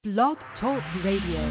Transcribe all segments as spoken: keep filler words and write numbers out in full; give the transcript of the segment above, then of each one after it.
Blog Talk Radio.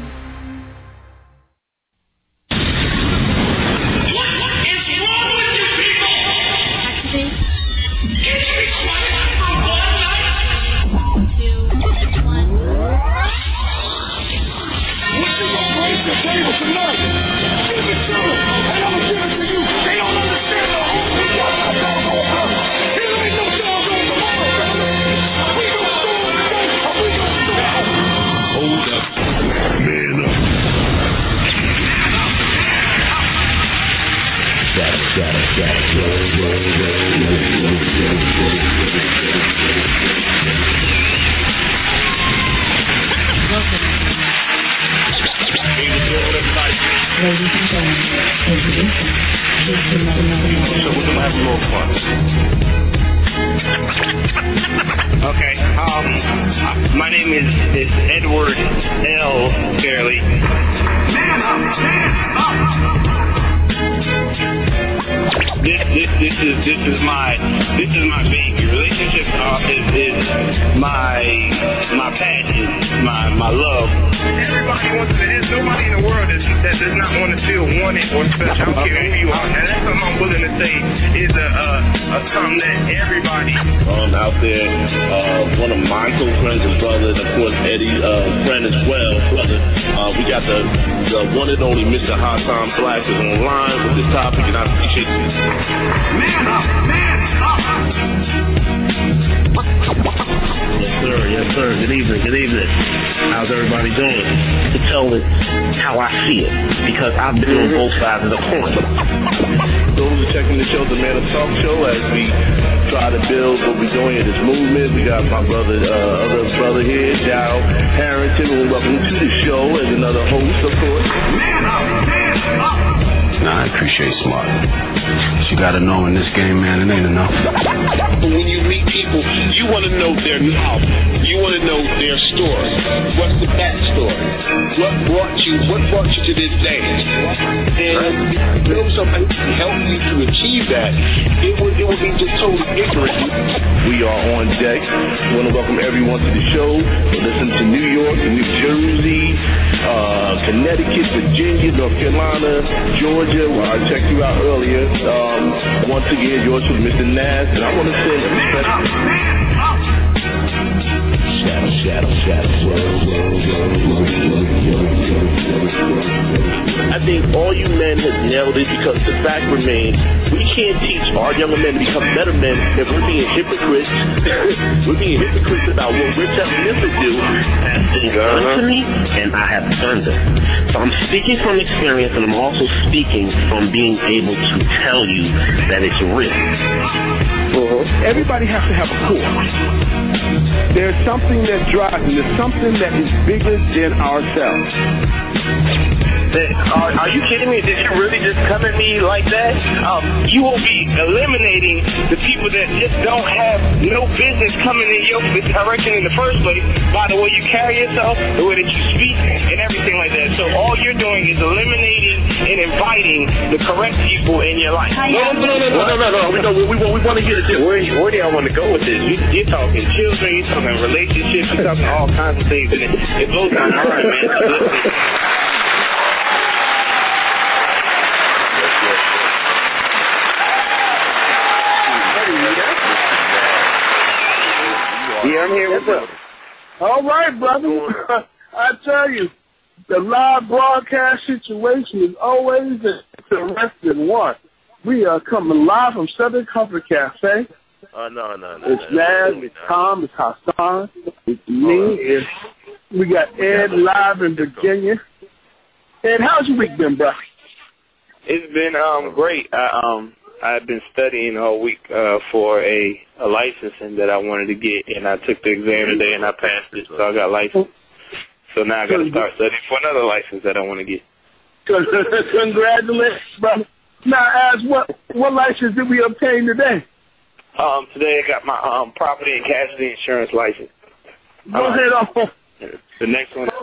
Ladies and gentlemen, introducing So we're gonna have a little fun. Okay. Um, my name is, is Edward L. Fairley. Man up, man up. This this this is this is my this is my baby. Relationship uh, is is my my passion, my my love. Everybody wants to. There's nobody in the world that, that does not want to feel wanted or special. I don't care who you are. Now that's something I'm willing to say is a a, a something that everybody um out there. Uh, one of my close friends and brothers, of course Eddie, uh, friend as well, brother. Uh, we got the the one and only Mister Hot Time Flash is online with this topic, and I appreciate you. Man up, man up. Yes, sir. Yes, sir. Good evening. Good evening. How's everybody doing? To tell it how I see it, because I've been on both sides of the coin. Those who are checking the show, the Man Up Talk Show, as we try to build what we're doing in this movement. We got my brother, uh, other brother here, Dow Harrington, and welcome to the show as another host, of course. Man up, man up. Nah, I appreciate smart. But you gotta know in this game, man, it ain't enough. When you meet people, you want to know their novel. You want to know their story. What's the backstory? What brought you? What brought you to this day? And you know something to help you to achieve that. It would it would be just totally ignorant. We are on deck. I want to welcome everyone to the show. Listen to New York, New Jersey, uh, Connecticut, Virginia, North Carolina, Georgia, where I checked you out earlier. Um, once again, yours from Mister Nass, and I want to send a special shadow, shadow, shadow. I think all you men have nailed it, because the fact remains, we can't teach our younger men to become better men if we're being hypocrites. We're being hypocrites about what we're telling them to do. As things done to me, and I have done them. So I'm speaking from experience, and I'm also speaking from being able to tell you that it's real. Uh, everybody has to have a core. There's something that drives them. There's something that is bigger than ourselves. Are, are you kidding me? Did you really just come at me like that? Um, you will be eliminating the people that just don't have no business coming in your direction in the first place by the way you carry yourself, the way that you speak, and everything like that. So all you're doing is eliminating and inviting the correct people in your life. No, no, no, no, no, no, no. We, no, we, we, we want to get it. Where, where do y'all want to go with this? You, you're talking children, you're talking relationships, you're talking all kinds of things, and it, it blows my mind, man. Yeah, I'm here. What's up? All right, brother. I tell you, the live broadcast situation is always an interesting one. We are coming live from Southern Comfort Cafe. Uh, no, no, no. It's no, Naz, no, it's no. Tom, it's Hassan, it's me, it's, we got Ed live in Virginia. Ed, how's your week been, bro? It's been um great. I, um, I've been studying all week uh, for a, a licensing that I wanted to get, and I took the exam today, and I passed it, so I got licensed. So now I got to start studying for another license that I want to get. Congratulations, brother. Now, as what what license did we obtain today? Um, today I got my um property and casualty insurance license. Go um, ahead on. The next one.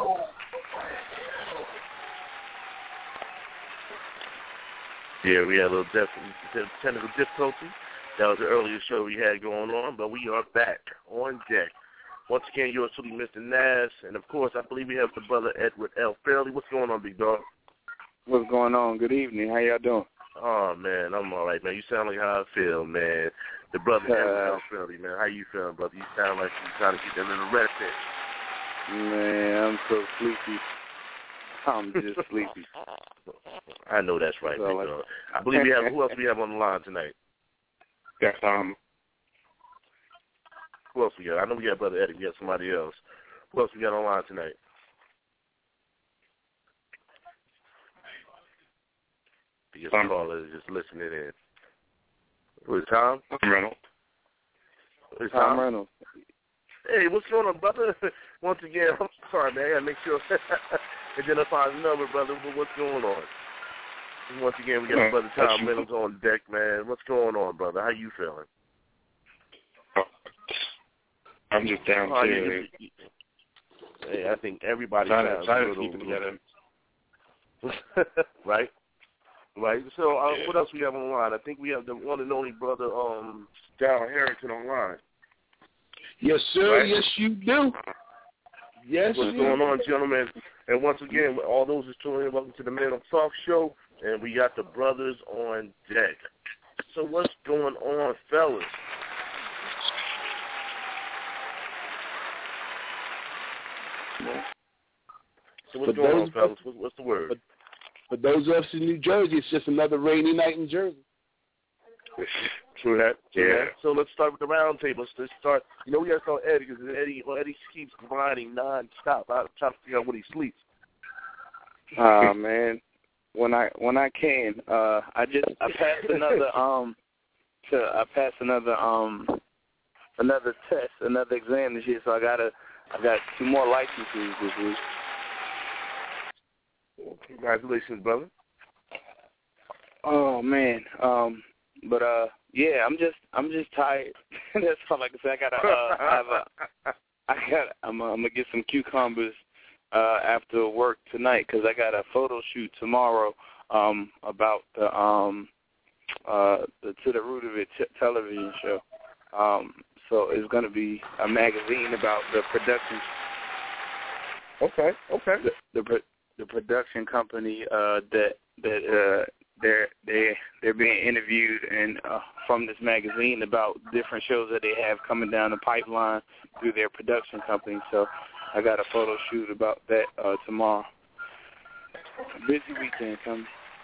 Yeah, we had a little def- technical difficulty. That was the earlier show we had going on, but we are back on deck. Once again, yours truly, Mister Nash, and of course, I believe we have the brother Edward L. Fairley. What's going on, big dog? What's going on? Good evening. How y'all doing? Oh man, I'm all right, man. You sound like how I feel, man. The brother uh, Edward L. Fairley, man. How you feeling, brother? You sound like you trying to get that little rest in. Man, I'm so sleepy. I'm just sleepy. I know that's right, so big dog. I believe we have. Who else we have on the line tonight? Got um. Who else we got? I know we got Brother Eddie. We got somebody else. Who else we got on the line tonight? Because the caller is just listening in. Who is Tom? Tom Reynolds. Tom? Tom Reynolds. Hey, what's going on, brother? Once again, I'm sorry, man. I got to make sure identify the number, brother. But what's going on? Once again, we got yeah, Brother Tom Reynolds on deck, man. What's going on, brother? How you feeling? I'm just down oh, to Hey, I think everybody trying sounds to, trying a little, to keep it together. right? Right. So uh, yeah. what else we have online? I think we have the one and only brother, um, Darryl Harrington online. Yes, sir. Right? Yes, you do. Yes, What's you going do. on, gentlemen? And once again, all those who's tuning in, welcome to the Man Up Talk Show, and we got the brothers on deck. So what's going on, fellas? So what's for going those, on, fellas? What's, what's the word? For, for those of us in New Jersey, it's just another rainy night in Jersey. True that. True yeah. That. So let's start with the round table. Let's start. You know, we got to start Eddie because Eddie, well, Eddie keeps grinding nonstop. I'm trying to figure out when he sleeps. Ah uh, man, when I when I can, uh, I just I passed another um, to I passed another um, another test, another exam this year. So I gotta I got two more licenses this week. Well, congratulations, brother. Oh man, um, but uh, yeah, I'm just I'm just tired. That's all I can say. I gotta uh, I have a, I got I'm, uh, I'm gonna get some cucumbers uh, after work tonight because I got a photo shoot tomorrow um, about the um uh the To the Root of It t- television show. Um, so it's gonna be a magazine about the production. Okay. Okay. The the, the production company uh, that that. Uh, They're they they're being interviewed and uh, from this magazine about different shows that they have coming down the pipeline through their production company. So I got a photo shoot about that uh, tomorrow. Busy weekend coming.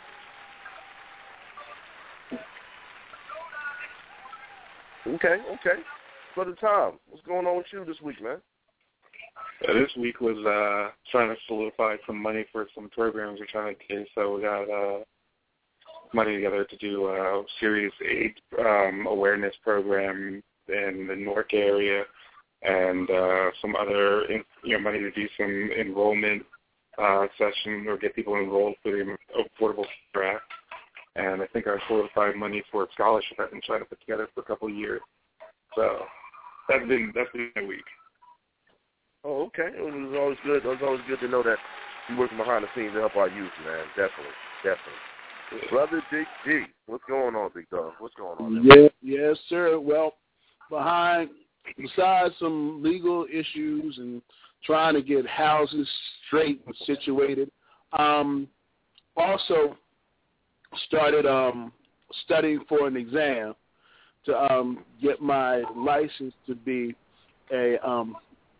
Okay, okay. Brother Tom, what's going on with you this week, man? Uh, this week was uh, trying to solidify some money for some programs we're trying to get. So we got. Uh, money together to do a serious AIDS um, awareness program in the Newark area, and uh, some other, you know, money to do some enrollment uh, session or get people enrolled for the Affordable Care Act. And I think our solidified money for a scholarship I've been trying to put together for a couple of years. So that's been that's been a week. Oh, okay. It was always good. It was always good to know that you're working behind the scenes to help our youth, man. Definitely, definitely. Brother Big D, what's going on, big dog? What's going on? Yeah, yes, sir. Well, behind, besides some legal issues and trying to get houses straight and situated, um, also started um, studying for an exam to um, get my license to be a um,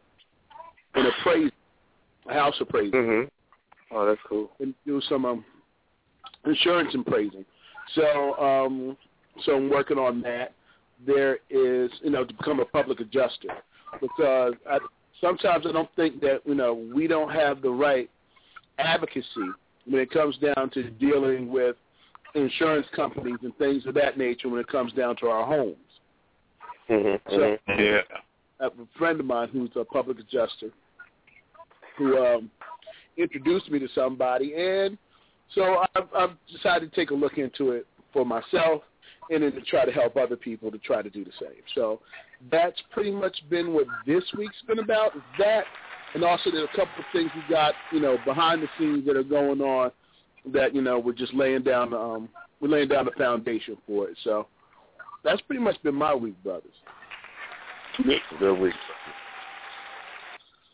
an appraiser, a house appraiser. Mm-hmm. Oh, that's cool. And do some um, insurance appraising. So, um, so I'm working on that. There is, you know, to become a public adjuster, because I, sometimes I don't think that, you know, we don't have the right advocacy when it comes down to dealing with insurance companies and things of that nature when it comes down to our homes. Mm-hmm. So, yeah. I have a friend of mine who's a public adjuster who um, introduced me to somebody, and so I've, I've decided to take a look into it for myself and then to try to help other people to try to do the same. So that's pretty much been what this week's been about, that, and also there's a couple of things we got, you know, behind the scenes that are going on that, you know, we're just laying down, um, we're laying down the foundation for it. So that's pretty much been my week, brothers. Good week.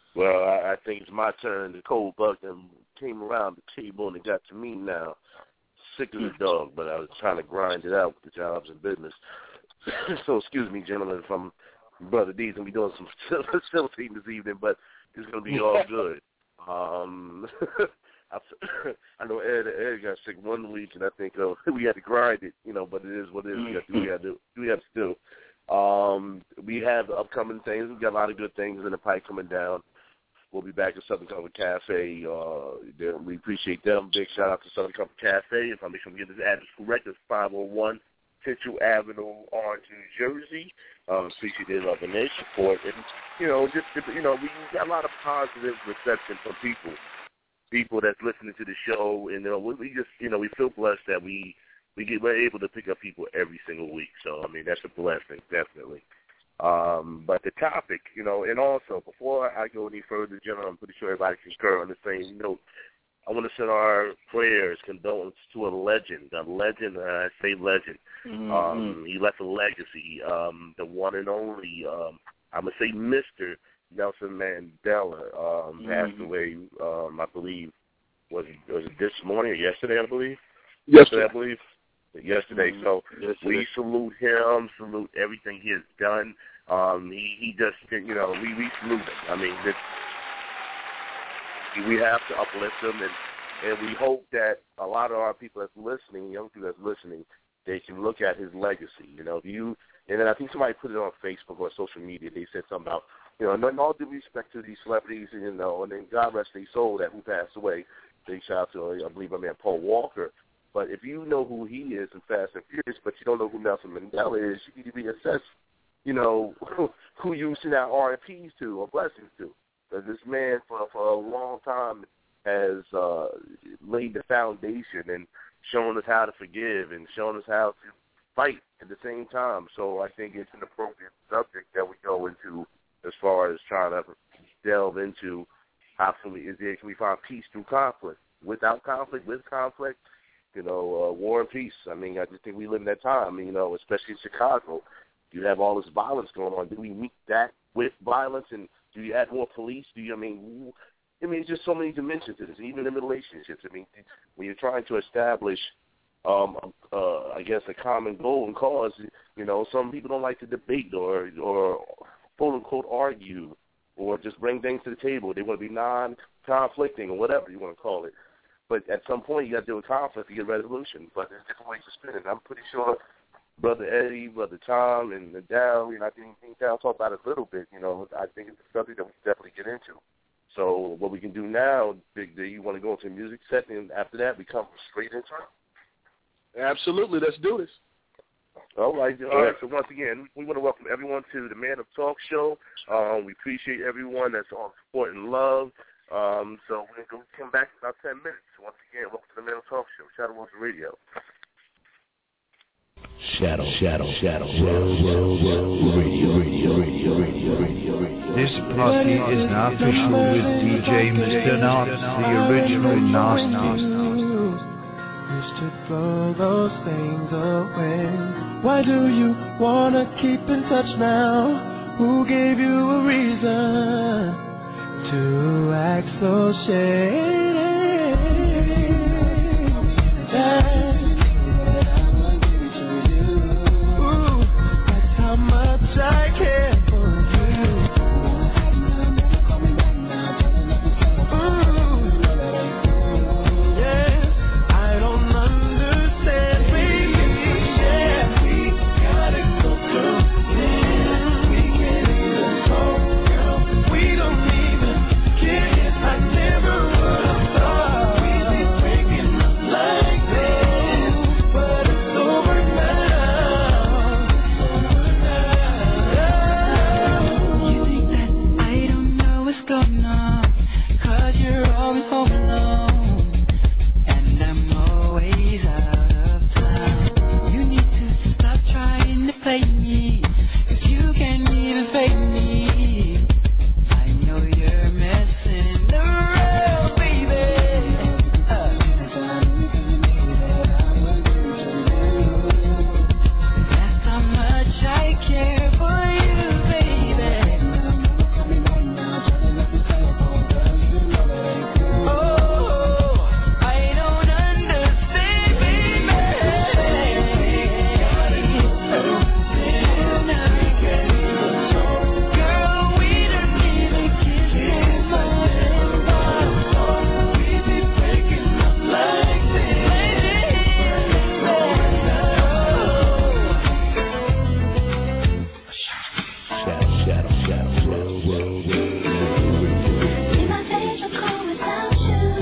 Well, I, I think it's my turn. The cold buck and came around the table and it got to me now. Sick as a dog, but I was trying to grind it out with the jobs and business. So excuse me, gentlemen, if I'm Brother D's going to be doing some facilitating this evening, but it's going to be all good. Um, I know Ed, Ed got sick one week, and I think uh, we had to grind it, you know, but it is what it is. We got to do what we got to do. We have to do. Um, we have upcoming things. We've got a lot of good things in the pipe coming down. We'll be back at Southern Comfort Cafe. Uh, we appreciate them. Big shout out to Southern Comfort Cafe. If I make sure we get this address correct, it's five oh one Central Avenue, Orange, New Jersey. Um, appreciate their love and their support. And, you know, just, you know, we got a lot of positive reception from people, people that's listening to the show. And, you know, we, we just, you know, we feel blessed that we, we get, we're able to pick up people every single week. So, I mean, that's a blessing, definitely. Um, but the topic, you know, and also, before I go any further, gentlemen, I'm pretty sure everybody can concur on the same note. I want to send our prayers, condolences to a legend, a legend, uh, I say legend. Mm-hmm. Um, he left a legacy, um, the one and only, um, I'm going to say Mister Nelson Mandela, um, mm-hmm. passed away, um, I believe, was it, was it this morning or yesterday, I believe? Yesterday, I believe. Yesterday. Mm-hmm. So yesterday. We salute him, salute everything he has done. Um, he, he just, you know, we, we salute him. I mean, this, we have to uplift them, and, and we hope that a lot of our people that's listening, young people that's listening, they can look at his legacy. You know, if you, and then I think somebody put it on Facebook or social media. They said something about, you know, in all due respect to these celebrities, you know, and then God rest their soul that who passed away. Big shout out to, I believe, my man Paul Walker. But if you know who he is in Fast and Furious, but you don't know who Nelson Mandela is, you need to be assessed, you know, who you send out R and Ps to or blessings to. Because this man, for, for a long time, has uh, laid the foundation and shown us how to forgive and shown us how to fight at the same time. So I think it's an appropriate subject that we go into as far as trying to delve into how can we, is there, can we find peace through conflict? Without conflict, with conflict, you know, uh, war and peace. I mean, I just think we live in that time, you know, especially in Chicago. You have all this violence going on. Do we meet that with violence, and do you add more police? Do you, I mean, I mean, it's just so many dimensions to this, even in relationships. I mean, when you're trying to establish, um, uh, I guess, a common goal and cause, you know, some people don't like to debate or, or quote-unquote argue or just bring things to the table. They want to be non-conflicting or whatever you want to call it. But at some point, you got to deal with conflict to get resolution. But there's different ways to spin it. I'm pretty sure Brother Eddie, Brother Tom, and Dow, you know, I think, think Dow talked about it a little bit. You know, I think it's something that we definitely get into. So what we can do now, Big D, you want to go into a music set, and after that, we come straight into it? Absolutely. Let's do this. All right. All right. So once again, we want to welcome everyone to the Man of Talk show. Um, we appreciate everyone that's on support and love. Um, so we're going to come back in about ten minutes. Once again, welcome to the Man of Talk show, Shadow Wolf Radio. Shadow, shadow, shadow, world, world, world, radio, radio, radio, radio, radio, radio. This party is now official with D J Mister Knox, the original Nasty. Used to throw those things away. Why do you wanna keep in touch now? Who gave you a reason to act so shady? That I care for you. Ooh. Yes, I don't understand. We yeah, we gotta go through this. We can't even talk, girl. We don't even kiss. I never would have thought we'd be breaking up like this, but it's over now.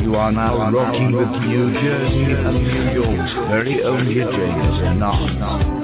You are now rocking with New Jersey and New York's very own D J Mister Nas.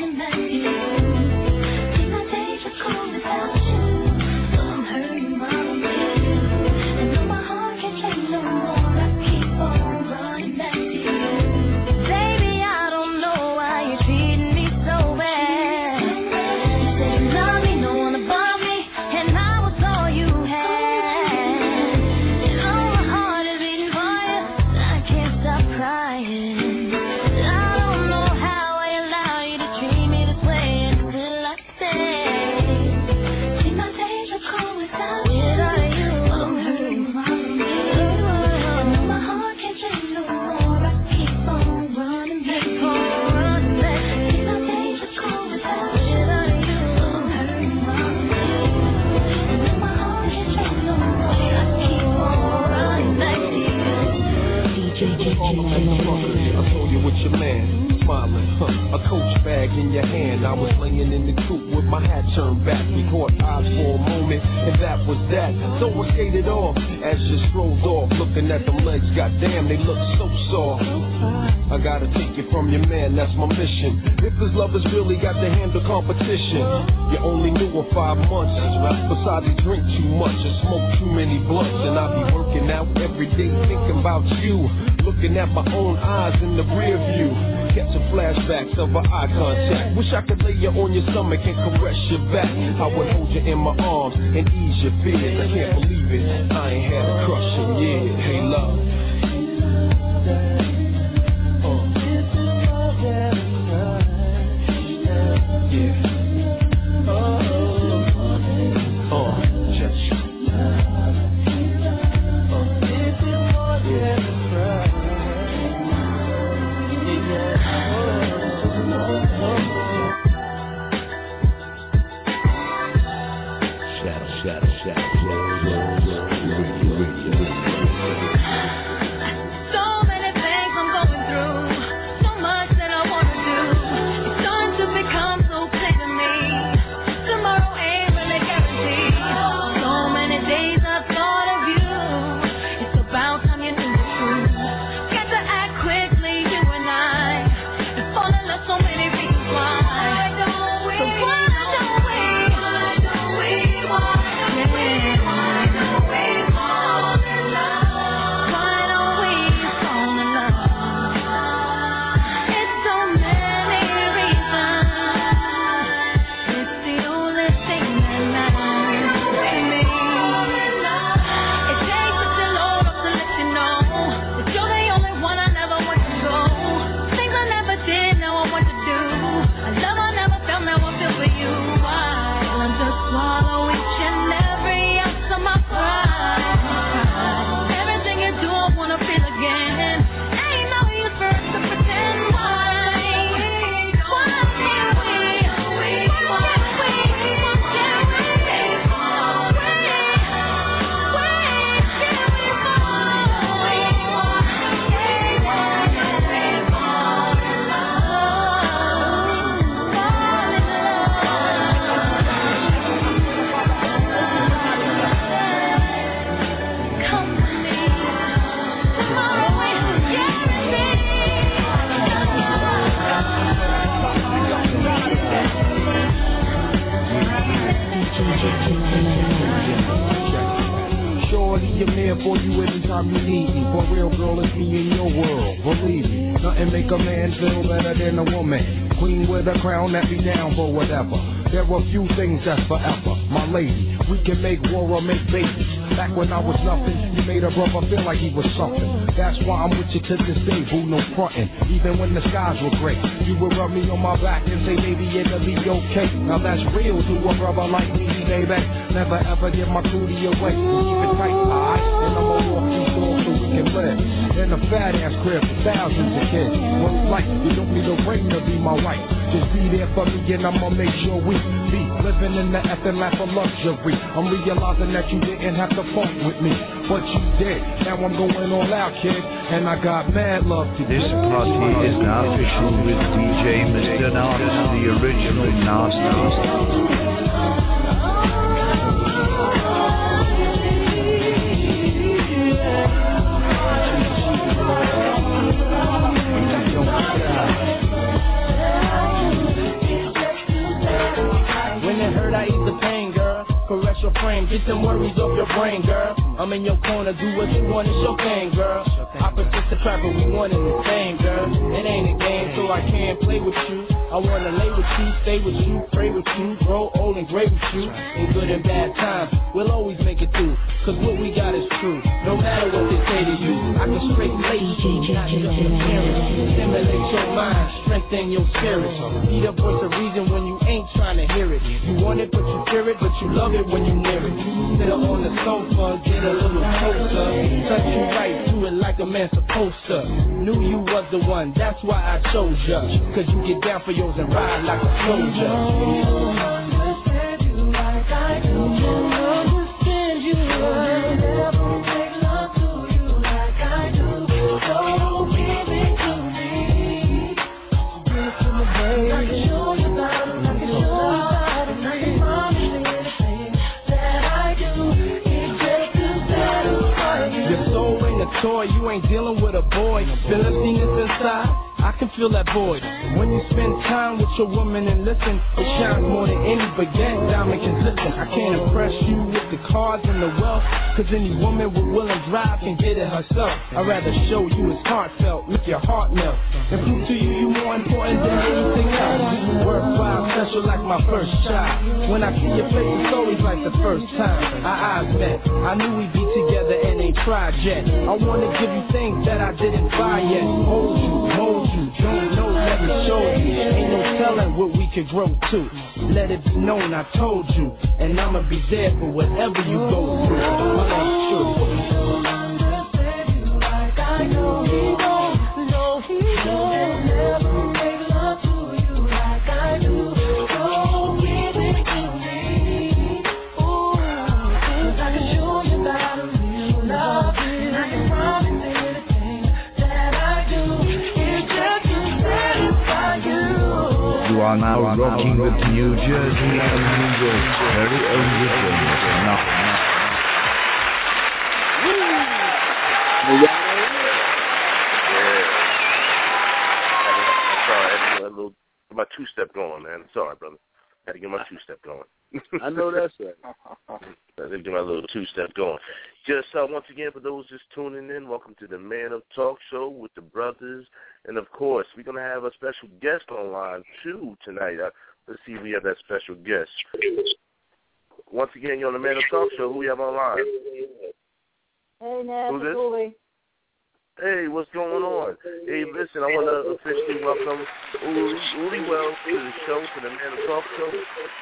Goddamn, they look so soft. I gotta take it from your man, that's my mission. If his lovers really got to handle competition, you only knew her five months. Besides, he drink too much and smoke too many blunts. And I be working out every day thinking about you, looking at my own eyes in the rear view. Catching flashbacks of our eye contact. Wish I could lay you on your stomach and caress your back. I would hold you in my arms and ease your fears. I can't believe it, I ain't had a crush in years. Hey love, for you anytime you need me. For real, girl, it's me in your world. Believe me, nothing make a man feel better than a woman. Queen with a crown that be down for whatever. There are few things that's forever. My lady, we can make war or make babies. Back when I was nothing, you made a brother feel like he was something. That's why I'm with you to this day, boo, no frontin'. Even when the skies were gray, you would rub me on my back and say, baby, it'll be okay. Now that's real to a brother like me, baby. Never ever give my cootie away. Keep it tight, alright? And I'ma walk these doors so we can live in a fat ass crib for thousands of kids. Well, like, you don't need a ring to be my wife. Just be there for me and I'ma make sure we be living in the effing life of luxury. I'm realizing that you didn't have to funk with me, but you did. Now I'm going all out, kid, and I got mad love to This party is now official with D J Mister Nas, the original Nas Nas. frame, get them worries off your brain, girl. I'm in your corner, do what you want, it's your thing, girl. Opposites attract, but we one in the same, girl. It ain't a game, so I can't play with you. I wanna lay with you, stay with you, pray with you, grow old and great with you. In good and bad times, we'll always make it through. Cause what we got is true, no matter what they say to you. I can straight lace you, not just appearance. Stimulate your mind, strengthen your spirit. Be the voice of reason when you ain't trying to hear it. You want it, but you fear it, but you love it when you near it. Sit up on the sofa, get a little closer. Touch you right to it like a man supposed to. Knew you was the one, that's why I chose ya. Cause you get down for yours and ride like a soldier. Understand you like I do. Understand you like never make love to you like I do. So give it to me. Give it to me, baby. I can show you about it. I can show you about it. I can promise you anything that I do. It's just to satisfy you. Your soul ain't a toy. You ain't dealing with a boy. Feel emptiness inside. I can feel that void. When you spend time with your woman and listen, it shines more than any baguette diamond can listen. I can't impress you with the cars and the wealth, cause any woman with will and drive can get it herself. I'd rather show you it's heartfelt, make your heart melt, and prove to you you more important than anything else. Worthwhile, special like my first child. When I see your face, it's always like the first time our eyes met. I knew we'd be together and ain't tried yet. I wanna give you things that I didn't buy yet. Hold you, mold you. You don't know, let me show you. Ain't no telling what we could grow to. Let it be known I told you, and I'ma be there for whatever you go through. My name's Shorty. Understand you like I know. He don't know he don't never make love to you like I do. So give it to me. Ooh, cause I can show you that I really love you. I can promise anything that I do. You are now rocking with New Jersey and New York's very own rhythm. Now, I'm sorry, I had to get a little, my two-step going, man. Sorry, brother. I had to get my two-step going. I know that's right. I had to get my little two-step going. Just uh, once again, for those just tuning in, welcome to the Man Up Talk Show with the brothers. And, of course, we're going to have a special guest online, too, tonight. Uh, let's see if we have that special guest. Once again, you're on the Man Up Talk Show. Who we have online? Hey, Naz. Who's this? Uli. Hey, what's going on? Hey, listen, I want to officially welcome Uli, Uli Wells to the show, to the Man Up Talk Show.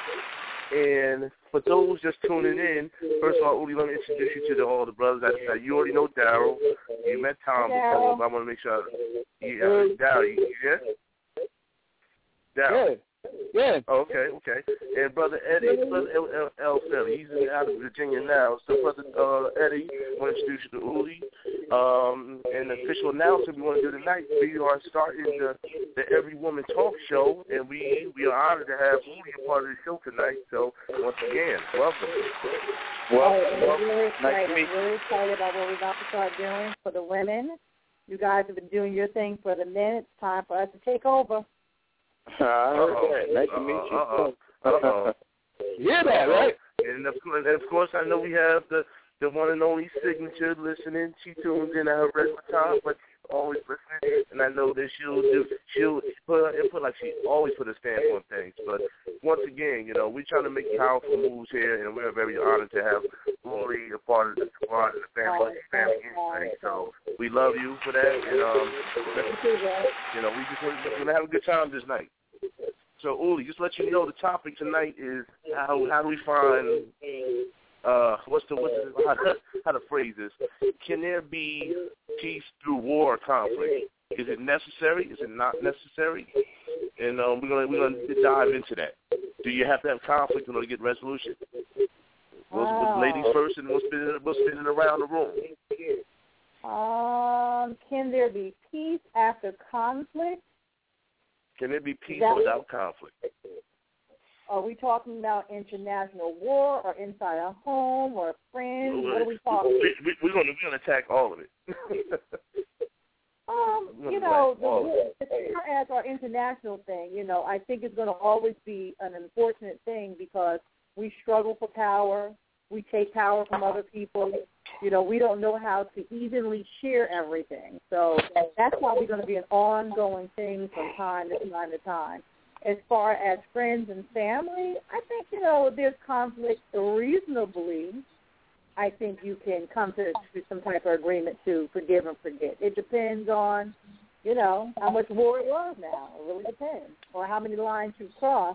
And for those just tuning in, first of all, Uli, let me introduce you to the, all the brothers. I, you already know Daryl. You met Tom before, but I want to make sure. Yeah, Daryl, you yeah? Daryl. Yeah. Oh, okay, okay. And Brother Eddie, Brother El, El, El he's out of Virginia now. So, Brother uh, Eddie, I want to introduce you to Uli. Um, and the official announcement we want to do tonight, we are starting the, the Every Woman Talk Show, and we we are honored to have Uli a part of the show tonight. So, once again, welcome. Welcome. Hey, welcome. Really excited. Nice to meet you. Really excited about what we're about to start doing for the women. You guys have been doing your thing for the men. It's time for us to take over. I heard that. Nice to meet you. Uh-oh. Uh-oh. Hear that, right? And of, and of course, I know we have the, the one and only Signature listening. She tunes in at her regular time, but always listening. And I know that she'll do, she'll put her input like she always put a stamp on things. But once again, you know, we're trying to make powerful moves here, and we're very honored to have Uli a part of the squad and the family, family instinct. So we love you for that. And, um, you know, we just want to have a good time this night. So, Uli, just let you know the topic tonight is how how do we find uh what's the what's the, how, to, how to phrase this? Can there be peace through war or conflict? Is it necessary? Is it not necessary? And um, we're gonna we're gonna dive into that. Do you have to have conflict in order to get resolution? We'll, wow. we'll ladies first, and we'll spin it we'll spin it around the room. Um, can there be peace after conflict? Can there be peace that, without conflict? Are we talking about international war or inside a home or friends? Well, what are we talking about? We, we, we're going we're to attack all of it. um, you know, the, as far as our international thing, you know, I think it's going to always be an unfortunate thing because we struggle for power. we take power from other people. You know, we don't know how to evenly share everything. So that's probably going to be an ongoing thing from time to time to time. As far as friends and family, I think, you know, there's conflict reasonably. I think you can come to some type of agreement to forgive and forget. It depends on, you know, how much war it was now. It really depends. Or how many lines you crossed.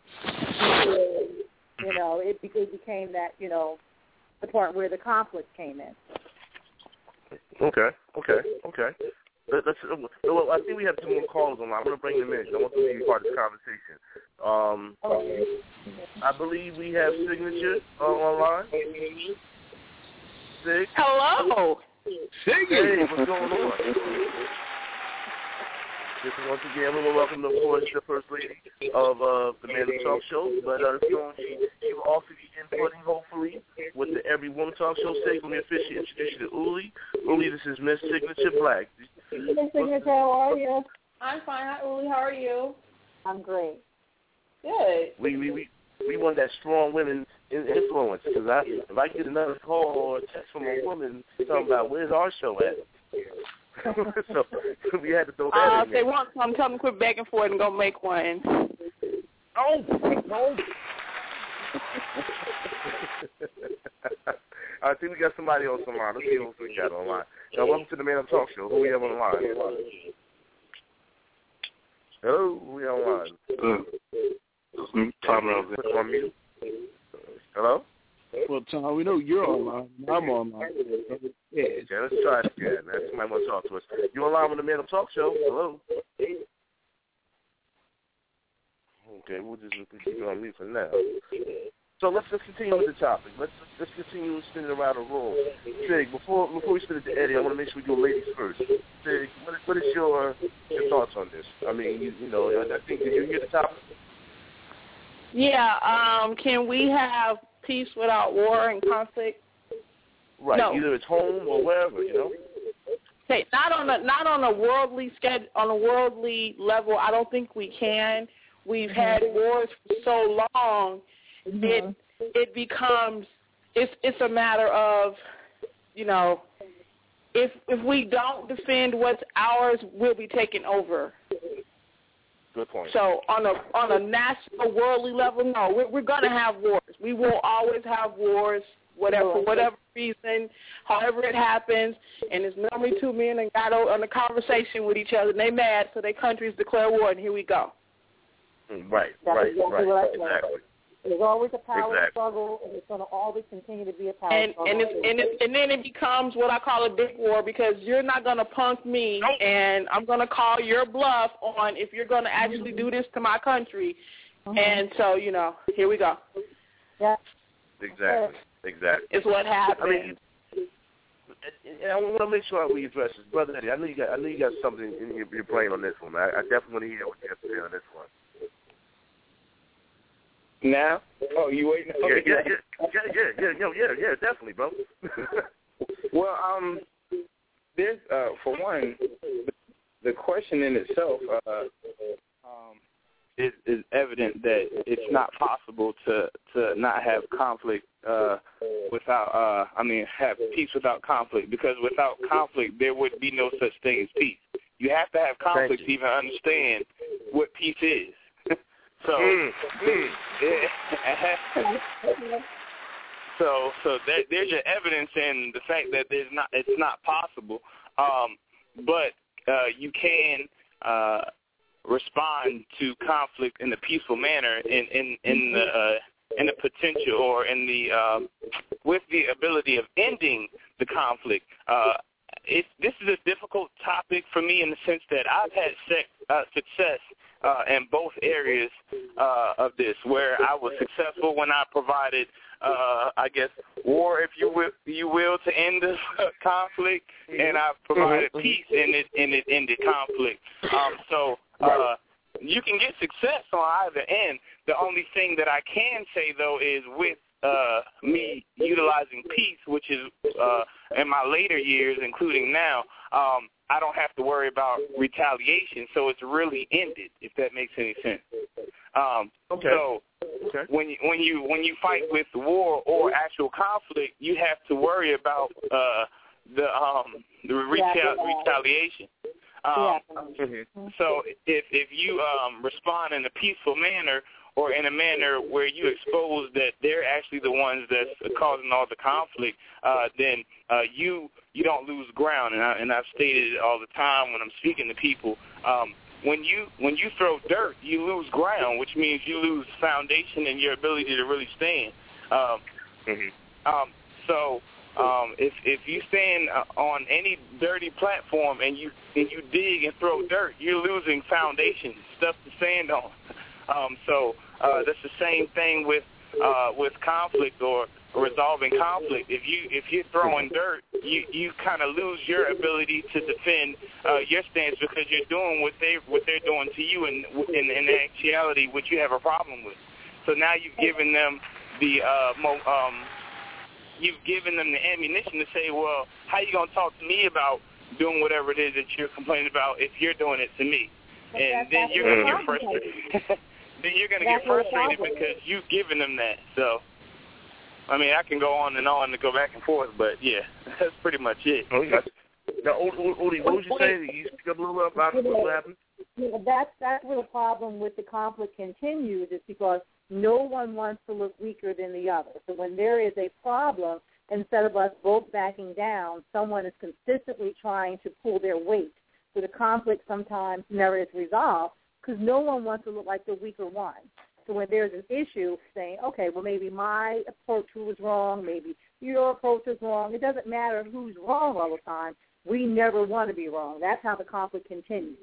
You know, it, it became that, you know, the part where the conflict came in. Okay, okay, okay. Let, let's. Well, I think we have two more callers online. I'm going to bring them in. I want them to be part of this conversation. Um, I believe we have Signature uh, online. Sig? Hello. Sig. Hey, what's going on? Just once again, we will welcome, of course, the First Lady of uh, the Man Who Talk Show. But uh, so she, she will also be inputting, hopefully, with the Every Woman Talk Show. Sig, let me officially introduce you to Uli. Uli, this is Miss Signature Black. Miss Signature, how are you? I'm fine. Hi, Uli. How are you? I'm great. Good. We we we, we want that strong women influence, because I, if I get another call or a text from a woman talking about where's our show at, so we had to throw that uh, in if there. they want some, tell them quit begging and forth and go make one. Oh, no. I think we got somebody else online. Let's see who we got online. Now, welcome to the Man Up Talk Show. Who we have on the line? Hello, who we online? Uh, Tom Rosen. Put on mute. Hello? Well, Tom, we know you're online. I'm online. Yeah. Okay, let's try it again. Somebody want to talk to us. You online with the Man Up Talk Show? Hello? Okay, we'll just keep it on mute for now. So let's just continue with the topic. Let's let's continue spinning around the room. Sig, before before we spin it to Eddie, I want to make sure we do ladies first. Sig, what is, what is your your thoughts on this? I mean, you, you know, I think did you hear the topic? Yeah. Um. Can we have peace without war and conflict? Right. No. Either it's home or wherever, you know. Okay. Not on a not on a worldly schedule on a worldly level. I don't think we can. We've had wars for so long. Mm-hmm. It it becomes it's it's a matter of, you know, if if we don't defend what's ours, we'll be taken over. Good point. So on a on a national, worldly level, no, we're, we're gonna have wars. We will always have wars, whatever for whatever reason, however it happens. And it's normally two men and got on a conversation with each other, and they mad, so their countries declare war, and here we go. Right, That's right, exactly right, what I exactly. There's always a power exactly. struggle, and it's going to always continue to be a power and, struggle. And, it's, and, it's, and then it becomes what I call a big war, because you're not going to punk me, nope. and I'm going to call your bluff on if you're going to actually do this to my country. Mm-hmm. And so, you know, here we go. Yeah. Exactly, exactly. It's what happens. I mean, I want to make sure we address this. Brother Eddie, I know you got, I know you got something in your, your brain on this one. I, I definitely want to hear what you have to say on this one. Now? Oh, you waiting? Yeah, yeah, yeah, yeah, yeah, yeah, yeah, yeah, definitely, bro. Well, um, there's uh, for one, the question in itself uh, um, is is evident that it's not possible to to not have conflict uh, without. Uh, I mean, have peace without conflict, because without conflict there would be no such thing as peace. You have to have conflict to even understand what peace is. So, mm, mm. so, so there, there's your evidence in the fact that there's not, it's not possible. Um, but uh, you can uh, respond to conflict in a peaceful manner, in in in the uh, in the potential or in the uh, with the ability of ending the conflict. Uh, it's this is a difficult topic for me in the sense that I've had sex, uh, success. Uh, in both areas uh, of this, where I was successful when I provided, uh, I guess, war, if you will, you will, to end the conflict, and I provided mm-hmm. peace, and it and it ended conflict. Um, so uh, you can get success on either end. The only thing that I can say though is with uh, me utilizing peace, which is uh, in my later years, including now. Um, I don't have to worry about retaliation, so it's really ended, if that makes any sense. Um, okay. So, okay. when you when you when you fight with war or actual conflict, you have to worry about uh, the um, the retal- retaliation. Um, mm-hmm. So if if you um, respond in a peaceful manner or in a manner where you expose that they're actually the ones that's causing all the conflict, uh, then uh, you you don't lose ground. And, I, and I've stated it all the time when I'm speaking to people. Um, when you when you throw dirt, you lose ground, which means you lose foundation and your ability to really stand. Um, mm-hmm. um, so um, if if you stand on any dirty platform and you and you dig and throw dirt, you're losing foundation, stuff to stand on. Um, so uh, that's the same thing with uh, with conflict or resolving conflict. If you if you're throwing dirt, you, you kind of lose your ability to defend uh, your stance because you're doing what they what they're doing to you, and in, in actuality, what you have a problem with. So now you've given them the uh, mo- um, you've given them the ammunition to say, well, how you gonna talk to me about doing whatever it is that you're complaining about if you're doing it to me? And then you're gonna get frustrated. Then you're gonna get frustrated because you've given them that. So. I mean, I can go on and on and go back and forth, but yeah, that's pretty much it. Oh, yeah. Now, Odi, what was you saying? You speak up a little bit about what happened? Yeah, that's that's where the problem with the conflict continues, is because no one wants to look weaker than the other. So when there is a problem, instead of us both backing down, someone is consistently trying to pull their weight. So the conflict sometimes never is resolved because no one wants to look like the weaker one. So when there's an issue, saying, okay, well, maybe my approach was wrong, maybe your approach is wrong. It doesn't matter who's wrong all the time. We never want to be wrong. That's how the conflict continues.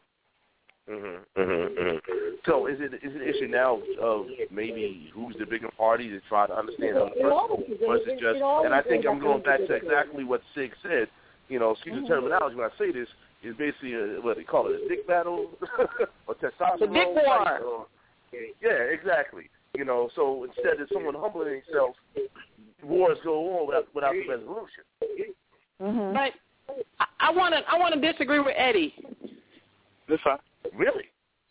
Mm-hmm, mm-hmm, mm-hmm. So is it is it an issue now of maybe who's the bigger party to try to understand how the person versus just, and I think I'm going back to exactly what Sig said, you know, excuse the terminology when I say this, is basically a, what they call it, a dick battle or testosterone. The dick war. Or, yeah, exactly. You know, so instead of someone humbling himself, wars go on without, without the resolution. Mm-hmm. But I want to I want to disagree with Eddie. That's fine. Really?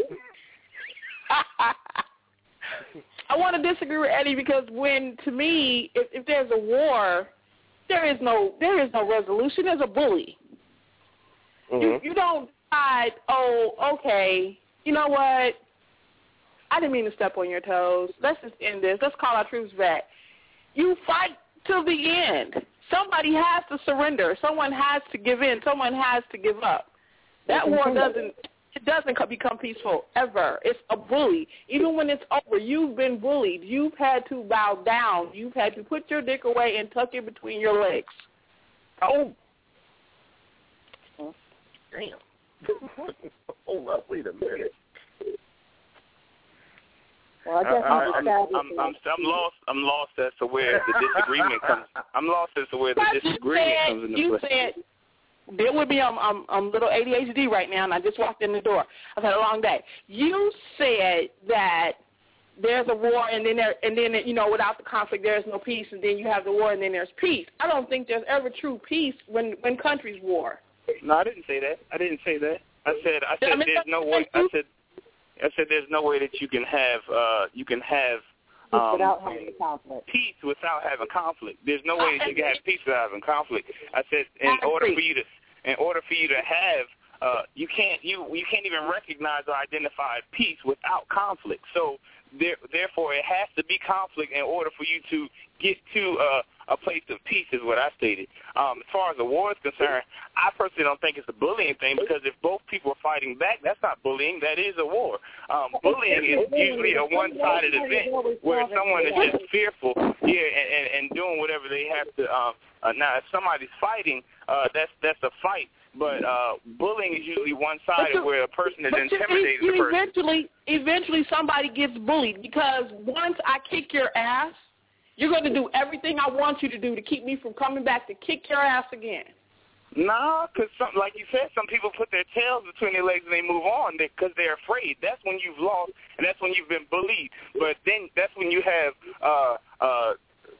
I want to disagree with Eddie because when, to me, if, if there's a war, there is no there is no resolution. There's a bully. Mm-hmm. You, you don't decide, oh, okay, you know what? I didn't mean to step on your toes. Let's just end this. Let's call our troops back. You fight till the end. Somebody has to surrender. Someone has to give in. Someone has to give up. That war doesn't it doesn't become peaceful ever. It's a bully. Even when it's over, you've been bullied. You've had to bow down. You've had to put your dick away and tuck it between your legs. Oh. Damn. Hold up. Wait a minute. Well, I guess I, I, I'm, I'm, I'm, I'm lost. I'm lost as to where the disagreement comes. I'm lost as to where the disagreement said, comes into you play. Said, there would be I'm I'm I'm little A D H D right now, and I just walked in the door. I've had a long day. You said that there's a war, and then there, and then you know, without the conflict, there's no peace, and then you have the war, and then there's peace. I don't think there's ever true peace when when countries war. No, I didn't say that. I didn't say that. I said I said I mean, there's no way. I said I said there's no way that you can have uh, you can have um, without having conflict. peace without having conflict. There's no way that you can have peace without having conflict. I said in order for you to in order for you to have uh, you can't you you can't even recognize or identify peace without conflict. So there, therefore, it has to be conflict in order for you to get to uh, a place of peace, is what I stated. Um, as far as the war is concerned, I personally don't think it's a bullying thing, because if both people are fighting back, that's not bullying. That is a war. Um, bullying is usually a one-sided event where someone is just fearful, yeah, and, and, and doing whatever they have to. Um, uh, now, if somebody's fighting, uh, that's that's a fight. But uh, bullying is usually one-sided, where a person is intimidating you, you the person. Eventually, eventually somebody gets bullied, because once I kick your ass, you're going to do everything I want you to do to keep me from coming back to kick your ass again. No, because like you said, some people put their tails between their legs and they move on because they're afraid. That's when you've lost, and that's when you've been bullied. But then that's when you have uh, uh,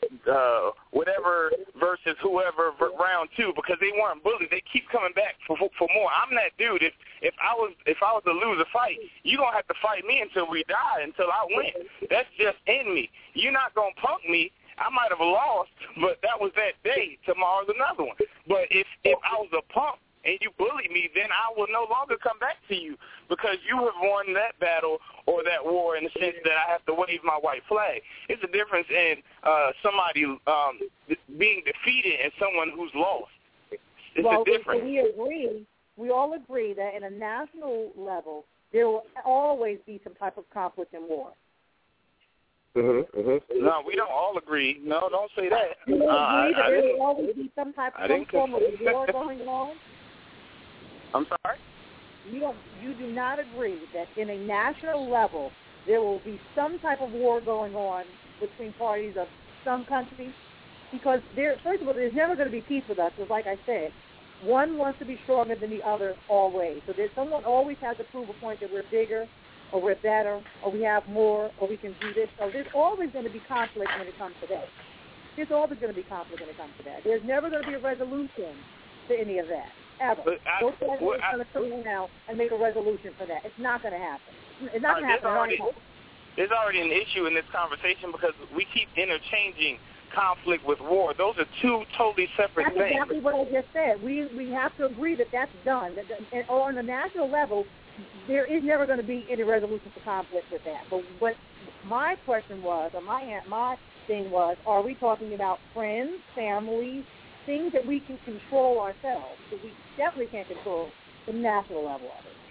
uh, whatever versus whoever round two because they weren't bullied. They keep coming back for for more. I'm that dude. If if I was if I was to lose a fight, you gonna have to fight me until we die, until I win. That's just in me. You're not gonna punk me. I might have lost, but that was that day. Tomorrow's another one. But if if I was a punk and you bully me, then I will no longer come back to you because you have won that battle or that war in the sense that I have to wave my white flag. It's a difference in uh, somebody um, being defeated and someone who's lost. It's well, a difference. we agree. We all agree that in a national level, there will always be some type of conflict and war. Mm-hmm, mm-hmm. No, we don't all agree. No, don't say that. Do you uh, agree I, that I there didn't, will always be some type I of didn't form of war going on? I'm sorry? You don't. You do not agree that in a national level there will be some type of war going on between parties of some countries? Because there, first of all, there's never going to be peace with us. Because, like I said, one wants to be stronger than the other always. So there's someone always has to prove a point that we're bigger, or we're better, or we have more, or we can do this. So there's always going to be conflict when it comes to that. There's always going to be conflict when it comes to that. There's never going to be a resolution to any of that, ever. But I, no president well, is going to come in now and make a resolution for that. It's not going to happen. It's not going to happen. Already, right there's already an issue in this conversation because we keep interchanging conflict with war. Those are two totally separate that's things. That's exactly what I just said. We we have to agree that that's done. That, and on the national level, there is never going to be any resolution for conflict with that. But what my question was, or my my thing was, are we talking about friends, families, things that we can control ourselves? Because we definitely can't control the national level of it.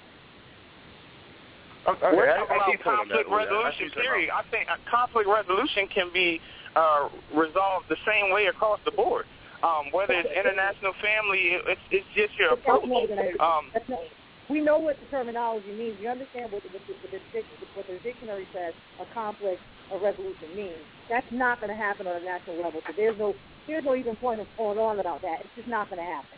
Okay, We're talking about conflict resolution theory. I think conflict resolution can be uh, resolved the same way across the board. Um, whether it's international family, it's, it's just your approach. Um, we know what the terminology means. We understand what the, what the, what the, what the dictionary says a conflict or resolution means. That's not going to happen on a national level. So there's no there's no even point of going on about that. It's just not going to happen.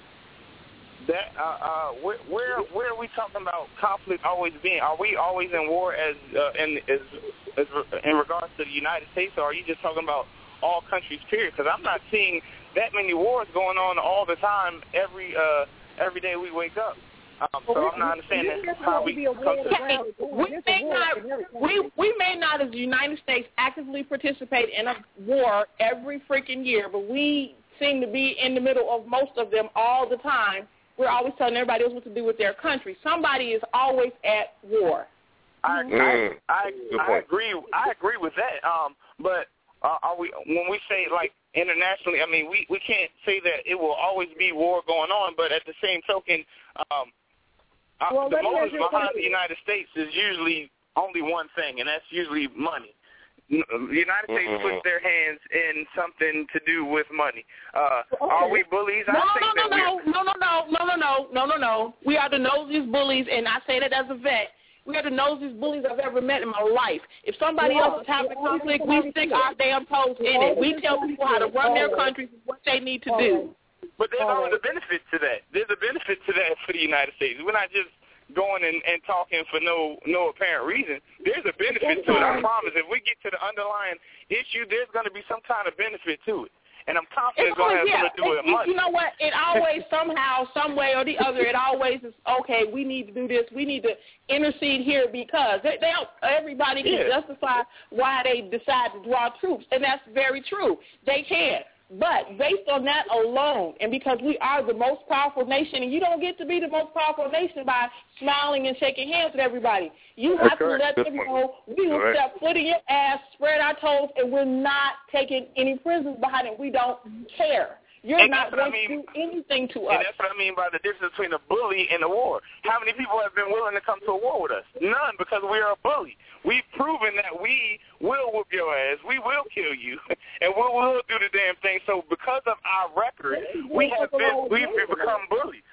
That uh, uh, where, where where are we talking about conflict always being? Are we always in war as uh, in as, as in regards to the United States, or are you just talking about all countries? Period. Because I'm not seeing that many wars going on all the time. Every uh, every day we wake up. Um, so I'm not understanding how we come to we may not we we may not as the United States actively participate in a war every freaking year, but we seem to be in the middle of most of them all the time. We're always telling everybody else what to do with their country. Somebody is always at war. I I, I, I agree. I agree with that. Um, but uh, are we when we say like internationally? I mean, we, we can't say that it will always be war going on. But at the same token, um, well, uh, the motives behind the United States is usually only one thing, and that's usually money. The United States mm-hmm. puts their hands in something to do with money. Uh, okay. Are we bullies? No, I think no, no, that no, no, no, no, no, no, no, no, no, no. We are the nosiest bullies, and I say that as a vet. We are the nosiest bullies I've ever met in my life. If somebody yeah, else is having conflict, we stick our damn toes in it. We tell people how to run their countries and what they need to do. But there's always a benefit to that. There's a benefit to that for the United States. We're not just going and, and talking for no no apparent reason. There's a benefit to it. I promise. If we get to the underlying issue, there's going to be some kind of benefit to it. And I'm confident it's going to have yeah. something to do with money. You know what? It always, somehow, some way or the other, it always is, okay, we need to do this. We need to intercede here because they, they don't, everybody can yeah. justify why they decide to draw troops. And that's very true. They can. But based on that alone, and because we are the most powerful nation, and you don't get to be the most powerful nation by smiling and shaking hands with everybody. You That's have to correct. let them know we will right. step foot in your ass, spread our toes, and we're not taking any prisoners behind it. We don't care. You're and not going I mean, to do anything to and us. that's what I mean by the difference between a bully and a war. How many people have been willing to come to a war with us? None, because we are a bully. We've proven that we will whoop your ass, we will kill you, and we will do the damn thing. So because of our record, we have been we've become bullies.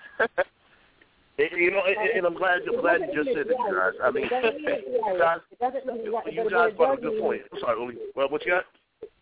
You know, and, and I'm glad I'm glad you just said that, you guys. I mean, you guys, you guys brought up a good point. I'm sorry, Uli. Well, what you got?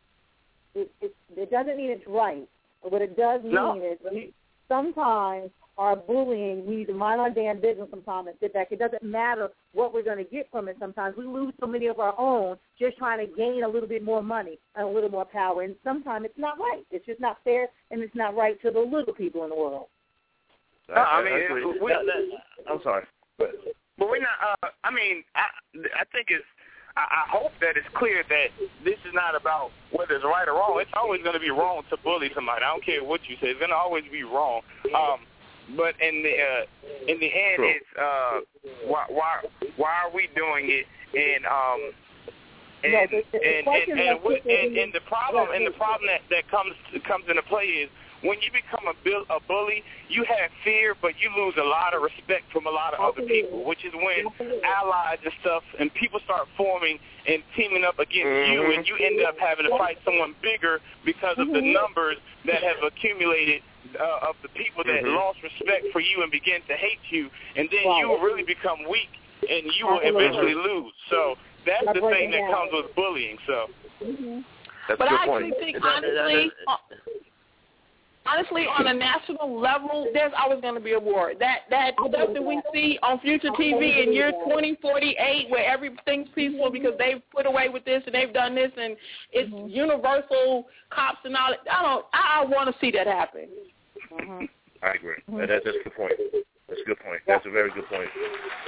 It, it, it doesn't mean it's right. What it does mean no. is sometimes are bullying, we need to mind our damn business sometimes and sit back. It doesn't matter what we're going to get from it sometimes. We lose so many of our own just trying to gain a little bit more money and a little more power. And sometimes it's not right. It's just not fair, and it's not right to the little people in the world. No, I mean, we, I'm sorry. But, but we're not, uh, I mean, I, I think it's, I hope that it's clear that this is not about whether it's right or wrong. It's always going to be wrong to bully somebody. I don't care what you say. It's going to always be wrong. Um, but in the uh, in the end, True. it's uh, why why why are we doing it? And um, and no, the, the and, and, and, and, and, and the problem and the problem that, that comes comes into play is, when you become a, bill, a bully, you have fear, but you lose a lot of respect from a lot of other people, which is when allies and stuff and people start forming and teaming up against mm-hmm. you, and you end up having to fight someone bigger because mm-hmm. of the numbers that have accumulated uh, of the people that mm-hmm. lost respect for you and begin to hate you, and then wow. you will really become weak, and you will eventually lose. So that's the thing that comes with bullying. So mm-hmm. that's but a good I point. actually think, honestly, Honestly, on a national level, there's always going to be a war. That that stuff that we see on Future T V in year twenty forty-eight, where everything's peaceful because they've put away with this and they've done this, and it's mm-hmm. universal cops and all that. I don't. I, I want to see that happen. Mm-hmm. I agree. Mm-hmm. That, that's a good point. That's a good point. That's a very good point.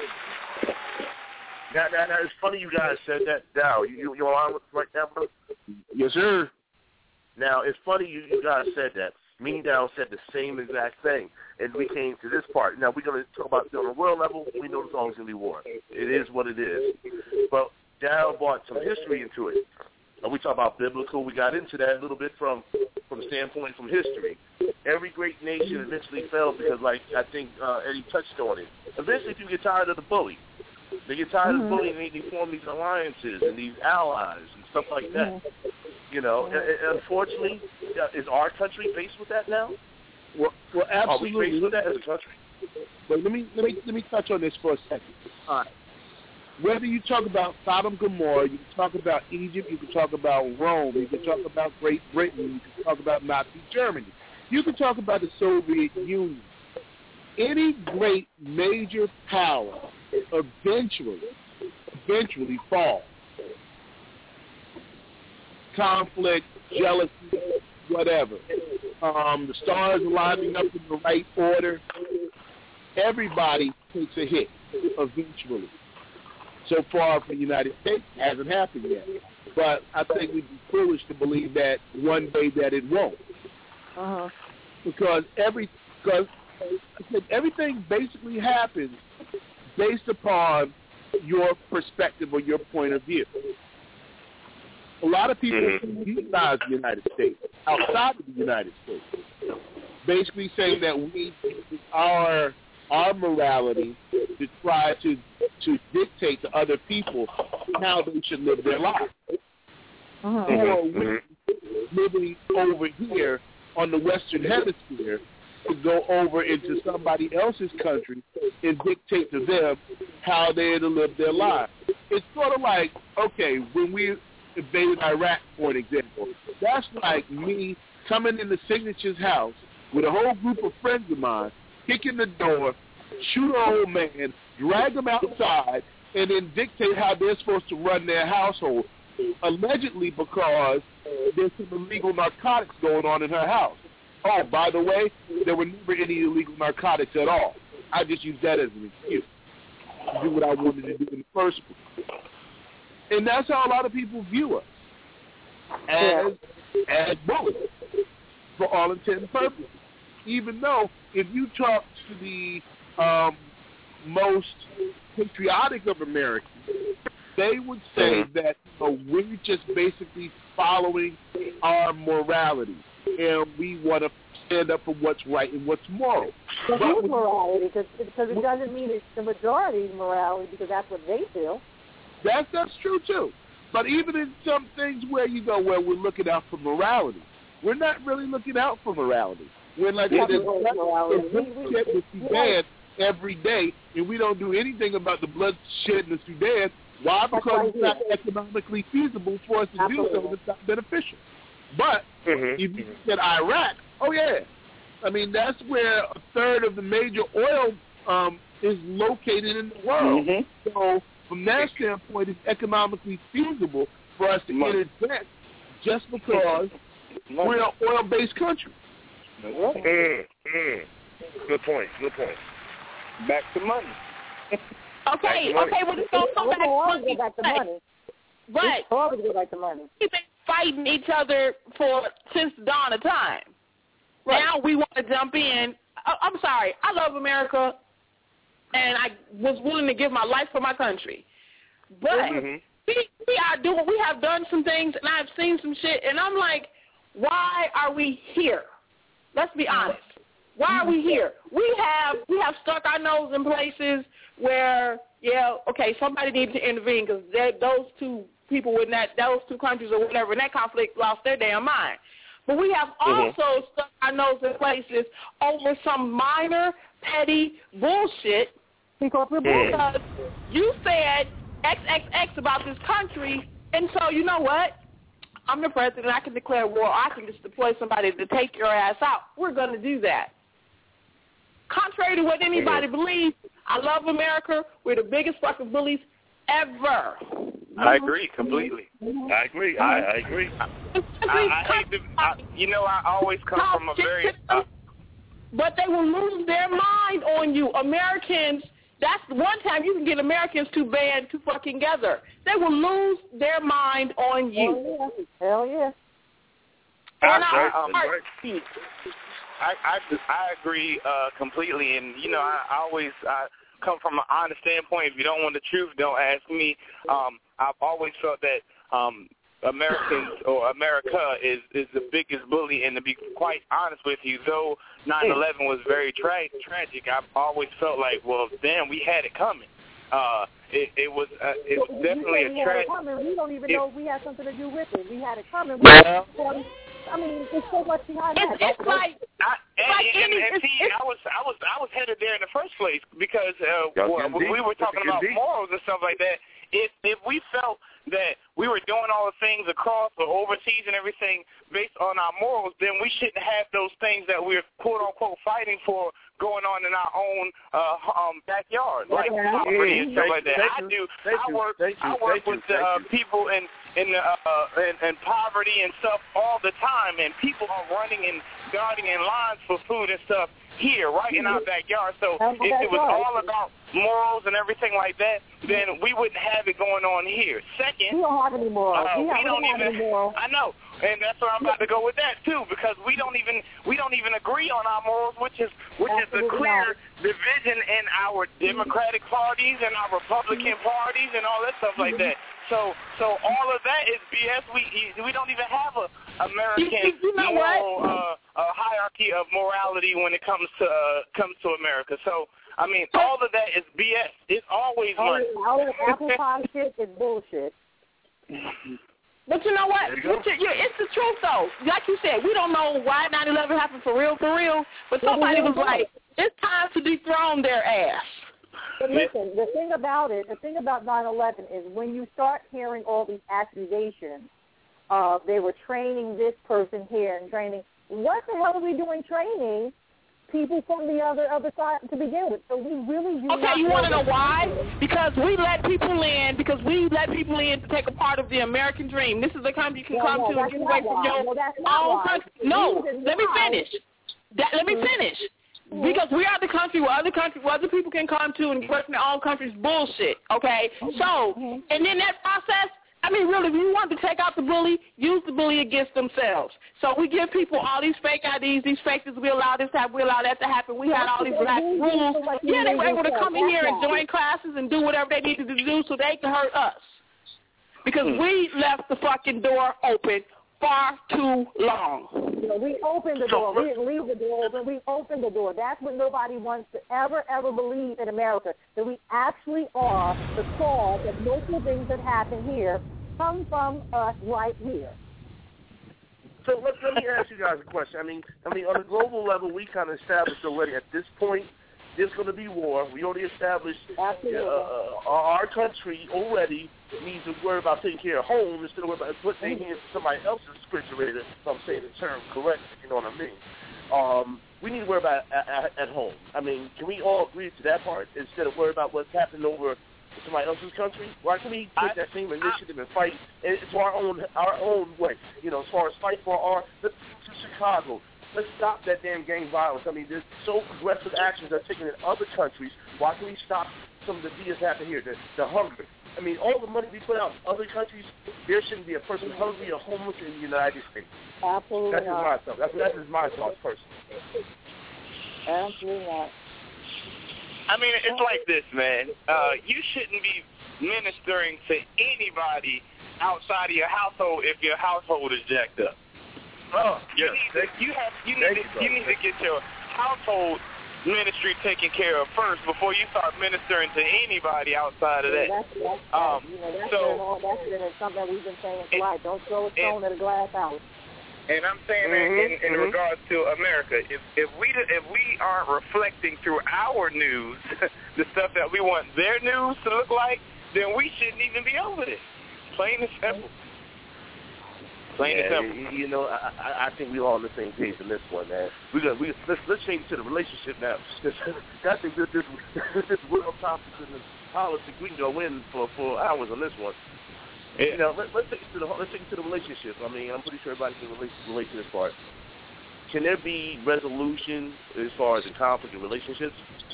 Now, now, now it's funny you guys said that. Dow, you you, you on with right now, bro? Yes, sir. Now it's funny you, you guys said that. Me and Dow said the same exact thing, and we came to this part. Now, we're going to talk about on a world level. We know the song's going to be war. It is what it is. But Dow brought some history into it. And we talk about biblical. We got into that a little bit from from the standpoint from history. Every great nation eventually fell because, like I think uh, Eddie touched on it. Eventually, people get tired of the bully. They get tired mm-hmm. of the bully, and they, they form these alliances and these allies and stuff like that. Mm-hmm. You know, and, and unfortunately, uh, is our country faced with that now? Well, well, absolutely. Are we faced with that as a country? But let me let me let me touch on this for a second. All right. Whether you talk about Sodom and Gomorrah, you can talk about Egypt, you can talk about Rome, you can talk about Great Britain, you can talk about Nazi Germany, you can talk about the Soviet Union. Any great major power eventually, eventually falls. Conflict, jealousy, whatever. Um, the stars are lining up in the right order. Everybody takes a hit eventually. So far from the United States, it hasn't happened yet. But I think we'd be foolish to believe that one day that it won't. Uh-huh. Because every because everything basically happens based upon your perspective or your point of view. A lot of people mm-hmm. demonize the United States, outside of the United States, basically saying that we our our morality to try to to dictate to other people how they should live their lives. Uh-huh. Or we living over here on the Western Hemisphere to go over into somebody else's country and dictate to them how they're to live their lives. It's sort of like, okay, when we invaded Iraq, for an example, that's like me coming into Signature's house with a whole group of friends of mine, kicking the door, shoot an old man, drag them outside, and then dictate how they're supposed to run their household, allegedly because there's some illegal narcotics going on in her house. Oh, by the way, there were never any illegal narcotics at all. I just used that as an excuse to do what I wanted to do in the first place. And that's how a lot of people view us, as, as bullies, for all intent and purposes. Even though if you talk to the um, most patriotic of Americans, they would say mm-hmm. that you know, we're just basically following our morality, and we want to stand up for what's right and what's moral. But it is morality, because, because it doesn't mean it's the majority's morality, because that's what they feel. That's, that's true, too. But even in some things where you go, where we're looking out for morality, we're not really looking out for morality. We're like, there's bloodshed in the Sudan every day, and we don't do anything about the bloodshed in the Sudan. Why? Because it's not economically feasible for us to do so, and it's not beneficial. But mm-hmm. if you said Iraq, oh, yeah, I mean, that's where a third of the major oil um, is located in the world. Mm-hmm. So from that standpoint, it's economically feasible for us to Money. interject just because Money. we're an oil-based country. Right. Mm, mm. Good point. Good point. Back to money. Okay, okay, well, let's go We'll back to always money. go back to money. But We'll always go back to money. we've been fighting each other for since the dawn of time. Right. Now we want to jump in. I, I'm sorry. I love America, and I was willing to give my life for my country. But mm-hmm. we, we are doing. We have done some things, and I've seen some shit, and I'm like, why are we here? Let's be honest. Why are we here? We have we have stuck our nose in places where, yeah, okay, somebody needs to intervene because those two people in that, those two countries or whatever, in that conflict lost their damn mind. But we have also mm-hmm. stuck our nose in places over some minor, petty bullshit because you said X X X about this country, and so you know what? I'm the president. I can declare war. I can just deploy somebody to take your ass out. We're going to do that. Contrary to what anybody mm-hmm. believes, I love America. We're the biggest fucking bullies ever. I agree completely. Mm-hmm. I agree. I, I agree. I, I, I hate to, I, you know, I always come from a very... Uh, but they will lose their mind on you. Americans, that's one time you can get Americans to band to fucking together. They will lose their mind on you. Hell yeah. Hell yeah. And I, I, um, I, I, I agree uh, completely, and, you know, I, I always I come from an honest standpoint. If you don't want the truth, don't ask me. Um, I've always felt that um, Americans or America is, is the biggest bully, and to be quite honest with you, though nine eleven was very tra- tragic, I've always felt like, well, damn, we had it coming. Uh, it, it was uh, it was definitely a tragedy. We don't even it, know we had something to do with it. We had it coming. We well, I mean, there's so much behind it's, that. It's like, I, and, like and, any, and, and see, it's, I was, I was, I was headed there in the first place because uh, well, deep. we were talking about deep. morals and stuff like that. If if we felt that we were doing all the things across or overseas and everything based on our morals, then we shouldn't have those things that we're quote unquote fighting for going on in our own uh, um, backyard, like poverty and stuff like that. I do. I work. I work with uh, people in in, uh, in in poverty and stuff all the time, and people are running and guarding in lines for food and stuff here, right in our backyard. So if it was all about morals and everything like that, then we wouldn't have it going on here. Second, we don't have any morals. Uh, we, we don't have even. Any morals. I know, and that's where I'm about to go with that too, because we don't even we don't even agree on our morals, which is which Absolutely is the clear not. division in our Democratic parties and our Republican parties and all that stuff like that. So, so all of that is B S. We we don't even have a American you know moral uh, uh, hierarchy of morality when it comes to uh, comes to America. So, I mean, all of that is B S. It's always all money. All that apple pie shit is bullshit. But you know what? You It's, it's the truth, though. Like you said, we don't know why nine eleven happened for real, for real. But somebody was like, it's time to dethrone their ass. But listen, the thing about it, the thing about nine eleven is when you start hearing all these accusations of they were training this person here and training, what the hell are we doing training people from the other other side to begin with? So we really do Okay, not you want to know that. why? Because we let people in, because we let people in to take a part of the American dream. This is the country you can No, come no, to and get away from why. your no, that's not own why. country. No, The reason let me why- finish. That, let me finish. Because we are the country where other country, where other people can come to and work in their own country's bullshit, okay? So, and then that process, I mean, really, if you want to take out the bully, use the bully against themselves. So we give people all these fake I Ds, these fakes, we allow this to happen, we allow that to happen. We had all these black rules. Yeah, they were able to come in here and join classes and do whatever they needed to do so they could hurt us. Because we left the fucking door open far too long. You know, we opened the door. We didn't leave the door open. We opened the door. That's what nobody wants to ever, ever believe in America, that we actually are the cause of most of the things that happen here come from us right here. So let, let me ask you guys a question. I mean, I mean, on a global level, we kind of established already at this point there's going to be war. We already established uh, our country already needs to worry about taking care of home instead of worry about putting their hands in somebody else's refrigerator, if I'm saying the term correct, if you know what I mean. um, we need to worry about at, at, at home. I mean, can we all agree to that part instead of worry about what's happening over somebody else's country? Why can't we take that same initiative and fight to our own our own way? You know, as far as fight for our let's to Chicago. Let's stop that damn gang violence. I mean, there's so aggressive actions that are taken in other countries. Why can't we stop some of the B S happening here? The, the hunger. I mean, all the money we put out in other countries, there shouldn't be a person hungry or homeless in the United States. Absolutely That's not. just my thought. That's, that's just my thoughts personally. Absolutely not. I mean, it's like this, man. Uh, you shouldn't be ministering to anybody outside of your household if your household is jacked up. Oh, you yes. need to, you have you need to, you need to get your household ministry taken care of first before you start ministering to anybody outside of that. Yeah, that's, that's, um, you know, that's so been all, that's been something that we've been saying for life. Don't throw a stone at a glass house. And I'm saying mm-hmm, that in, in mm-hmm. regards to America, if if we if we aren't reflecting through our news the stuff that we want their news to look like, then we shouldn't even be over this. Plain and simple. Plain yeah, and simple. You, you know, I, I I think we're all on the same page in this one, man. We got we let's let's change to the relationship now. I think this this this world topic in the politics we can go in for for hours on this one. Yeah. You know, let, let's take it to the let's take it to the relationship. I mean, I'm pretty sure everybody can relate relate to this part. Can there be resolution as far as a conflict in relationships?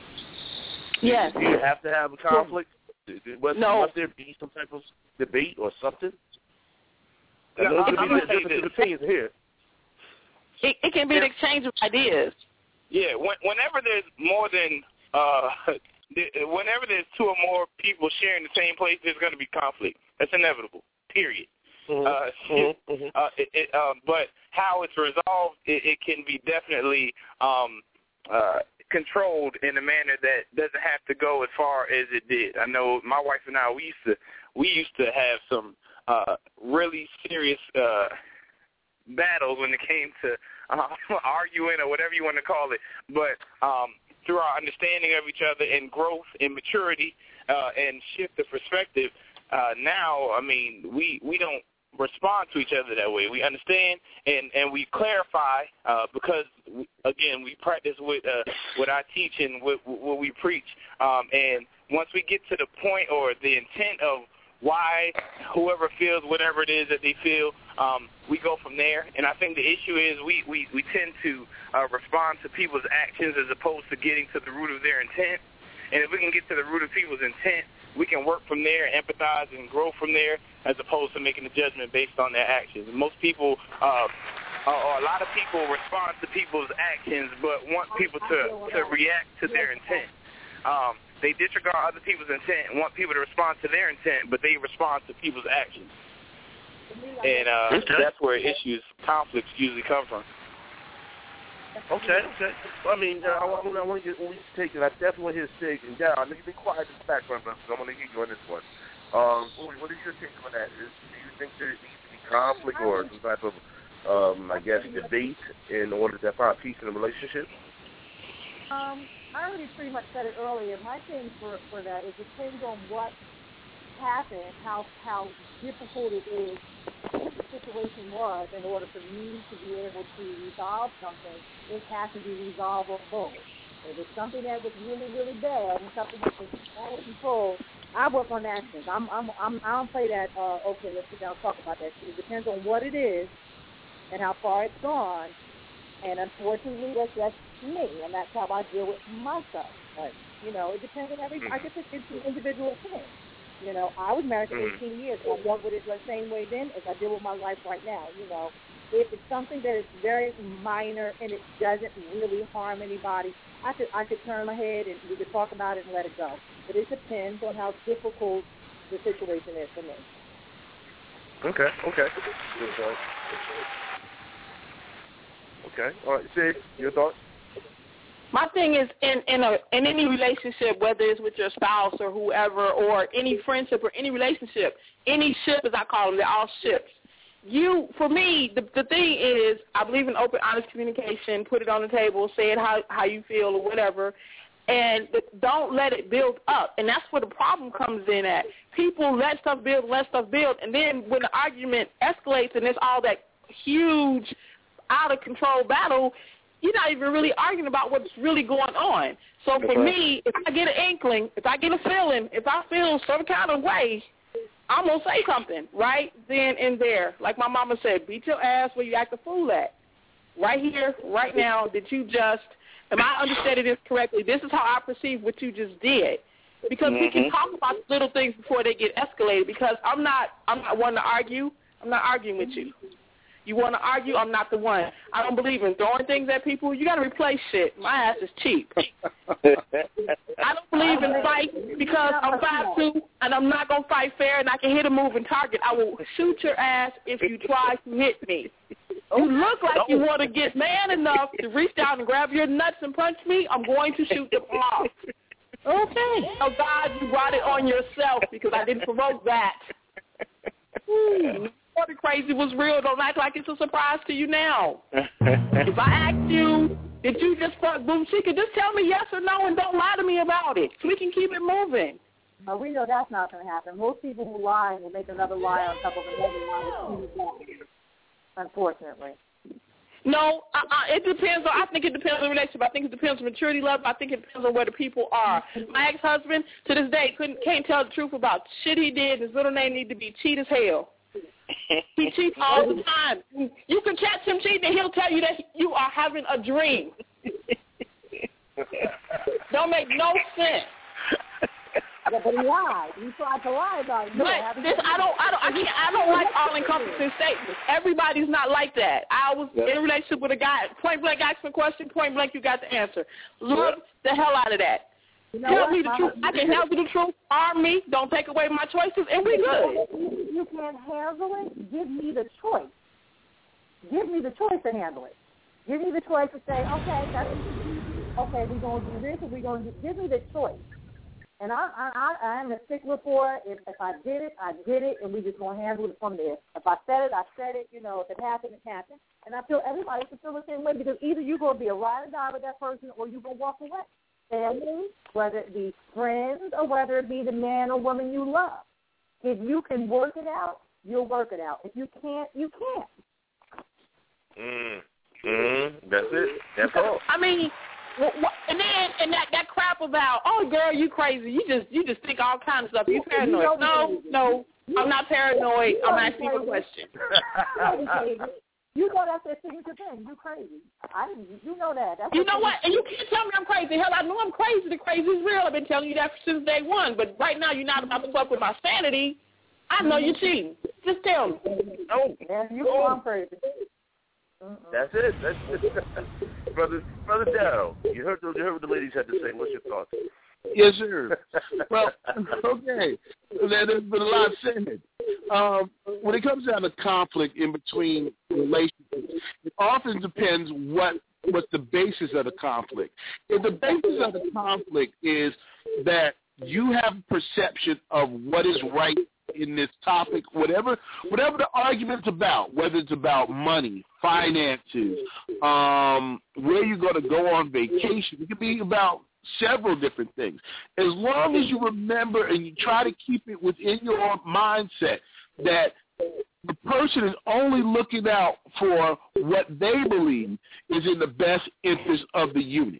Yes. Do you have to have a conflict? Must, no. Must there be some type of debate or something? No, those I'm could gonna be say different this. opinions here. It, it can be an exchange of ideas. Yeah, when, whenever there's more than, uh, whenever there's two or more people sharing the same place, there's going to be conflict. That's inevitable, period. Mm-hmm. Uh, mm-hmm. uh, it, it, uh, but how it's resolved, it, it can be definitely um, uh, controlled in a manner that doesn't have to go as far as it did. I know my wife and I, we used to, we used to have some uh, really serious uh, battles when it came to uh, arguing or whatever you want to call it. But um, through our understanding of each other and growth and maturity uh, and shift of perspective, uh, now, I mean, we, we don't respond to each other that way. We understand and, and we clarify uh, because, we, again, we practice with uh, what I teach and what, what we preach. Um, and once we get to the point or the intent of why whoever feels whatever it is that they feel, um, we go from there. And I think the issue is we, we, we tend to uh, respond to people's actions as opposed to getting to the root of their intent. And if we can get to the root of people's intent, we can work from there, empathize, and grow from there as opposed to making a judgment based on their actions. Most people, uh, or a lot of people respond to people's actions but want people to, to react to their intent. Um, they disregard other people's intent and want people to respond to their intent, but they respond to people's actions. And uh, okay. that's where issues, conflicts usually come from. Okay, okay. Well, I mean, uh, I, I want to get at least take it. I definitely want to hear Sig and down. I know you've been quiet in the background, but I want to hear you on this one. Um, what is your take on that? Is, do you think there needs to be conflict or some type of, um, I guess, debate in order to find peace in a relationship? Um, I already pretty much said it earlier. My thing for for that is it depends on what happened, how how difficult it is, what the situation was, in order for me to be able to resolve something. It has to be resolvable. If it's something that was really really bad and something that was out of control, I work on actions. I'm I'm, I'm I don't play that. Uh, okay, let's sit down and talk about that. It depends on what it is and how far it's gone. And unfortunately, that's that's me, and that's how I deal with myself. Like, you know, it depends on every. I guess it's an individual thing. You know, I was married for eighteen years. I dealt with it the same way then as I deal with my life right now. You know, if it's something that is very minor and it doesn't really harm anybody, I could I could turn my head and we could talk about it and let it go. But it depends on how difficult the situation is for me. Okay, okay. Okay, all right. Sid, your thoughts? My thing is, in in, a, in any relationship, whether it's with your spouse or whoever, or any friendship or any relationship, any ship, as I call them, they're all ships. You, for me, the the thing is, I believe in open, honest communication. Put it on the table, say it how how you feel or whatever, and don't let it build up. And that's where the problem comes in at. People let stuff build, let stuff build, and then when the argument escalates and it's all that huge, out of control battle, you're not even really arguing about what's really going on. So for me, if I get an inkling, if I get a feeling, if I feel some kind of way, I'm going to say something right then and there. Like my mama said, beat your ass where you act a fool at. Right here, right now, did you just, am I understanding this correctly? This is how I perceive what you just did. Because mm-hmm. we can talk about little things before they get escalated, because I'm not, I'm not one to argue. I'm not arguing with you. You want to argue? I'm not the one. I don't believe in throwing things at people. You got to replace shit. My ass is cheap. I don't believe in fight because I'm five two and I'm not going to fight fair and I can hit a moving target. I will shoot your ass if you try to hit me. You look like you want to get man enough to reach down and grab your nuts and punch me. I'm going to shoot them off. Okay. Oh, God, you brought it on yourself because I didn't provoke that. Hmm. The crazy was real. Don't act like it's a surprise to you now. If I ask you, did you just fuck Boom Chica, just tell me yes or no and don't lie to me about it. We can keep it moving. Uh, we know that's not going to happen. Most people who lie will make another lie on top of another lie. Unfortunately. No, uh, uh, it depends on, I think it depends on the relationship. I think it depends on maturity level. I think it depends on where the people are. My ex-husband, to this day, couldn't can't tell the truth about shit he did. His middle name need to be cheat as hell. He cheats all the time. You can catch him cheating and he'll tell you that you are having a dream. Don't make no sense. Yeah, but he lied. He tried to lie about it. But this, I don't, I don't, I can't, I don't like all-encompassing statements. Everybody's not like that. I was yep. in a relationship with a guy. Point blank, asked me a question. Point blank, you got the answer. Love yep. the hell out of that. You know Tell what? me the truth. I can handle the truth. Arm me. Don't take away my choices, and we good. You can't handle it. Give me the choice. Give me the choice to handle it. Give me the choice to say, okay, that's okay. We're going to do this, or we're going to do. Give me the choice. And I, I, I, I'm a stickler for it. If, if I did it, I did it, and we just going to handle it from there. If I said it, I said it. You know, if it happened, it happened. And I feel everybody should feel the same way because either you're going to be a ride or die with that person, or you're going to walk away. Family, whether it be friends or whether it be the man or woman you love. If you can work it out, you'll work it out. If you can't, you can't. Mm. Mm. That's it. That's all. I mean, what, what, and then and that, that crap about, oh girl, you crazy. You just you just think all kinds of stuff. You paranoid. No, no, I'm not paranoid. I'm asking you a question. You know that's their signature thing. You crazy. I didn't. You know that. That's you know what? And you can't tell me I'm crazy. Hell, I know I'm crazy. The crazy is real. I've been telling you that since day one. But right now, you're not about to fuck with my sanity. I know you're cheating. Just tell me. No. Yeah, you know I'm crazy. Uh-uh. That's it. That's it. brother, brother Darryl, you heard the, you heard what the ladies had to say. What's your thoughts? Yes, sir. Well, okay. There's been a lot said. Um, when it comes down to conflict in between relationships, it often depends what what the basis of the conflict. If the basis of the conflict is that you have a perception of what is right in this topic, whatever whatever the argument's about, whether it's about money, finances, um, where you're going to go on vacation, it could be about several different things. As long as you remember and you try to keep it within your mindset that the person is only looking out for what they believe is in the best interest of the unit.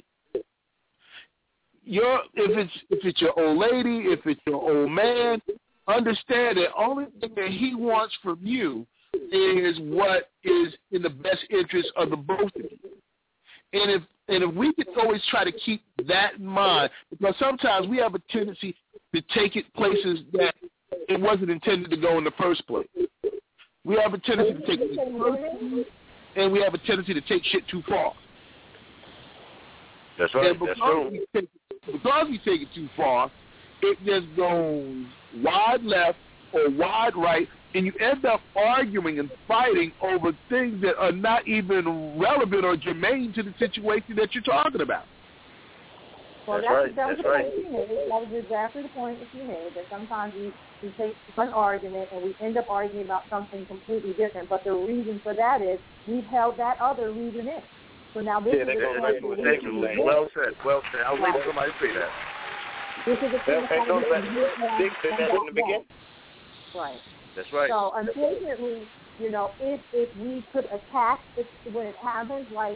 Your, if it's if it's your old lady, if it's your old man, understand that only thing that he wants from you is what is in the best interest of the both of you. And if and if we could always try to keep that in mind, because sometimes we have a tendency to take it places that it wasn't intended to go in the first place. We have a tendency to take it personal, and we have a tendency to take shit too far. That's right. And because, That's true. we take, because we take it too far, it just goes wide left or wide right, and you end up arguing and fighting over things that are not even relevant or germane to the situation that you're talking about. Well, that's, that's right. That was that's the right. point you made. That was exactly the point that you made, that sometimes we, we take one argument and we end up arguing about something completely different, but the reason for that is we've held that other reason in. So now this yeah, is the thank you. Thank you. Well said. Well said. I was waiting for somebody to say that. This is a thing that goes back to Dick said that in the beginning. Right. That's right. So unfortunately, you know, if if we could attack it when it happens, like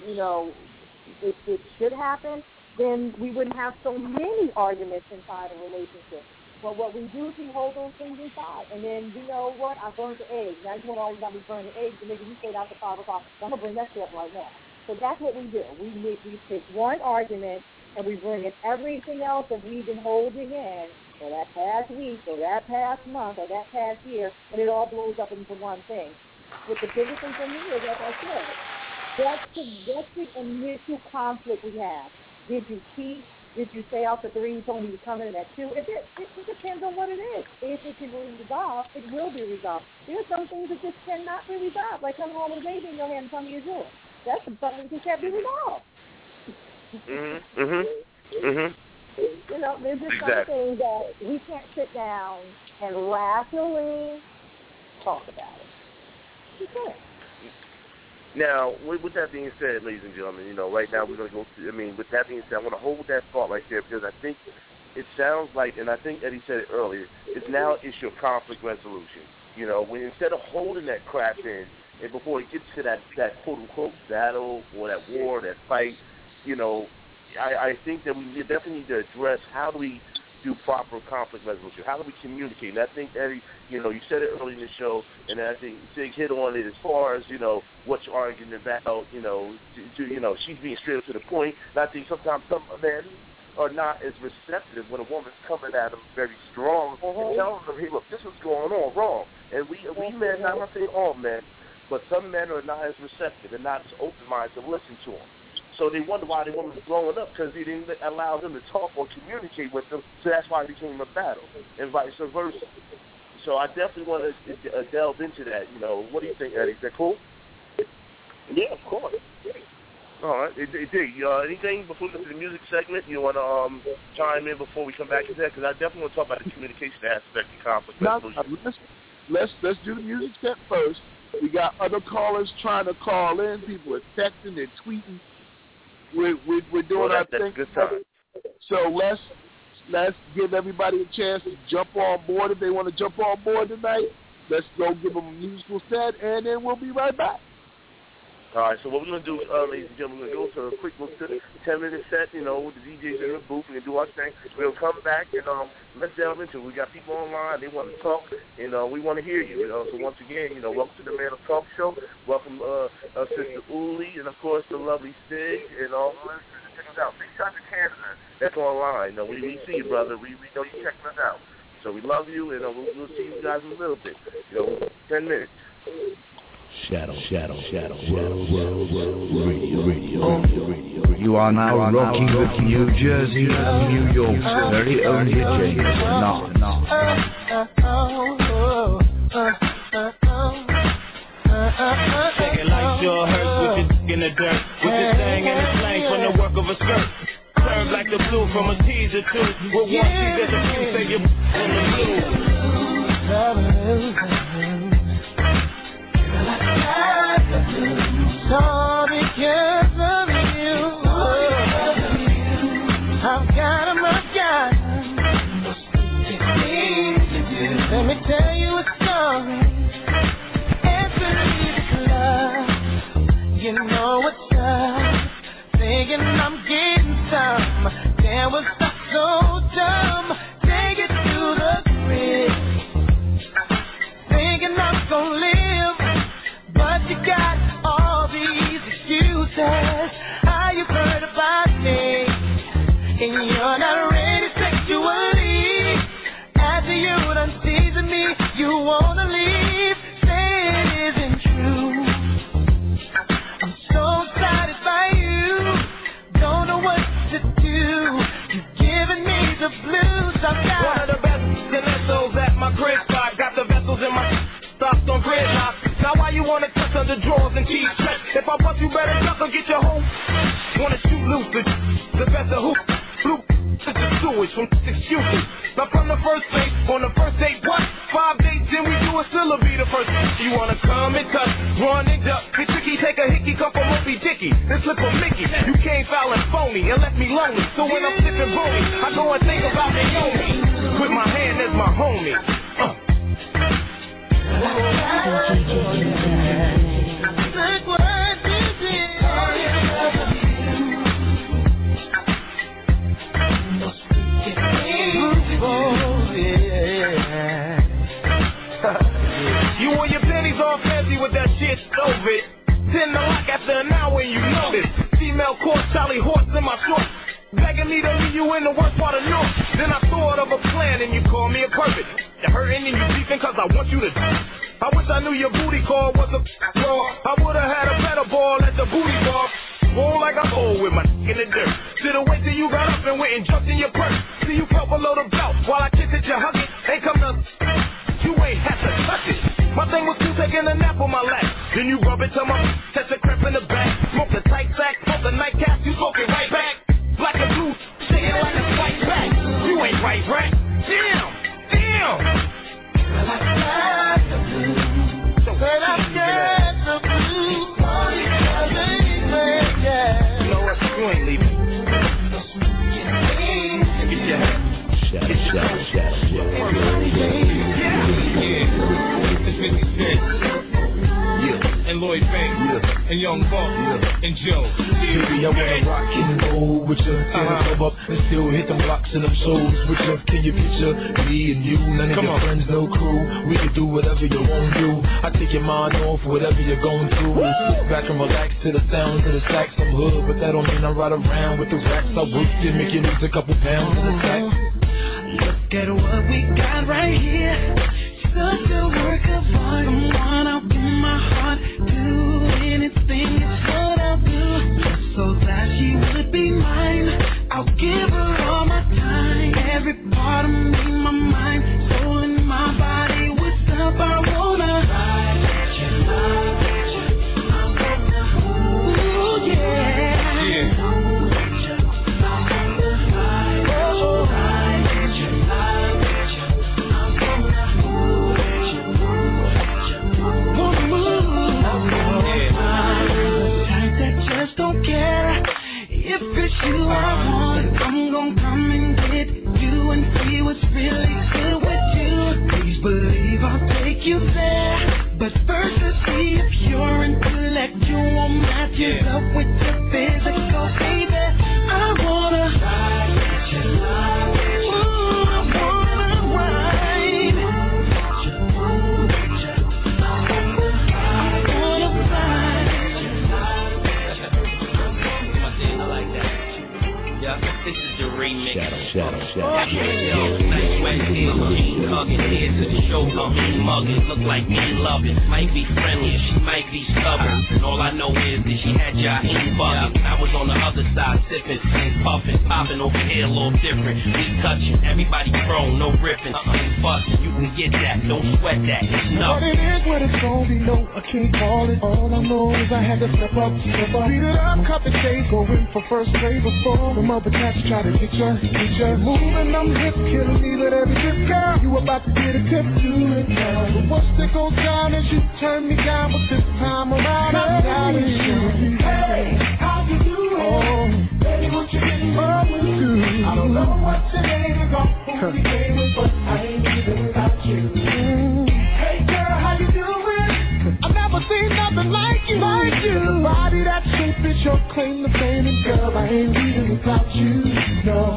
you know, if it should happen, then we wouldn't have so many arguments inside a relationship. But what we do is we hold those things inside. And then, you know what, I burned the eggs. Now you want to always got me burning the eggs, and maybe you stayed out to five o'clock. I'm going to bring that shit up right now. So that's what we do. We we, we take one argument, and we bring in everything else that we've been holding in for that past week or that past month or that past year, and it all blows up into one thing. But the biggest thing for me is, like I said, that's the, that's the initial conflict we have. Did you cheat? Did you stay out for three? You told me you were coming in at two. If it, it, it depends on what it is. If it can be resolved, it will be resolved. There are some things that just cannot be resolved, like coming home with a baby in your hand and telling me you're doing. That's something that just can't be resolved. Mm-hmm. Mm-hmm. Mm-hmm. You know, there's just exactly. something that we can't sit down and rationally talk about it. You can't. Now, with, with that being said, ladies and gentlemen, you know, right now we're going to go to, I mean, with that being said, I want to hold that thought right there because I think it sounds like, and I think Eddie said it earlier, it's now an issue of conflict resolution. You know, when instead of holding that crap in, and before it gets to that, that quote-unquote battle or that war, that fight, you know, I, I think that we definitely need to address how do we do proper conflict resolution? How do we communicate? And I think, Eddie, you know, you said it early in the show, and I think Sig hit on it as far as, you know, what you're arguing about, you know, to, to, you know, she's being straight up to the point. And I think sometimes some men are not as receptive when a woman's coming at them very strong mm-hmm. and telling them, hey, look, this is going on wrong. And we, we men, I'm not saying all men, but some men are not as receptive and not as open-minded to listen to them. So they wonder why the woman was blowing up because he didn't allow them to talk or communicate with them. So that's why it became a battle, and vice versa. So I definitely want to uh, delve into that. You know, what do you think, Eddie? Is that cool? Yeah, of course. All right. It, it, it, uh, anything before we go to the music segment you want to um, chime in before we come back to that? Because I definitely want to talk about the communication aspect of conflict resolution. Let's, let's let's do the music set first. We got other callers trying to call in. People are texting and tweeting. We're, we're, we're doing well, that, our that's thing. Good time. So let's let's give everybody a chance to jump on board if they want to jump on board tonight. Let's go give them a musical set, and then we'll be right back. All right, so what we're going to do, uh, ladies and gentlemen, we're going to go to a quick look to the ten-minute set, you know, with the D Js in the booth. We're going to do our thing. We'll come back, and um, let's delve into it. We got people online. They want to talk, and uh, we want to hear you. You know, so once again, you know, welcome to the Man of Talk Show. Welcome, uh, uh, Sister Uli, and, of course, the lovely Sig, and all the listeners. Check us out. Big shout to Canada. That's online. You know, we, we see you, brother. We, we know you're checking us out. So we love you, and uh, we'll, we'll see you guys in a little bit. You know, ten minutes. Shadow, shadow, shadow, world, world, world, radio, radio, radio, radio. You are now rocking with New Jersey and New York's very own D J. No, no. Second like your hurt with your in the dirt, with your thing and the slang from the work of a skirt. Served like the blue from a teaser too. With one teaser, the few say you're from the blue. All because of you, I've got a my God. Let me tell you a story. Every love, you know what's up. Thinking I'm getting some. Damn, was I so dumb? Take it to the grid. Thinking I'm gonna live, but you got all these excuses. How you heard about me, and you're not ready sexually. After you done seasoned me, you wanna leave. Say it isn't true. I'm so excited by you. Don't know what to do. You're giving me the blues. I've got one of the best stilettos at my crib spot. Got the vessels in my socks on gridlock. Now why you wanna touch under drawers and cheese check? If I bust you better duck or get your home. Wanna shoot loose the, the best of who? Blue to the sewage from excuses. Now from the first date, on the first date, what? Five dates, then we do it, still be the first. You wanna come and touch, run and duck. Get tricky, take a hickey, come from Moby Dicky. Then slip a Mickey. You came foul and phony and left me lonely. So when I'm sipping booty, I go and think about Naomi. With my hand as my homie. Uh. Look what you did. move it. Ten to lock after an hour and you know this. Female court, Charlie horse in my shorts. Begging me to meet you in the worst part of North. Then I thought of a plan and you called me a perfect. You're hurting and you beefing cause I want you to. I wish I knew your booty call was a ball. I would've had a better ball at the booty bar. Roll like a hole with my in the dirt. Should've waited till you got up and went and jumped in your purse. See you felt below the belt while I kissed it, you hugged it. Ain't come to, you ain't had to touch it. My thing was you taking a nap on my lap. Then you rub it to my, catch a cramp in the back. Smoke the tight sack, smoke the nightcap, you smoking right back. Black and blue, shaking like a fight back. You ain't right, right? Damn, damn. Well, I got the blue. So well, I got the blue. Party, baby, yeah. You know what? You ain't leaving. Get your head. Shout, shout, shout, shout. Yeah, yeah. This fifty Cent. And Lloyd Banks, yeah. And Young Buck, yeah. And Joe. Baby, I wanna rock and roll with you. Tear the club up and still hit them blocks and them shows with you. Can you picture me and you? None of Come your on. friends, no crew. We can do whatever you want to do. I take your mind off whatever you're going through. Sit back and relax to the sounds of the sax. I'm hood, but that don't mean I ride around with the racks. I work to make you lose a couple pounds in the sack. Look at what we got right here. Such a work of art. Someone I'll give my heart to. Anything is what I'll do. Just so that she would be mine. I'll give her all my time. Every part of me, my mind, soul and my body. What's up? I wanna ride at your love at you. I'm gonna ooh yeah. Yeah. Don't care if it's you I want. I'm gonna come and get you and see what's really good with you. Please believe I'll take you there. But first let's see if your intellectual matches up with your physical, baby. I wanna ride with your love. Ooh, I wanna ride. I wanna ride. This is the remix. Shadow, shadow, shadow. Nice wet heel, she hugging here to the show, come in mugging. Look like me and loving. Might be friendly, she might be stubborn. And all I know is that she had y'all in bugging. I was on the other side sipping, and puffing, popping over here a little different. We touching, everybody prone, no ripping. Uh-uh, busting, you can get that, don't sweat that. It's nothing. What it is, what it's gonna be, no, I can't call it. All I know is I had to step up, step up. Beat it up, cup and chase, go in for first play before the mother cats try to get ya, get ya. Moving them hips, killing me with every tip, girl. You about to get a tip, do it now. But once it goes down and she turn me down, but this time around, I'm down and shooting. Hey, how you doing? Oh, baby, what you getting up to? I don't know what your name is off who we came with, but I ain't even without you. Mm. Hey, girl, how you doing? I've never seen nothing like you, like you. The body that shape is your claim to fame, and girl, I ain't leaving without you. No.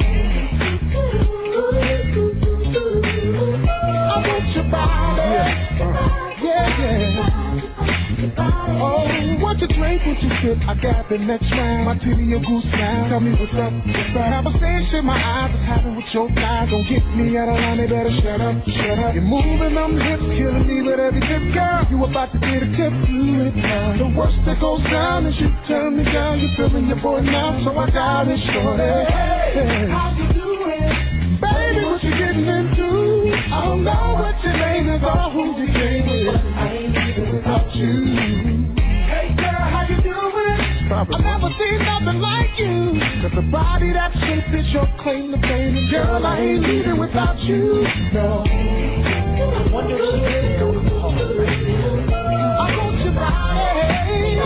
I want your body. Yeah, yeah. Oh, what you drink, what you sip? I got the next round. My titty a goose now. Tell me what's up. Conversation my eyes is having with your thighs. Don't get me out of line, they better shut up, shut up. You're moving them hips, killing me with every tip, girl. You about to get a tip, do it now. The worst that goes down is you turn me down. You're feeling your boy now, so I got it shorty. Hey, how you doing? Baby, what you getting into? I don't know what your name is or who you came with. I ain't leaving without you. Hey girl, how you doing? I've never seen nothing like you. Cause the body that shape is your claim to fame. And girl, I ain't leaving without you. No. I wonder if she did go home. I want your body.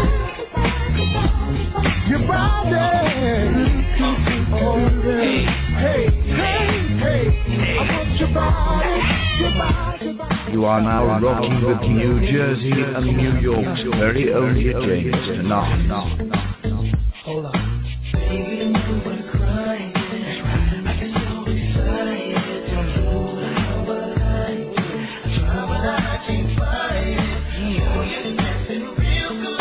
Your body. Oh, hey, hey, hey, hey. I want your body. Your body. You are now rocking with New Jersey and New York's very own James Knott. Hold on. Baby, you were crying. I can so excited. Don't know how but I I try but I can't find it. Oh, you're dancing real good.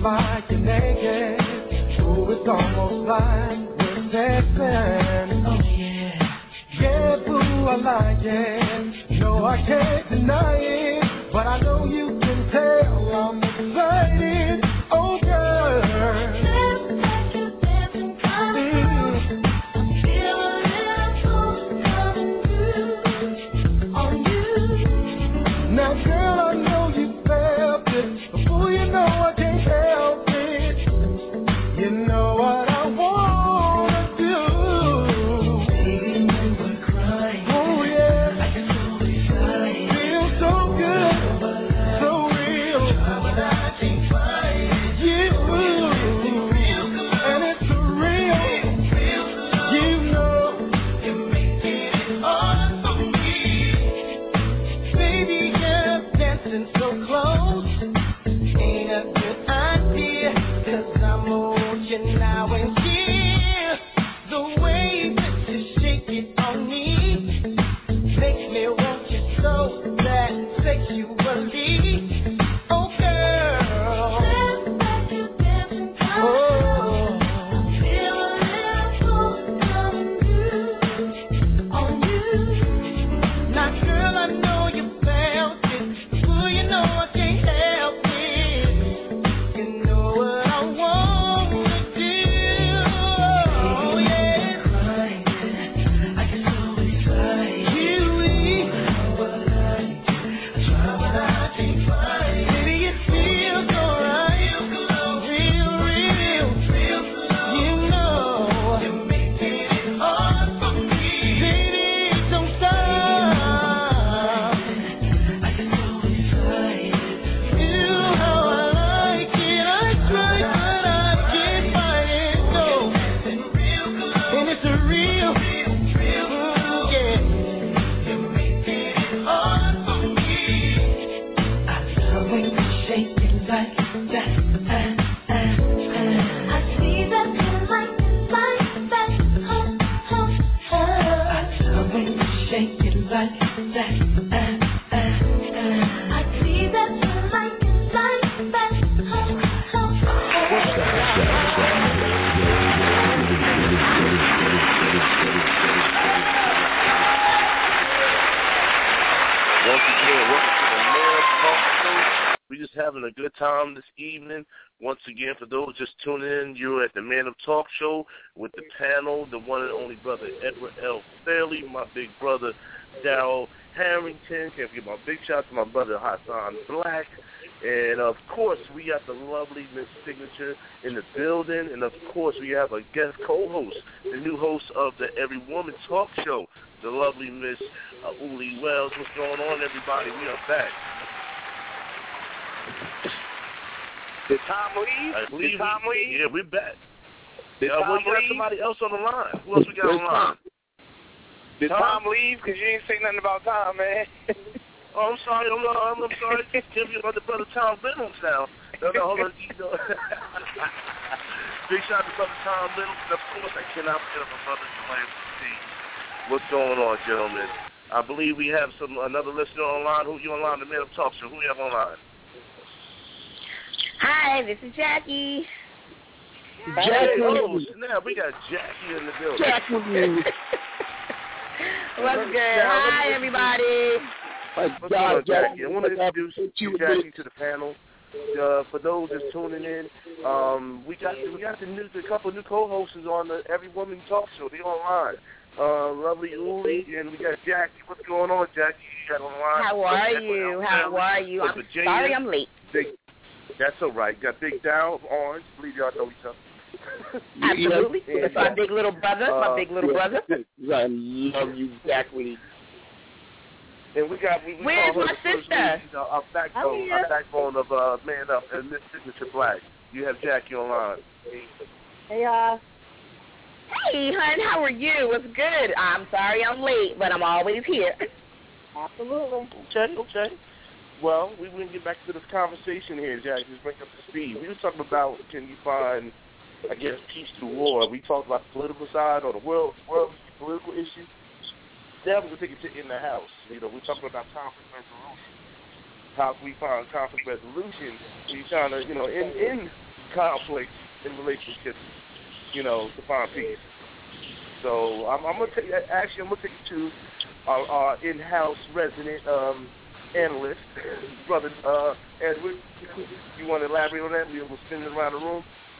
like you're naked. Ooh, it's almost like we're dancing. Oh yeah. Yeah, boo, I like it. No, I can't deny it. But I know you can tell I'm excited. Oh, girl. Dance like you're dancing, mm. I feel a little cold coming through on you. Now, girl, I know you felt it. Before you know I can't help it. You know what I wanna do. Baby, you were crying. Oh yeah, I can so excited. Feel so good, so real. Try but I can't find you, and it's real. You know you're making it hard for me. Baby, you're dancing so close. Ain't a good idea, 'cause I'm on you now and here. The way that you shake it on me makes me want you so bad sexually. Oh girl, oh, feel a little cold coming through on you. Now girl, I know you felt it. Before you know I can't help it. You know what I want to do. Oh yeah, I get so excited. You leave, but I try, but I can't find it. Baby, it feels alright, real, real. You know you're making it hard for me. Baby, don't stop. I get so excited. You how I like it. I try, but I can't find it. No, and it's a real, mm, yeah. You're making it hard for me. I love when you shake it like that. Uh, uh, uh. I see that you like it like that. Oh, oh, oh. I love when you shake it like that. Uh, uh, uh. I see that you like it like that. Oh, oh, oh. Once again, welcome to the Man Talk Show. We're just having a good time this evening. Once again, for those just tuning in, you're at the Man of Talk Show with the panel, the one and only brother Edward L. Fairley, my big brother Darryl Harrington. Can't forget my big shout to my brother Hassan Black. And, of course, we got the lovely Miss Signature in the building. And, of course, we have a guest co-host, the new host of the Every Woman Talk Show, the lovely Miss uh, Uli Wells. What's going on, everybody? We are back. Did Tom leave? I believe Did Tom we, leave? Yeah, we're back. Did Yeah, Tom well, we got leave? somebody else on the line. Who else we got on the line? Did Tom? Tom leave? Because you ain't say nothing about Tom, man. Oh, I'm sorry. I'm, I'm, I'm sorry. Give you about the brother Tom Reynolds now. No, no, hold on. You know. Big shout out to brother Tom Reynolds. And, of course, I cannot forget about brother Jermaine C. What's going on, gentlemen? I believe we have some another listener online. Who you online? The Man of Talk Show. Who you have online? Hi, this is Jackie. Jackie. Oh, snap. We got Jackie in the building. Jackie. What's good? Hi, everybody. What's going on, Jackie? I want to introduce you, Jackie, to the panel. Uh, for those just tuning in, um, we got we got the new, a couple of new co-hosts on the Every Woman Talk Show. They online. Uh, lovely Uli, and we got Jackie. What's going on, Jackie? You got online. How are you? How are you? I'm Virginia. sorry I'm late. Big, that's all right. Got Big Dow of Orange. I believe y'all know each other. Absolutely. Yeah. That's my big little brother. Uh, my big little brother. I love you, Jackie. And we got we, we Where's call her my the first sister? lady, you know, our backbone, Oh, yeah. our backbone of uh, Man Up and Miss Signature Black. You have Jackie online. Hey, uh, Hey, hon, how are you? What's good? I'm sorry I'm late, but I'm always here. absolutely. Okay, okay. Well, we want to get back to this conversation here, Jackie. Just bring up the speed. We were talking about can you find, I guess, peace through war. We talked about the political side or the world, world political issue. Now we're going to take it to in the house. You know, we're talking about conflict resolution. How can we find conflict resolution? We're trying to, you know, in, in conflict in relationships, you know, to find peace. So I'm, I'm gonna take actually I'm gonna take you to our, our in-house resident um, analyst, brother uh, Edward. You want to elaborate on that? We'll spin it around the room.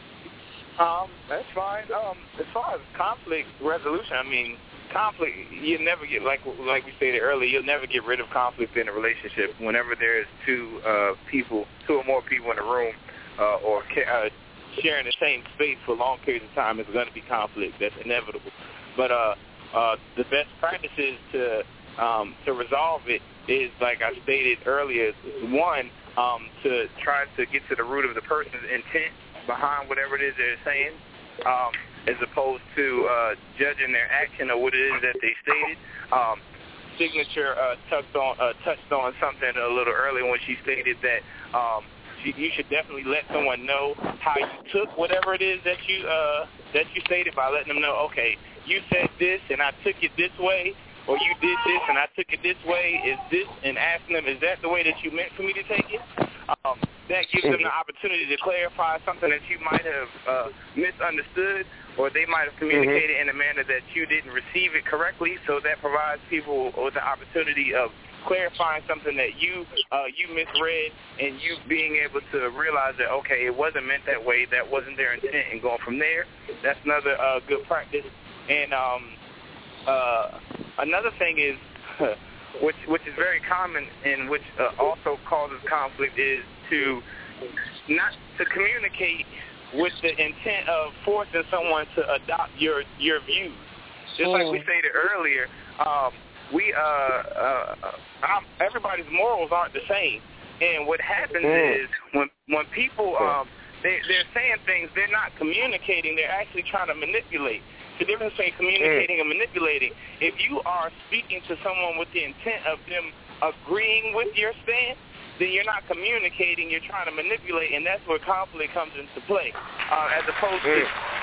Um, that's fine. Um, as far as conflict resolution, I mean, conflict, you never get, like like we stated earlier, you'll never get rid of conflict in a relationship. Whenever there's two uh, people, two or more people in a room, uh, or uh, sharing the same space for long periods of time, it's going to be conflict. That's inevitable. But uh, uh, the best practices to um, to resolve it is, like I stated earlier, one, um, to try to get to the root of the person's intent behind whatever it is they're saying, um, as opposed to uh, judging their action or what it is that they stated. Um, Signature uh, touched on uh, touched on something a little earlier when she stated that um, she, you should definitely let someone know how you took whatever it is that you uh, that you stated by letting them know, okay, you said this and I took it this way, or you did this and I took it this way. Is this, and asking them, is that the way that you meant for me to take it? Um, that gives them the opportunity to clarify something that you might have uh, misunderstood, or they might have communicated mm-hmm. in a manner that you didn't receive it correctly. So that provides people with the opportunity of clarifying something that you uh, you misread, and you being able to realize that, okay, it wasn't meant that way, that wasn't their intent, and going from there. That's another uh, good practice. And um, uh, another thing is, which which is very common and which uh, also causes conflict, is to not to communicate with the intent of forcing someone to adopt your your views. Just like we stated earlier, um, we uh, uh, um, everybody's morals aren't the same, and what happens mm. is when when people um, they they're saying things, they're not communicating, they're actually trying to manipulate. The difference between communicating mm. and manipulating. If you are speaking to someone with the intent of them agreeing with your stance, then you're not communicating, you're trying to manipulate, and that's where conflict comes into play, uh, as opposed mm. to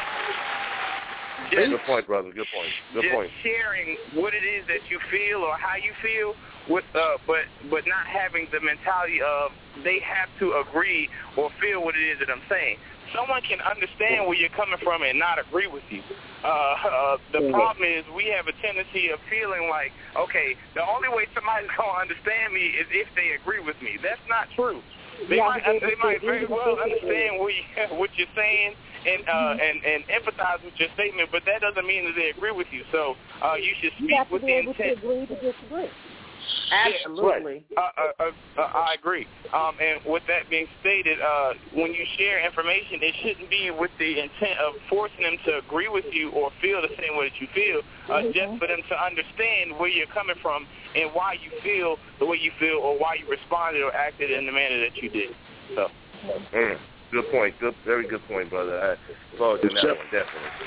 just, good point, brother. Good point. Good just point. sharing what it is that you feel or how you feel, with uh, but but not having the mentality of they have to agree or feel what it is that I'm saying. Someone can understand where you're coming from and not agree with you. Uh, uh, the mm-hmm. problem is we have a tendency of feeling like, okay, the only way somebody's going to understand me is if they agree with me. That's not true. They yeah, might they might very well understand what, you, what you're saying and, uh, mm-hmm. and and empathize with your statement, but that doesn't mean that they agree with you. So uh, you should speak you have to with be the able intent. To agree to disagree. Absolutely. Yeah, right. uh, uh, uh, I agree. Um, and with that being stated, uh, when you share information, it shouldn't be with the intent of forcing them to agree with you or feel the same way that you feel, uh, mm-hmm. just for them to understand where you're coming from and why you feel the way you feel or why you responded or acted in the manner that you did. So, mm, good point. Good, very good point, brother. I apologize on that one, definitely.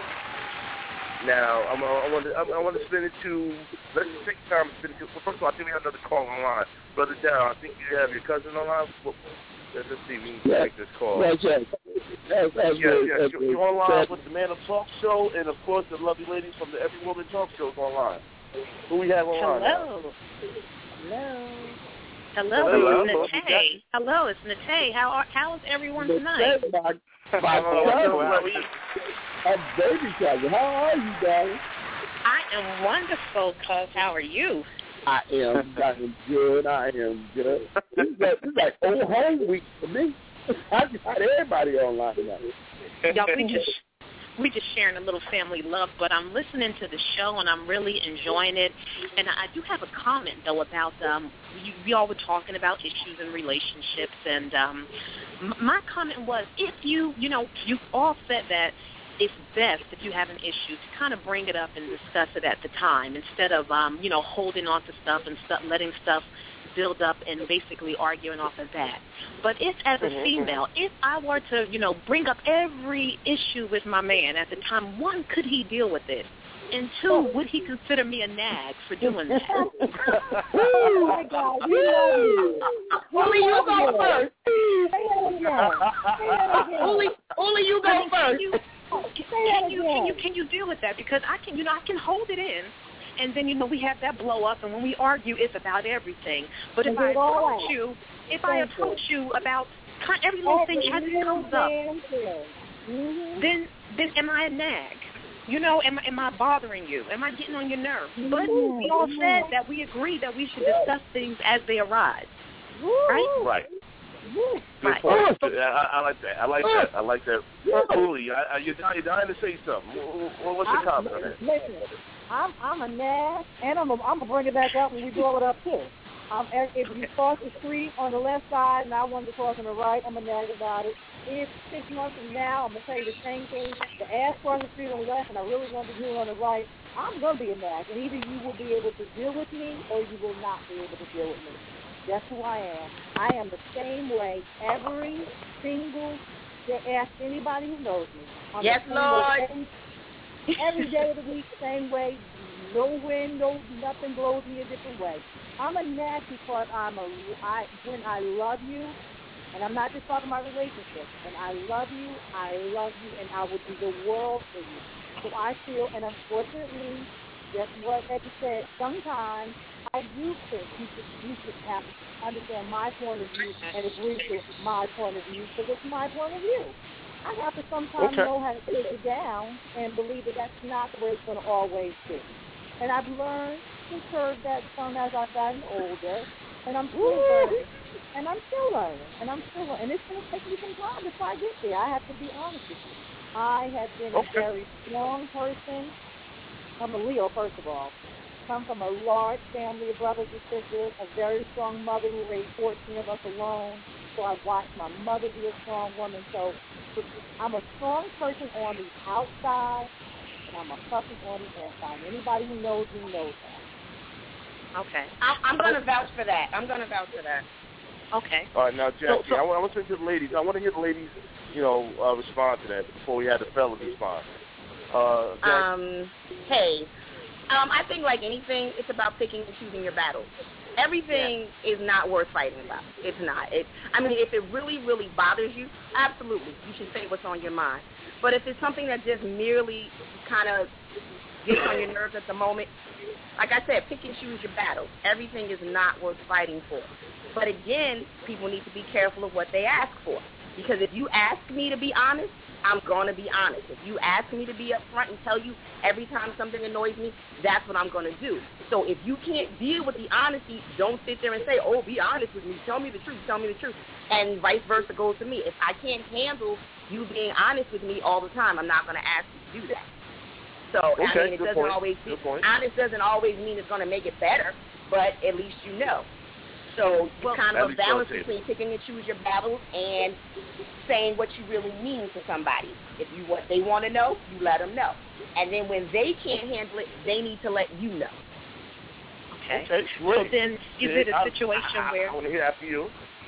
Now, I'm, I want to I want to spin it to, let's take time to spin it to, well, first of all, I think we have another call online. Brother Down, I think you have your cousin online. Well, let's see if we can yeah. take this call. Yes, yes. Yes, yes, yes, yes. yes, You're, you're online with the Man of Talk Show, and, of course, the lovely ladies from the Every Woman Talk Show is online. Who we have online? Hello. Hello. Hello, Hello. This is Nate. Hello, it's Nate. How are, how is everyone tonight? My, my cousin. A baby cousin. How are you, darling? I am wonderful, cuz. How are you? I am. I am good. I am good. This is like, this is like old home week for me. I got everybody online tonight. Y'all, we just we just sharing a little family love, but I'm listening to the show and I'm really enjoying it. And I do have a comment though about um, we, we all were talking about issues in relationships, and um, m- my comment was, if you you know you all said that it's best if you have an issue to kind of bring it up and discuss it at the time instead of, um, you know, holding on to stuff and stuff, letting stuff build up and basically arguing off of that. But if, as a female, if I were to, you know, bring up every issue with my man at the time, one, could he deal with it? And two, would he consider me a nag for doing that? Oh, my God. We love you. Only you go first. Only, only you go first. Can you, can you can you deal with that? Because I can, you know, I can hold it in, and then, you know, we have that blow up, and when we argue, it's about everything. But if I approach you, if I approach you about every little thing as it comes up, mm-hmm. then then am I a nag? You know, am, am I bothering you? Am I getting on your nerves? But we all said that we agree that we should discuss things as they arise. Right? Right. Good Right. point. I, I like that. I like that. I like that. Truly, I, I, you're, dying, you're dying to say something. What, what's your comment on that? Listen, I'm I'm a nag, and I'm a, I'm gonna bring it back up when we blow it up too. Um, if you cross the street on the left side and I wanted to cross on the right, I'm a nag about it. If six months from now I'm gonna tell you the same thing, the ass crossing the street on the left and I really want to do it on the right, I'm gonna be a nag, and either you will be able to deal with me or you will not be able to deal with me. That's who I am. I am the same way every single day. Ask anybody who knows me. I'm yes, Lord. Every, every day of the week, same way. No wind, no nothing blows me a different way. I'm a nag because I'm a. I when I love you, and I'm not just talking about relationships. When I love you, I love you, and I will do the world for you. So I feel, and unfortunately, that's what Eddie said. Sometimes I do think you should, you should have to understand my point of view and agree with my point of view because it's my point of view. I have to sometimes okay. know how to take it down and believe that that's not the way it's going to always be. And I've learned to curb that some as I've gotten older, and I'm still learning. And I'm still learning, and I'm still learning. And it's going to take me some time before I get there. I have to be honest with you. I have been okay. a very strong person. I'm a Leo, first of all. Come from a large family of brothers and sisters, a very strong mother who raised fourteen of us alone. So I watched my mother be a strong woman. So I'm a strong person on the outside, and I'm a puppy on the inside. Anybody who knows me knows that. Okay. I'm, I'm going to vouch for that. I'm going to vouch for that. Okay. All right, now, Jackie, so, so, I, want, I want to to the ladies. I want to hear the ladies, you know, uh, respond to that before we had the fellas respond. Uh, um, hey, um, I think like anything, it's about picking and choosing your battles. Everything yeah. is not worth fighting about. It's not. It, I mean, if it really, really bothers you, absolutely, you should say what's on your mind. But if it's something that just merely kind of gets on your nerves at the moment, like I said, pick and choose your battles. Everything is not worth fighting for. But again, people need to be careful of what they ask for. Because if you ask me to be honest, I'm going to be honest. If you ask me to be upfront and tell you every time something annoys me, that's what I'm going to do. So if you can't deal with the honesty, don't sit there and say, oh, be honest with me. Tell me the truth. Tell me the truth. And vice versa goes to me. If I can't handle you being honest with me all the time, I'm not going to ask you to do that. So, okay, I mean, it doesn't point. always be, honest doesn't always mean it's going to make it better, but at least you know. So it's well, kind of a balance between picking and choose your battles and saying what you really mean to somebody. If you what they want to know, you let them know. And then when they can't handle it, they need to let you know. Okay. okay so then is it a situation I, I, where... I want to hear after you.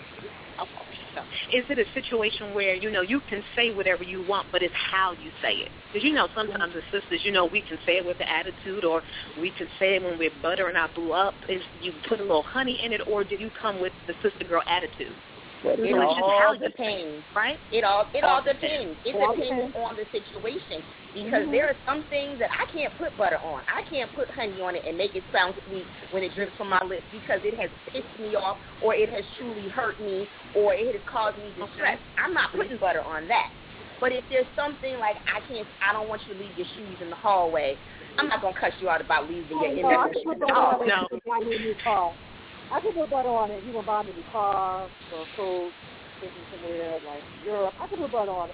Is it a situation where, you know, you can say whatever you want, but it's how you say it? Because, you know, sometimes as sisters, you know, we can say it with the attitude, or we can say it when we're buttering our boo up. Is you put a little honey in it, or did you come with the sister girl attitude? It so all it's just how depends, right? It all it all, all depends. It all depends depends. on the situation because mm-hmm. there are some things that I can't put butter on. I can't put honey on it and make it sound sweet when it drips from my lips because it has pissed me off, or it has truly hurt me, or it has caused me distress. Okay. I'm not putting butter on that. But if there's something like I can't, I don't want you to leave your shoes in the hallway. I'm not gonna cuss you out about leaving your in no, your shoes in the hallway. No. I could put butter on it. You want to buy me the car or food, taking somewhere like Europe. I could put butter on it.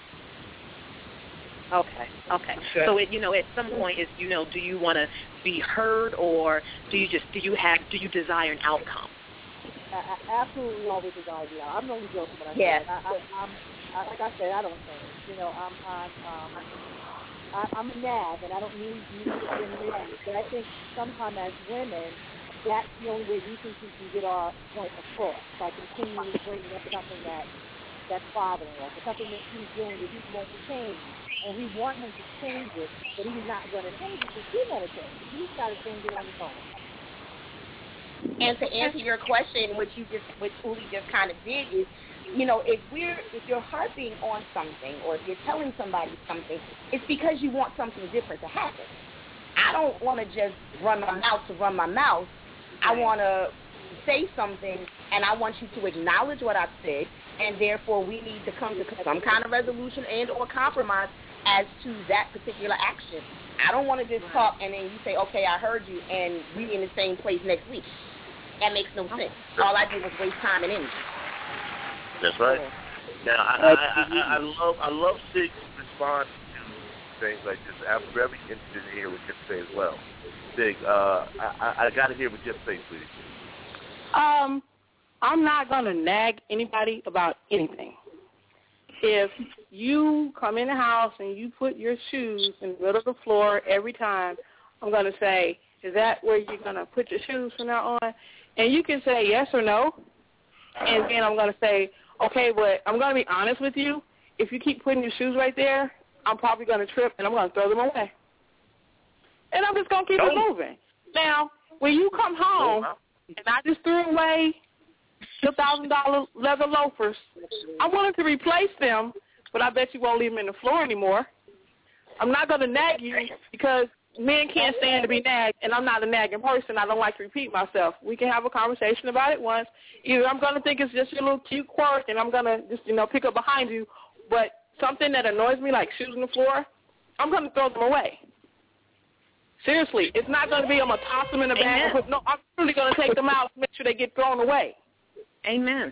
Okay, okay. So, it, you know, at some point, is you know, do you want to be heard, or do you just do you have do you desire an outcome? I, I absolutely always desire the outcome. I'm only joking, but I yeah. I, I, I'm I, like I said, I don't think. You know, I'm I'm um, I, I'm a nag, and I don't need you to be a nag. But I think sometimes as women, that's the only way we think we can get our point across by continually bringing up something that that's bothering us, or something that he's doing that he won't change. And we want him to change it, but he's not going to change it because he's going to change it. He's got to change it on his own. And to answer your question, what you just, what Uli just kind of did is, you know, if we're, if you're harping on something, or if you're telling somebody something, it's because you want something different to happen. I don't want to just run my mouth to run my mouth. I want to say something and I want you to acknowledge what I've said, and therefore we need to come to some kind of resolution and or compromise as to that particular action. I don't want to just talk and then you say, okay, I heard you, and we in the same place next week. That makes no sense. All I did was waste time and energy. That's right. Now, I, I, I, I love I love Sig's response to things like this. I'm very interested in hearing what you say as well. Sig, uh, I, I got to hear what you say, please. Um, I'm not going to nag anybody about anything. If you come in the house and you put your shoes in the middle of the floor every time, I'm going to say, is that where you're going to put your shoes from now on? And you can say yes or no. And then I'm going to say, okay, but I'm going to be honest with you. If you keep putting your shoes right there, I'm probably going to trip and I'm going to throw them away. And I'm just going to keep it moving. Now, when you come home and I just threw away the one thousand dollars leather loafers, I'm willing to replace them, but I bet you won't leave them in the floor anymore. I'm not going to nag you because men can't stand to be nagged, and I'm not a nagging person. I don't like to repeat myself. We can have a conversation about it once. Either I'm going to think it's just your little cute quirk, and I'm going to just, you know, pick up behind you, but something that annoys me, like shoes on the floor, I'm going to throw them away. Seriously, it's not going to be I'm going to toss them in the bag. And put, no, I'm really going to take them out and make sure they get thrown away. Amen.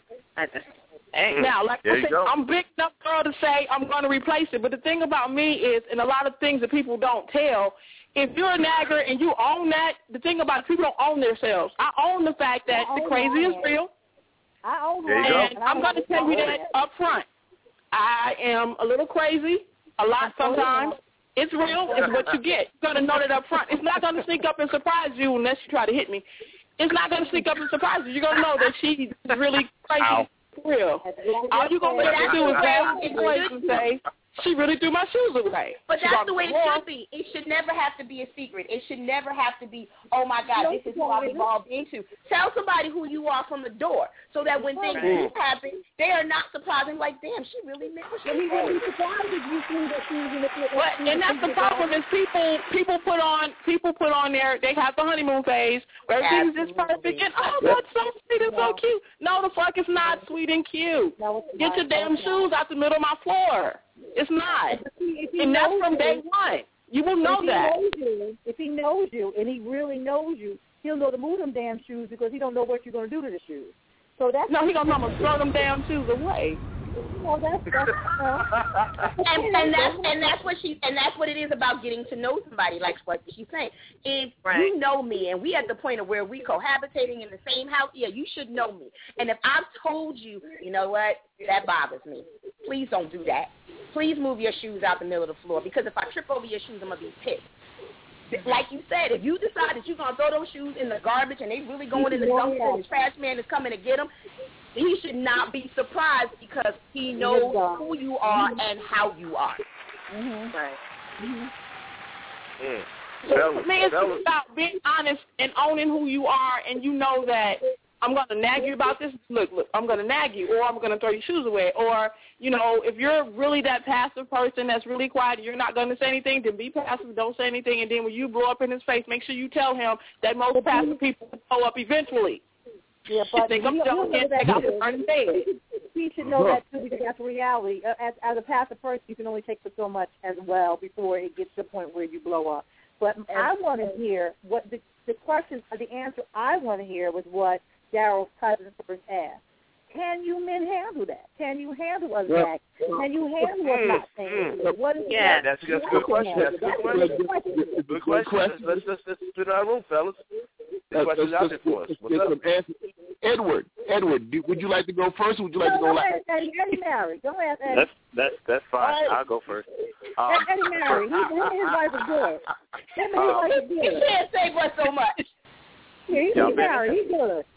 Now, like I said, I'm a big enough girl to say I'm going to replace it. But the thing about me is, and a lot of things that people don't tell, if you're a nagger and you own that, the thing about it, people don't own themselves. I own the fact that the crazy is real. I own that. And I'm going to tell you that up front. I am a little crazy, a lot sometimes. It's real. It's what you get. You're going to know that up front. It's not going to sneak up and surprise you unless you try to hit me. It's not going to sneak up and surprise you. You're going to know that she's really crazy. Ow. For real. All you're going to have to do is grab the place and say, she really threw my shoes away. But that's the way it should be. It should never have to be a secret. It should never have to be, oh, my God, this is who I've evolved into. Tell somebody who you are from the door so that when things do happen, they are not surprising like, damn, she really made me. He wouldn't be surprised if you see that she was in the But, and that's the problem is people people put on people put on there, they have the honeymoon phase where everything's just perfect and, oh, that's so sweet and so cute. No, the fuck it's not sweet and cute. Get your damn shoes out the middle of my floor. It's not. If he, if and that's from day one. You will know if that. He knows you, if he knows you, and he really knows you, he'll know to move them damn shoes because he don't know what you're going to do to the shoes. So that's no, he gonna know I'm gonna throw them damn shoes away. Well, that's, that's uh, and, and that's and that's what she and that's what it is about getting to know somebody. Like what she's saying, if right. you know me and we at the point of where we cohabitating in the same house, yeah, you should know me. And if I've told you, you know what, that bothers me. Please don't do that. Please move your shoes out the middle of the floor because if I trip over your shoes, I'm gonna be pissed. Like you said, if you decide that you're going to throw those shoes in the garbage and they really going in the dumpster and the trash man is coming to get them, he should not be surprised because he knows who you are and how you are. Mm-hmm. Right. Mm-hmm. Mm. So for me, it's just about being honest and owning who you are, and you know that I'm going to nag you about this. Look, look, I'm going to nag you, or I'm going to throw your shoes away. Or, you know, if you're really that passive person that's really quiet and you're not going to say anything, then be passive, don't say anything. And then when you blow up in his face, make sure you tell him that most passive people blow up eventually. Yeah, but they come down and take out the burning dead. He should know that, too, because that's the reality. As, as a passive person, you can only take for so much as well before it gets to the point where you blow up. But I want to hear what the, the question, the answer I want to hear was what Daryl's cousin first asked. Can you men handle that? Can you handle a Zach? Can you handle a not saying? What is yeah, that's, that's a good question. That's a good question. Good question. Let's let's let's spin our room, fellas. The question's out there for us. What's up? Edward, Edward, do, would you like to go first, or would you like to go last? Eddie, Eddie Mary, don't ask Eddie. That's that's that's fine. Right. I'll go first. Um, Eddie Mary, he, him and his wife is good. Him and his wife is good. You can't say but so much. Yeah, he's Eddie Mary, he's good.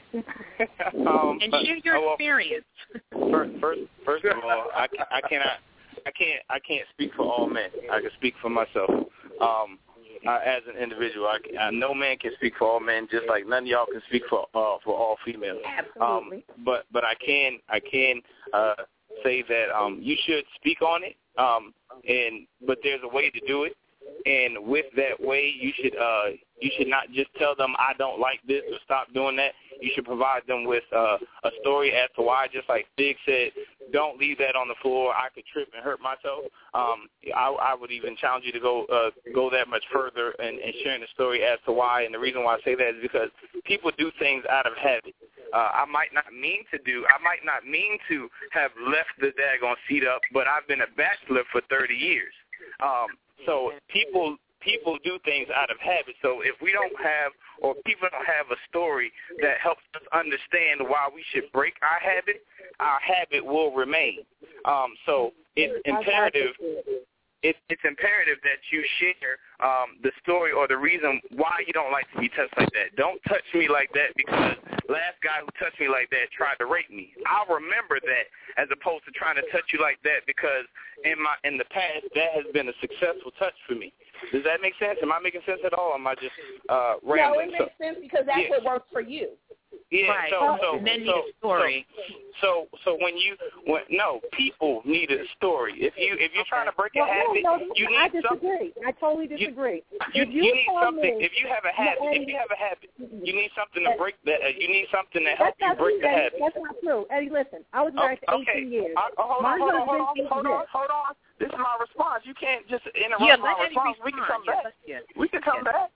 um, and share your oh, well, experience. First, first, first of all, I, I cannot, I can't, I can't speak for all men. I can speak for myself. Um, I, as an individual, I, I, no man can speak for all men, just like none of y'all can speak for uh, for all females. Absolutely. Um, but but I can I can uh, say that um, you should speak on it. Um, and but there's a way to do it. And with that way, you should uh, you should not just tell them I don't like this or stop doing that. You should provide them with uh, a story as to why. Just like Stig said, don't leave that on the floor. I could trip and hurt myself. Um, I, I would even challenge you to go uh, go that much further and, and sharing the story as to why. And the reason why I say that is because people do things out of habit. Uh, I might not mean to do, I might not mean to have left the daggone seat up, but I've been a bachelor for thirty years. Um, so people people do things out of habit. So if we don't have, or people don't have a story that helps us understand why we should break our habit, our habit will remain. Um, so it's imperative. It, it's imperative that you share um, the story or the reason why you don't like to be touched like that. Don't touch me like that because last guy who touched me like that tried to rape me. I'll remember that as opposed to trying to touch you like that because in my in the past that has been a successful touch for me. Does that make sense? Am I making sense at all? Or am I just uh, rambling? No, it makes so, sense because that's yeah. what works for you. Yeah, right. so so and then so, need a story. So, so so when you when no people need a story. If you if you're trying to break a well, habit, no, no, you need I disagree. something. I totally disagree. You, if you, you need something. Me, if you have a habit, no, if you have a habit, you need something to break that. Uh, you need something to help you break true, the habit. That's not true. Eddie, listen, I was married okay. for eighteen years. Uh, hold on, My hold on, hold on, husband hold on, hold on. This is my response. You can't just interrupt yeah, my response. We can come back. Yeah. We can come back.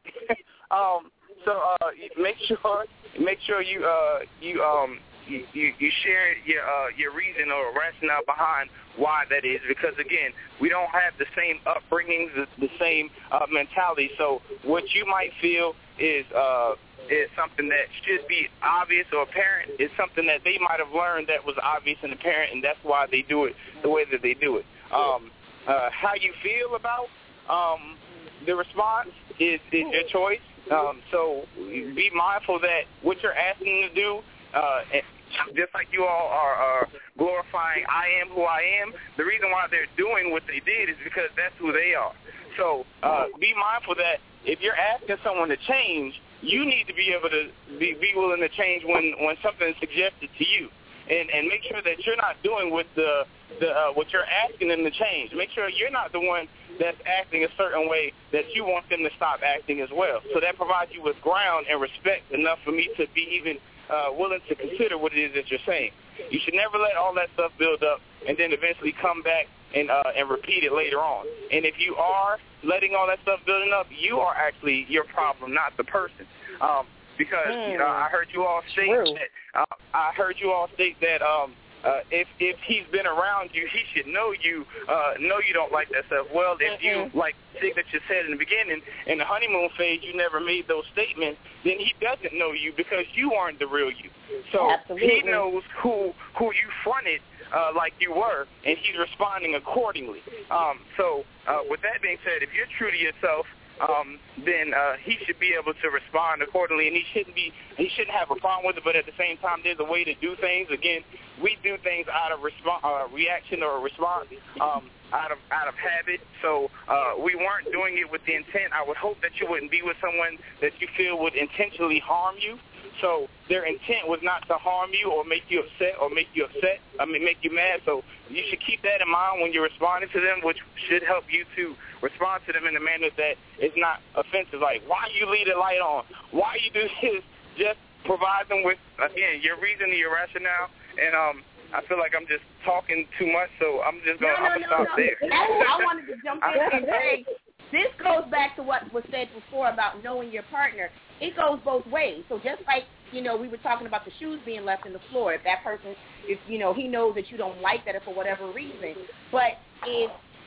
um. So uh, make sure make sure you uh you um. You, you, you share your uh, your reason or rationale behind why that is, because again, we don't have the same upbringings, the, the same uh, mentality. So what you might feel is uh, is something that should be obvious or apparent is something that they might have learned that was obvious and apparent, and that's why they do it the way that they do it. Um, uh, how you feel about um, the response is, is your choice. Um, so be mindful that what you're asking them to do. Uh, just like you all are, are glorifying I am who I am, the reason why they're doing what they did is because that's who they are. So uh, be mindful that if you're asking someone to change, you need to be able to be, be willing to change when, when something is suggested to you. And, and make sure that you're not doing with the, the uh, what you're asking them to change. Make sure you're not the one that's acting a certain way that you want them to stop acting as well. So that provides you with ground and respect enough for me to be even Uh, willing to consider what it is that you're saying. You should never let all that stuff build up and then eventually come back and uh, and repeat it later on. And if you are letting all that stuff building up, you are actually your problem, not the person. Um, because mm. you know, I heard you all state True. that uh, I heard you all state that um, uh, if if he's been around you, he should know you uh, know you don't like that stuff. Well, if mm-hmm. you like Signature said in the beginning, in the honeymoon phase, you never made those statements, then he doesn't know you because you aren't the real you. So Absolutely. he knows who who you fronted uh, like you were, and he's responding accordingly. Um, so uh, with that being said, if you're true to yourself, um, then uh, he should be able to respond accordingly, and he shouldn't be he shouldn't have a problem with it. But at the same time, there's a way to do things. Again, we do things out of resp- uh, reaction or response. Um, out of out of habit, so uh, we weren't doing it with the intent. I would hope that you wouldn't be with someone that you feel would intentionally harm you. So their intent was not to harm you or make you upset or make you upset. I mean, make you mad. So you should keep that in mind when you're responding to them, which should help you to respond to them in a manner that is not offensive. Like, why you leave the light on? Why you do this? Just provide them with, again, your reason and your rationale, and um. I feel like I'm just talking too much, so I'm just going no, to no, stop no. there. I wanted to jump in and say, this goes back to what was said before about knowing your partner. It goes both ways. So just like, you know, we were talking about the shoes being left in the floor. If that person, if, you know, he knows that you don't like that for whatever reason. But if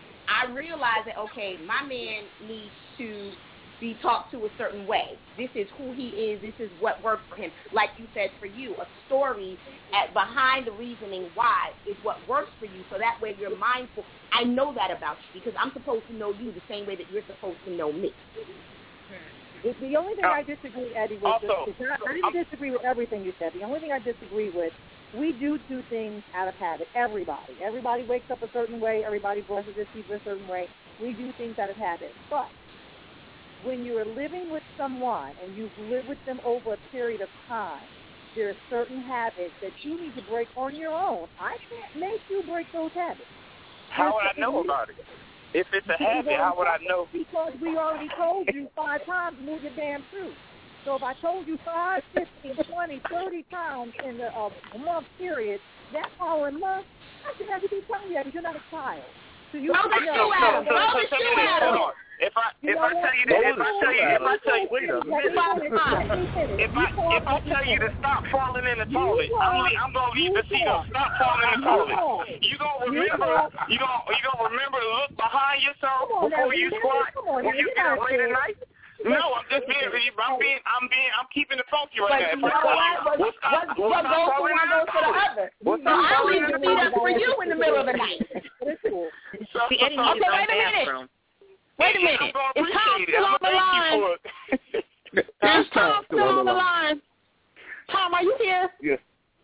I realize that, okay, my man needs to be talked to a certain way. This is who he is. This is what works for him. Like you said, for you, a story at behind the reasoning why is what works for you. So that way you're mindful. I know that about you because I'm supposed to know you the same way that you're supposed to know me. The, the only thing I disagree, Eddie, with also, is, is not, I didn't disagree with everything you said. The only thing I disagree with, we do do things out of habit. Everybody. Everybody wakes up a certain way. Everybody brushes their teeth a certain way. We do things out of habit. But when you're living with someone and you've lived with them over a period of time, there are certain habits that you need to break on your own. I can't make you break those habits. How would I know about it? If it's a habit, how would I know? Because we already told you five times, move your damn truth. So if I told you five, fifteen, twenty, thirty times in a, a month period, that following month, I should have to be telling you that because you're not a child. So you Throw the shoe at him. Throw the shoe at him. If I if I tell you that if I tell you if I tell you wait a minute if I if I tell you to stop falling in the toilet, I'm I'm gonna leave the seat up. Stop falling in the toilet. You gonna remember you gonna you gonna remember to look behind yourself before you squat when you get up late at night. No, I'm just being, I'm being, I'm being, I'm keeping it funky right now. What goes from one goes to the other. So I'll leave the seat up for you in the middle of the night. See, Eddie needs okay, wait a minute. Wait a minute. Is Tom still on the line? Is Tom still on the line? Tom, are you here? Yes.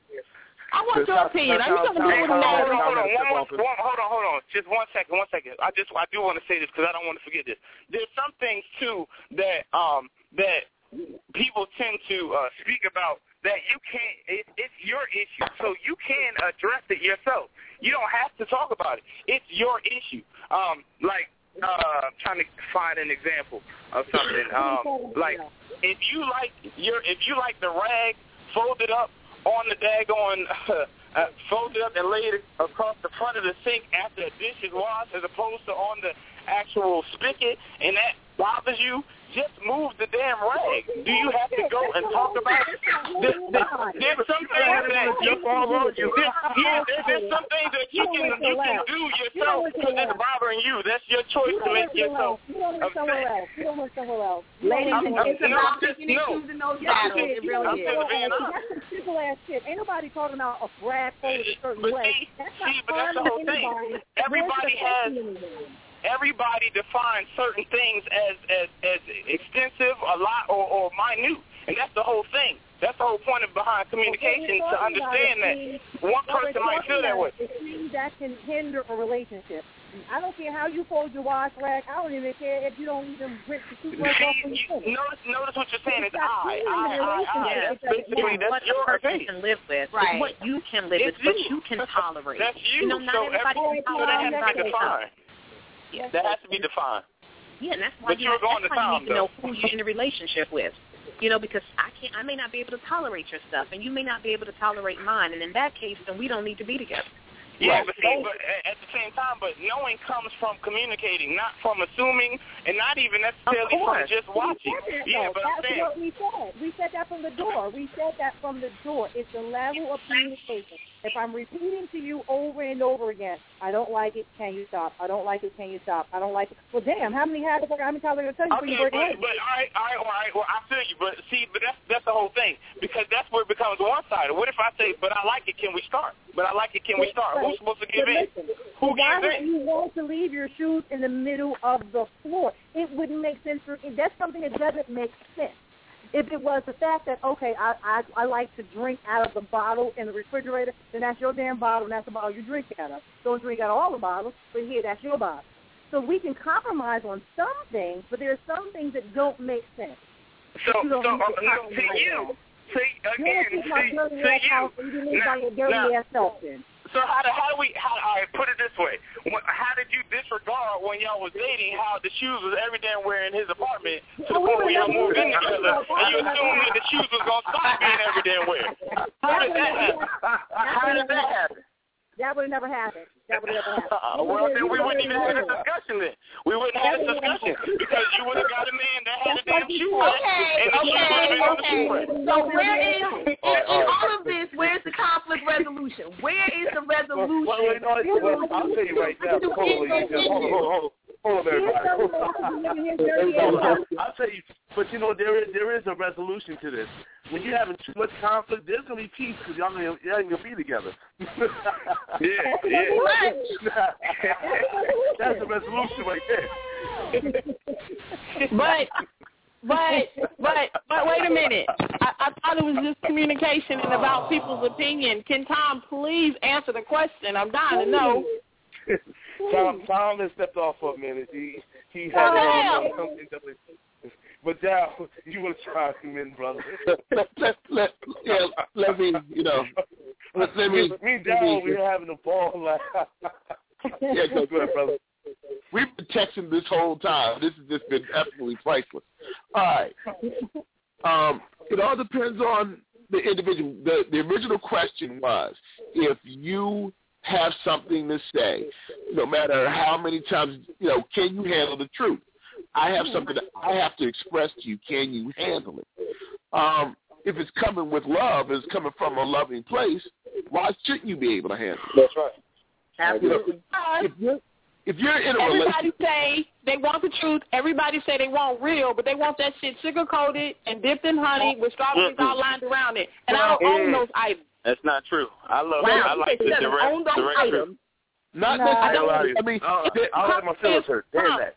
I want your opinion. Are you going to do it with Hold on, the hold on, hold on, hold on, hold on. Just one second, one second. I just, I do want to say this because I don't want to forget this. There's some things too that, um, that people tend to uh, speak about that you can't. It, it's your issue, so you can address it yourself. You don't have to talk about it. It's your issue. Um, like. Uh, I'm trying to find an example of something. Um, like if you like your, if you like the rag folded up on the daggone, uh, uh, folded up and laid across the front of the sink after the dish is washed, as opposed to on the actual spigot, and that bothers you, just move the damn rag. Do you have to go and talk about it? There, there, there's some things that you there, yeah, there, there's some things that you can you can do yourself because it's bothering you. That's your choice to make yourself upset. You don't want somewhere else. Ladies, it's about picking and no. choosing those battles. It really is. That's some simple ass shit. Ain't nobody talking about a rag folded a certain But way. see, see, but that's the whole thing. Everybody has. Everybody defines certain things as, as, as extensive, a lot, or, or minute. And that's the whole thing. That's the whole point of behind communication, to understand that one person might feel that way. Things that can hinder a relationship. I don't care how you fold your wash rag. I don't even care if you don't even rip the toothbrush off from your foot. Notice, notice what you're saying is I, I, I, I. Yeah, That's basically, that's what your a person opinion. can live with. Right. It's what you can live It's with, but you. you can tolerate. That's you. You know, not so everybody every, can so tolerate that has to everybody. be defined. Yeah. That has to be defined. Yeah, and that's why But you, you were have, going that's to why you Tom, need to know though. who you're in a relationship with. You know, because I can't, I may not be able to tolerate your stuff, and you may not be able to tolerate mine. And in that case, then we don't need to be together. Yeah, Right. but see, but at the same time, but knowing comes from communicating, not from assuming, and not even necessarily from just watching. Yeah, but I'm That's saying, what we said. We said that from the door. We said that from the door. It's the level of communication. If I'm repeating to you over and over again, I don't like it, can you stop? I don't like it, can you stop? I don't like it. Well, damn, how many habits, how many times are going to tell you before okay, you break but, it? but all right, all right, all right. Well, I feel you, but see, but that's that's the whole thing, because that's where it becomes one-sided. What if I say, but I like it, can we start? But I like it, can we start? Who's supposed to give in? Who Why gives would in? you want to leave your shoes in the middle of the floor? It wouldn't make sense for. That's something that doesn't make sense. If it was the fact that, okay, I, I I like to drink out of the bottle in the refrigerator, then that's your damn bottle, and that's the bottle you drink out of. Don't drink out of all the bottles, but here, that's your bottle. So we can compromise on some things, but there are some things that don't make sense. So, You so don't uh, need to- uh, to you, see, again, You see, don't keep my to dirty ass you. house, and you live by your dirty now- ass self then. So how do, how do we, how, all right, put it this way. When, how did you disregard when y'all was dating how the shoes was every damn where in his apartment to the point where y'all moved in together and you assumed that the shoes was going to stop being every damn where? How did that happen? How did that happen? That would have never happened. That would have never happened. Uh, well, then we wouldn't even have this discussion then. We wouldn't have this discussion because you would have got a man that had a damn shoe rack. Okay, and the shoes would have been on the shoe rack. okay. So where is, in, in all of this, where's the conflict resolution? Where is the resolution? Well, wait, no, well, I'll tell you right now. Hold on, ladies and gentlemen. Hold on, hold on. Hold on, everybody. Hold on. I'll tell you, but you know, there is there is a resolution to this. When you're having too much conflict, there's gonna be peace because y'all gonna y'all ain't gonna be together. Yeah, yeah. That's the resolution right there. But, but, but, but wait a minute. I, I thought it was just communication and about people's opinion. Can Tom please answer the question? I'm dying to know. Tom, Tom has stepped off for a minute. He he had Oh, um, something that was. But now you want to try him in, brother. let, let, let, yeah, let me, you know, let, let me. Me and Daryl, we're having a ball. Like, yeah, go, go ahead, brother. we've been texting this whole time. This has just been absolutely priceless. All right. Um, it all depends on the individual. The, the original question was, if you have something to say, no matter how many times, you know, can you handle the truth? I have something that I have to express to you. Can you handle it? Um, if it's coming with love, it's coming from a loving place, why shouldn't you be able to handle it? That's right. Absolutely. If you're, if you're in a Everybody relationship, say they want the truth. Everybody say they want real, but they want that shit sugar-coated and dipped in honey with strawberries all lined around it. And I don't own those items. That's not true. I love Wow, it. I like she the doesn't direct, own those direct items. truth. not No, necessarily. I mean, I'll, I'll let my feelings hurt. Damn that.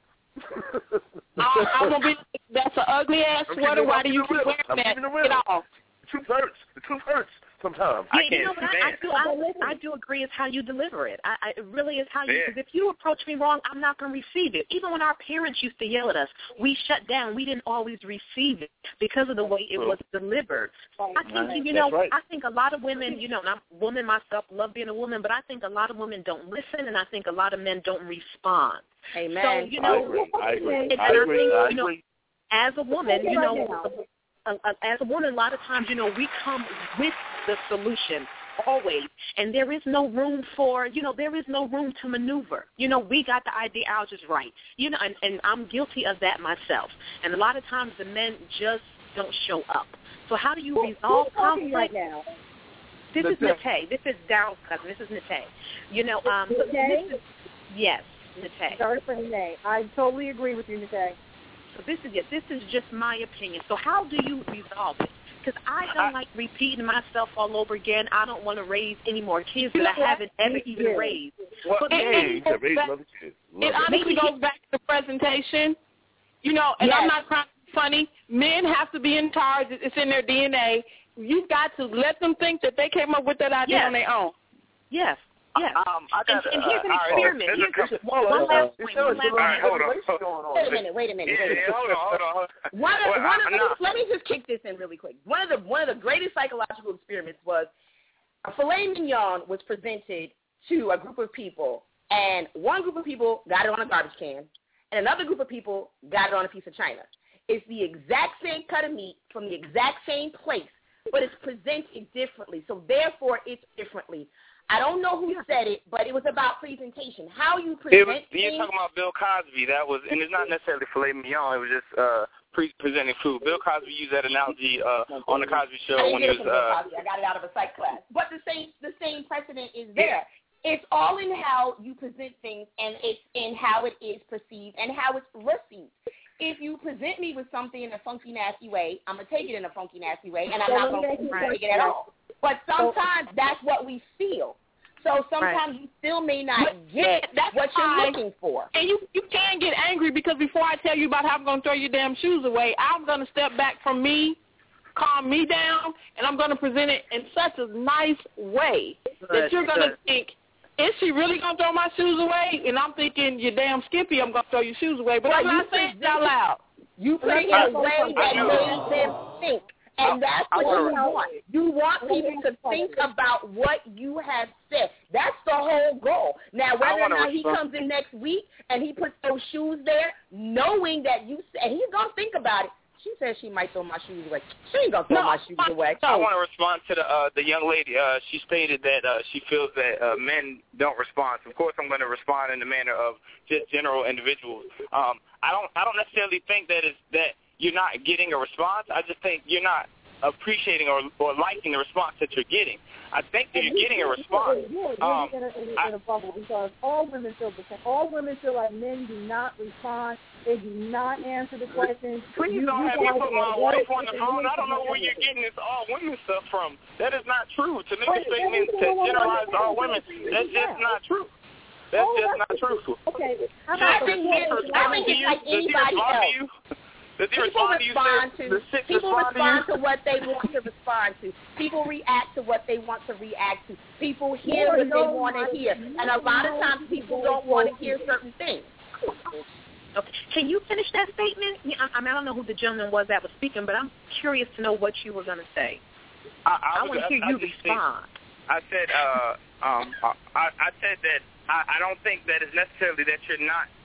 I, I'm gonna be. That's an ugly ass I'm sweater. keeping- Why I'm do you keeping keep real. wearing I'm that? keeping it Get real. off. The truth hurts. The truth hurts sometimes. Yeah, I can't you know what? I, I stand do. I, I do agree. It's how you deliver it. I, I, it really is how you. Yeah. Because if you approach me wrong, I'm not going to receive it. Even when our parents used to yell at us, we shut down. We didn't always receive it because of the way it was delivered. I think you know. That's right. I think a lot of women. You know, and I'm a woman myself. Love being a woman, but I think a lot of women don't listen, and I think a lot of men don't respond. Amen. So you know, I agree. I agree. and I I agree. think, I you know, agree. as a woman, you know, a, a, as a woman, a lot of times, you know, we come with the solution always, and there is no room for, you know, there is no room to maneuver. You know, we got the ideologies right, you know, and, and I'm guilty of that myself. And a lot of times the men just don't show up. So how do you resolve conflict? Right now? This is Nate. This is Daryl's cousin. This is Nate. You know, um, so this is, yes, Nate. Sorry for Nate. I totally agree with you, Nate. So this is it. This is just my opinion. So how do you resolve it? Because I don't like repeating myself all over again. I don't want to raise any more kids that I haven't ever even raised. What? But Hey, it, you said raise another kid. Love it it. honestly goes back to the presentation. You know, and Yes. I'm not trying to be funny. Men have to be in charge. It's in their D N A. You've got to let them think that they came up with that idea Yes. on their own. Yes. Yes. Um, I and, got, and here's an uh, all right, experiment. there's a Here's couple- one, one last point. One last All right, hold on. point. Hold on. Wait a minute. Wait a minute. Yeah, wait a minute. yeah, hold on, hold on. Hold on. One of, Well, one of I- the, no. let me just kick this in really quick. One of the one of the greatest psychological experiments was a filet mignon was presented to a group of people, and one group of people got it on a garbage can, and another group of people got it on a piece of china. It's the exact same cut of meat from the exact same place, but it's presented differently. So therefore, it's differently. I don't know who said it, but it was about presentation. How you present It was, you're things. talking about Bill Cosby. That was, and it's not necessarily filet mignon. It was just uh, pre- presenting food. Bill Cosby used that analogy uh, on the Cosby I Show didn't when get he it was. from Bill Uh, Cosby. I got it out of a psych class. But the same the same precedent is there. It's all in how you present things, and it's in how it is perceived and how it's received. If you present me with something in a funky, nasty way, I'm going to take it in a funky, nasty way, and I'm not going to take it at all. But sometimes that's what we feel. So sometimes you still may not get That's what you're fine. looking for. And you you can get angry because before I tell you about how I'm going to throw your damn shoes away, I'm going to step back from me, calm me down, and I'm going to present it in such a nice way that Good, you're going to good. think, is she really going to throw my shoes away? And I'm thinking, you're damn Skippy, I'm going to throw your shoes away. But Well, I'm you not saying it out loud. You put it in a way that made them think. And that's what you want. You want people to think about what you have said. That's the whole goal. Now, whether or not he comes in next week and he puts those shoes there, knowing that you said, and he's going to think about it. She said she might throw my shoes away. She ain't going to throw my shoes away. I want to respond to the uh, the young lady. Uh, she stated that uh, she feels that uh, men don't respond. So of course, I'm going to respond in the manner of just general individuals. Um, I don't I don't necessarily think that is that you're not getting a response. I just think you're not appreciating or, or liking the response that you're getting. I think that you're getting a response. You're, you're Um, in, a, in, a, in a bubble because all women feel the same. All women feel like men do not respond. They do not answer the questions. Please you, don't you have me guys put are my right wife on the and phone. men I don't know do where you're not. getting this all women stuff from. That is not true. To make a Wait, statement to everything generalize woman all women, that's just not true. That's Oh, just that's- not truthful. Okay. How I about think the it's- women- I think it's like Does he anybody respond to else. you? Does he People respond to you? respond Sis? to Does Sis people respond to respond you? to what they want to respond to. People react to what they want to react to. People hear Lord what they knows want to my- hear, and a lot of times people don't want to hear certain things. Okay. Can you finish that statement? Yeah, I, I mean, I don't know who the gentleman was that was speaking, but I'm curious to know what you were going to say. I, I, was- want to hear I you just respond. Said, I said, uh, um, I, I said that I, I don't think that it's necessarily that you're not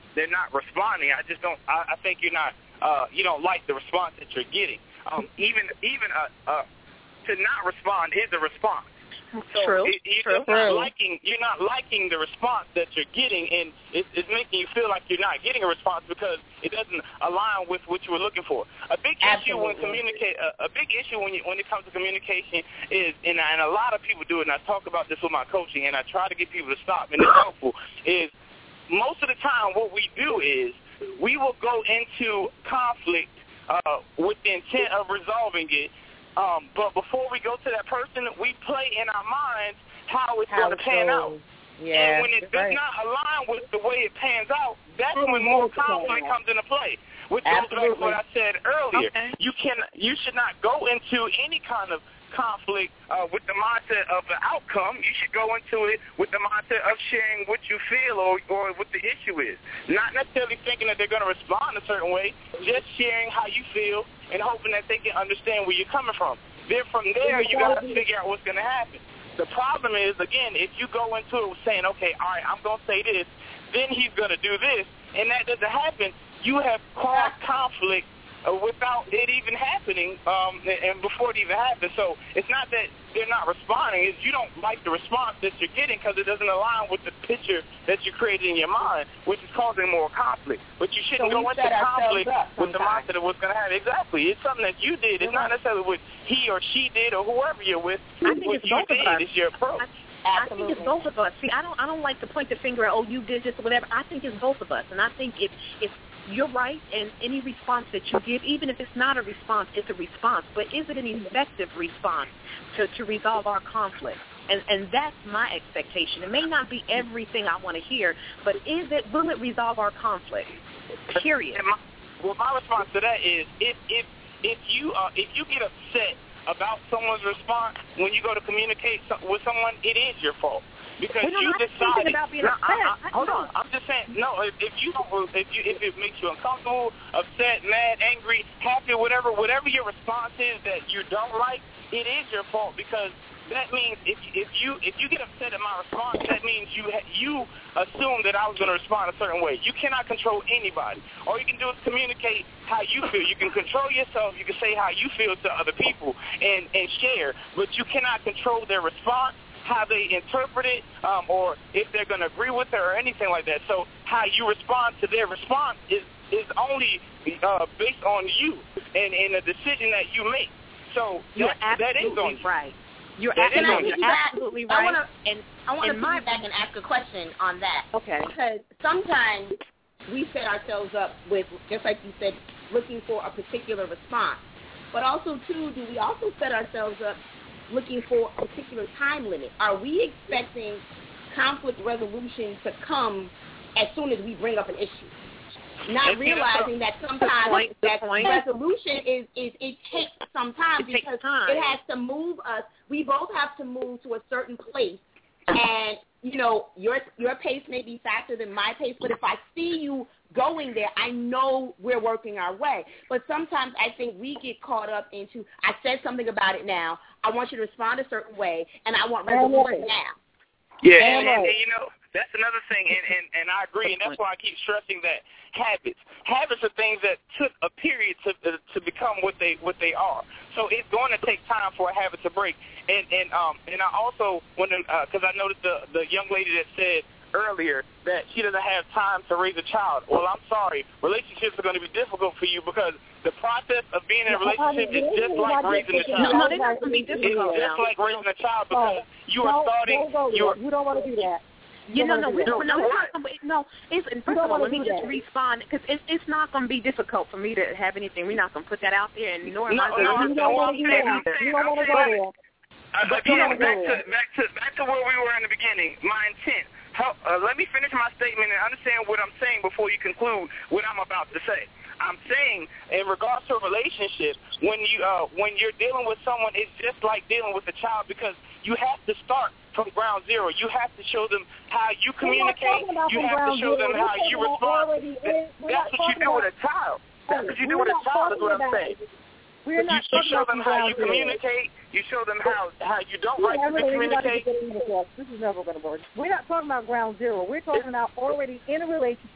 they're not responding. I just don't. I, I think you're not. Uh, you don't like the response that you're getting. Um, even even uh, uh, to not respond is a response. So True. It, you're True. just not liking. You're not liking the response that you're getting, and it, it's making you feel like you're not getting a response because it doesn't align with what you were looking for. A big issue when communicate. A, a big issue when you, when it comes to communication is, and, and a lot of people do it. And I talk about this with my coaching, and I try to get people to stop, and it's helpful. Is most of the time what we do is we will go into conflict uh, with the intent of resolving it. Um, but before we go to that person, we play in our minds how it's How going to it pan goes. out. Yeah, and when it does right. not align with the way it pans out, that's Oh, when more okay. conflict comes into play. Which goes back to what I said earlier. Okay. You can, you should not go into any kind of conflict uh, with the mindset of the outcome. You should go into it with the mindset of sharing what you feel or, or what the issue is. Not necessarily thinking that they're going to respond a certain way, just sharing how you feel and hoping that they can understand where you're coming from. Then from there, you got to figure out what's going to happen. The problem is, again, if you go into it saying, okay, all right, I'm going to say this, then he's going to do this, and that doesn't happen, you have caused conflict Uh, without it even happening, um, and before it even happens. So it's not that they're not responding; it's you don't like the response that you're getting because it doesn't align with the picture that you created in your mind, which is causing more conflict. But you shouldn't So we go into set ourselves conflict up with the sometimes. mindset of what's going to happen. Exactly, it's something that you did. It's not necessarily what he or she did or whoever you're with. I think what it's you both did of us. is your approach. I think it's both of us. See, I don't, I don't like to point the finger at, oh, you did this or whatever. I think it's both of us, and I think if, if you're right, and any response that you give, even if it's not a response, it's a response. But is it an effective response to, to resolve our conflict? And, and that's my expectation. It may not be everything I want to hear, but is it? Will it resolve our conflict? Period. And my, well, my response to that is if if if you uh, if you get upset about someone's response when you go to communicate so- with someone, it is your fault. Because Well, no, you I'm not decided. thinking about being no, upset. I, I, I- hold no. on, I'm just saying. No, if, if you don't, if you, if it makes you uncomfortable, upset, mad, angry, happy, whatever, whatever your response is that you don't like, it is your fault because that means if if you if you get upset at my response, that means you ha- you assume that I was going to respond a certain way. You cannot control anybody. All you can do is communicate how you feel. You can control yourself. You can say how you feel to other people and and share, but you cannot control their response, how they interpret it, um, or if they're going to agree with it or anything like that. So how you respond to their response is is only uh, based on you and, and the decision that you make. So You're that, that is on absolutely you. right. You're That is on absolutely, you. you're absolutely I right. wanna, and I want to and my- piggyback and ask a question on that. Okay. Because sometimes we set ourselves up with, just like you said, looking for a particular response. But also, too, do we also set ourselves up looking for a particular time limit? Are we expecting conflict resolution to come as soon as we bring up an issue? Not If you- realizing that sometimes Good point, good that point. resolution is, is it takes some time It takes because time. it has to move us. We both have to move to a certain place, and you know your your pace may be faster than my pace. But if I see you going there, I know we're working our way. But sometimes I think we get caught up into I said something about it now. I want you to respond a certain way, and I want resolution now. Yeah, and, and, and you know, that's another thing, and, and, and I agree, and that's why I keep stressing that habits. Habits are things that took a period to to become what they what they are. So it's going to take time for a habit to break. And and um and I also when because uh, I noticed the the young lady that said earlier that she doesn't have time to raise a child. Well, I'm sorry, relationships are going to be difficult for you because the process of being in a relationship is just like raising a child. No, no, they're not going to be It's difficult just now. like raising a child because you are starting. Don't go You are there. You don't want to do that. You know, no, we don't don't. No, we're not gonna, no. It's, and first don't of all, wanna let me do just that. respond because it's it's not going to be difficult for me to have anything. We're not going to put that out there, and nor am No, I going no, to. you don't want to do that. I'm saying, You don't I'm want to go saying, there. Uh, again, back to back to back to where we were in the beginning. My intent. How, uh, let me finish my statement and understand what I'm saying before you conclude what I'm about to say. I'm saying, in regards to a relationship, when you uh, when you're dealing with someone, it's just like dealing with a child because you have to start from ground zero. You have to show them how you communicate. You have to show them how you respond. That's what you do with a child. That's what you do with a child. Is what I'm saying. We're not you, you show them how you zero. communicate. You show them how, how you don't like to communicate. This is never going to work. We're not talking about ground zero. We're talking about already in a relationship,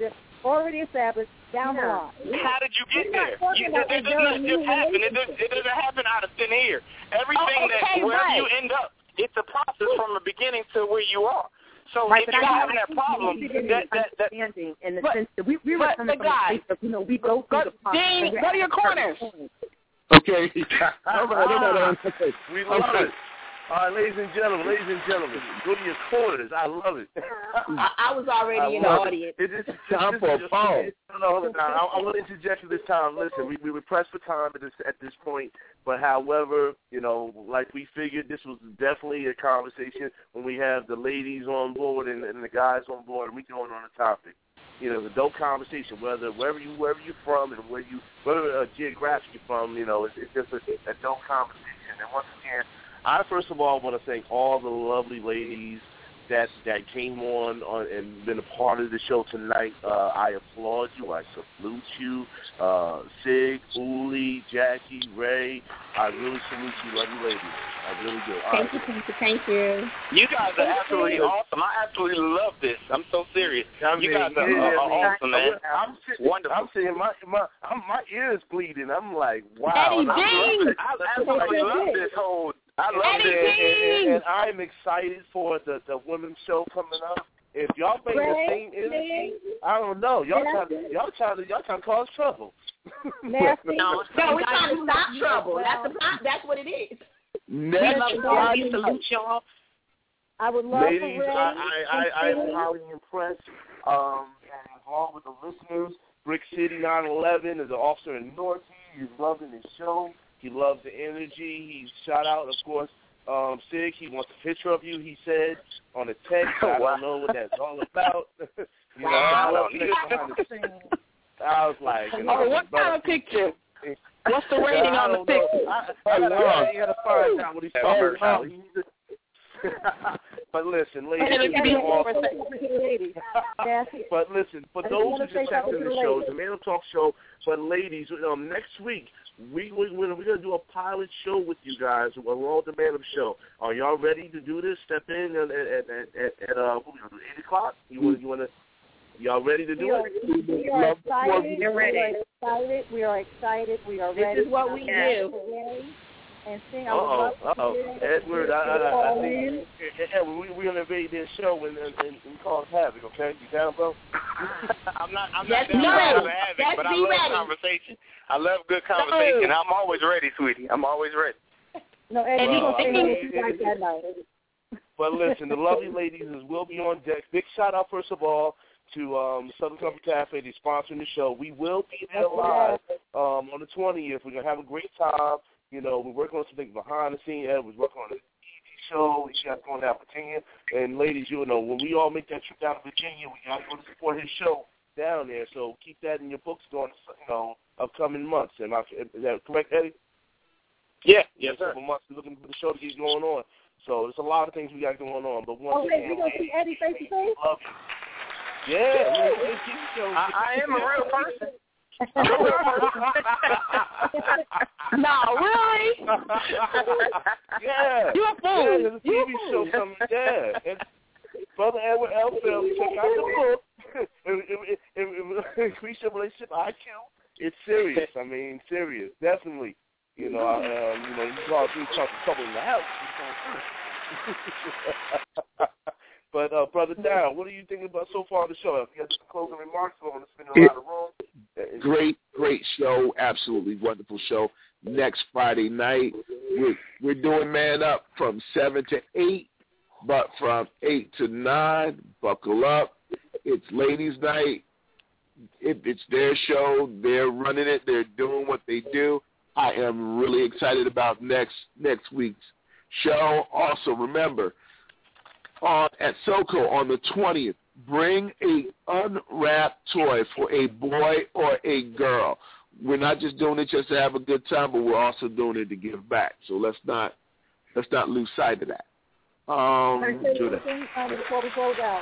already established down the line. How did you get there? You, it, it doesn't just happen. It, does, it doesn't happen out of thin air. Everything oh, okay, that, wherever right. you end up, it's a process from the beginning to where you are. So right, if you're I having that problem, that, that, that, understanding in the but, sense that we, we were but coming the from guy, a place of, you know, we go through go, the process. Dean, go to your corners. Okay. All right, all right, all right. We love it. All right, ladies and gentlemen, ladies and gentlemen, go to your corners. I love it. I, I was already I in the audience. It. It, it, time for a phone. No, no, no, I, I want to interject you this time. Listen, we, we were pressed for time at this, at this point, but however, you know, like we figured, this was definitely a conversation when we have the ladies on board and, and the guys on board, and we going on a topic. You know, the dope conversation, whether wherever you wherever you're from and where you wherever uh, geographically you're from, you know, it's, it's just a, a dope conversation. And once again, I first of all want to thank all the lovely ladies that that came on, on and been a part of the show tonight. Uh, I applaud you. I salute you. Uh, Sig, Uli, Jackie, Ray, I really salute you. Love you ladies. I really do. All Thank right. you, thank you, thank you. you guys are absolutely awesome. I absolutely love this. I'm so serious. I mean, you guys are, yeah, are, are man. awesome, man. I'm sitting, Wonderful. I'm saying my my I'm, my ear is bleeding. I'm like, wow. Eddie And I Dean. love it. I absolutely love this whole. I love Eddie this. and, and, and I'm excited for the the women's show coming up. If y'all bring the same energy, I don't know. Y'all trying to y'all trying to y'all trying to cause trouble. Nasty. No, no, we're trying to stop trouble. That's the that's what it is. Next We Friday, salute y'all. I would love Ladies, for Ray I, I, I, I and am Philly. highly impressed. Um, and along with the listeners, Brick City nine eleven is an officer in North. He's loving his show. He loves the energy. He's shout out, of course, um, Sig. He wants a picture of you, he said, on a text. I don't know what that's all about. you know, I love the behind the scenes. I was like, you know, Oh, what kind of picture? What's the rating I on the don't picture? know. I, I, gotta, I, you gotta find out what he's talking about. He's but listen, ladies, And it'll be it's more awesome. But listen, for I just those wanna who say just checked in something the to show, the it's the Man Talk Show. But ladies, um, next week we we we're gonna do a pilot show with you guys along the Man Up Show. Are y'all ready to do this? Step in at at at, at, at uh, what we gonna do? Eight o'clock. You want you want to? Y'all ready to do we are, it? We are excited. You're ready. We are excited. We are excited. We are This ready. is what we I'm do. ready. And sing. I Uh would oh, love uh to oh, hear Edward, I, I, I, I think yeah, we we gonna invade their show and and, and, and cause havoc. Okay, you down, bro? I'm not. I'm Let's not be down ready. for havoc, Let's but I be love ready. conversation. I love good conversation. I'm always ready, sweetie. I'm always ready. No, Eddie, Well, you're going to I sing mean, what you like that night. But listen, the lovely ladies is will be on deck. Big shout out, first of all, to um, Southern Comfort Cafe. They're sponsoring the show. We will be there live um, on the twentieth. We're going to have a great time. You know, we're working on some things behind the scenes. Ed was working on a T V show. He got going down Virginia. And ladies, you know, when we all make that trip down to Virginia, we got to go to support his show down there. So keep that in your books during, you know, upcoming months. Am I, is that correct, Eddie? Yeah, yes, sir. Couple months we're looking for the show to get going on. So there's a lot of things we got going on. But once Oh, wait, again, we going to see Eddie face to face? love you. Yeah, man, it's T V show. I, I am a real person. No, really? Yeah. You a fool. Yeah, there's a T You a V fool. show coming. Yeah. And Brother Edward Elfeld, check out the book. Increase your relationship I Q. It's serious. I mean, serious. Definitely. You know, um, you know, you call you talk trouble in the house. But uh, Brother Darryl, what are you thinking about so far the show? If you have some closing remarks, we're going to spend a lot of room. Great, great show. Absolutely wonderful show. Next Friday night, we're, we're doing Man Up from seven to eight, but from eight to nine, buckle up. It's ladies' night. It, it's their show. They're running it. They're doing what they do. I am really excited about next next week's show. Also, remember, on at SoCo on the twentieth, bring a unwrapped toy for a boy or a girl. We're not just doing it just to have a good time, but we're also doing it to give back. So let's not let's not lose sight of that. Um, Can I say do that. something um, before we close out?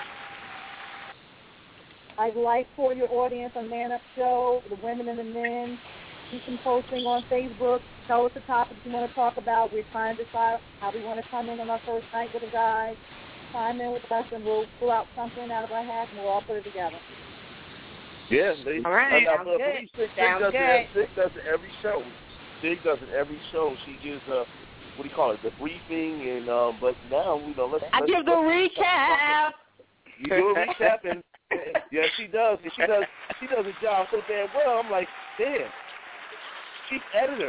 I'd like for your audience on Man Up Show, the women and the men, do some posting on Facebook. Tell us the topics you want to talk about. We're trying to decide how we want to come in on our first night with a guy. Chime in with us, and we'll pull out something out of our hat, and we'll all put it together. Yeah, they, All right, uh, sounds uh, good. Sig, Sig, Sounds does good. It, Sig does it every show. Sig does it every show. She gives a, what do you call it, the briefing, and um, but now, you know, let's... I let's, give the let's, recap. You do a recap, and yeah, she does. And she does. She does a job so damn well. I'm like, damn, chief editor.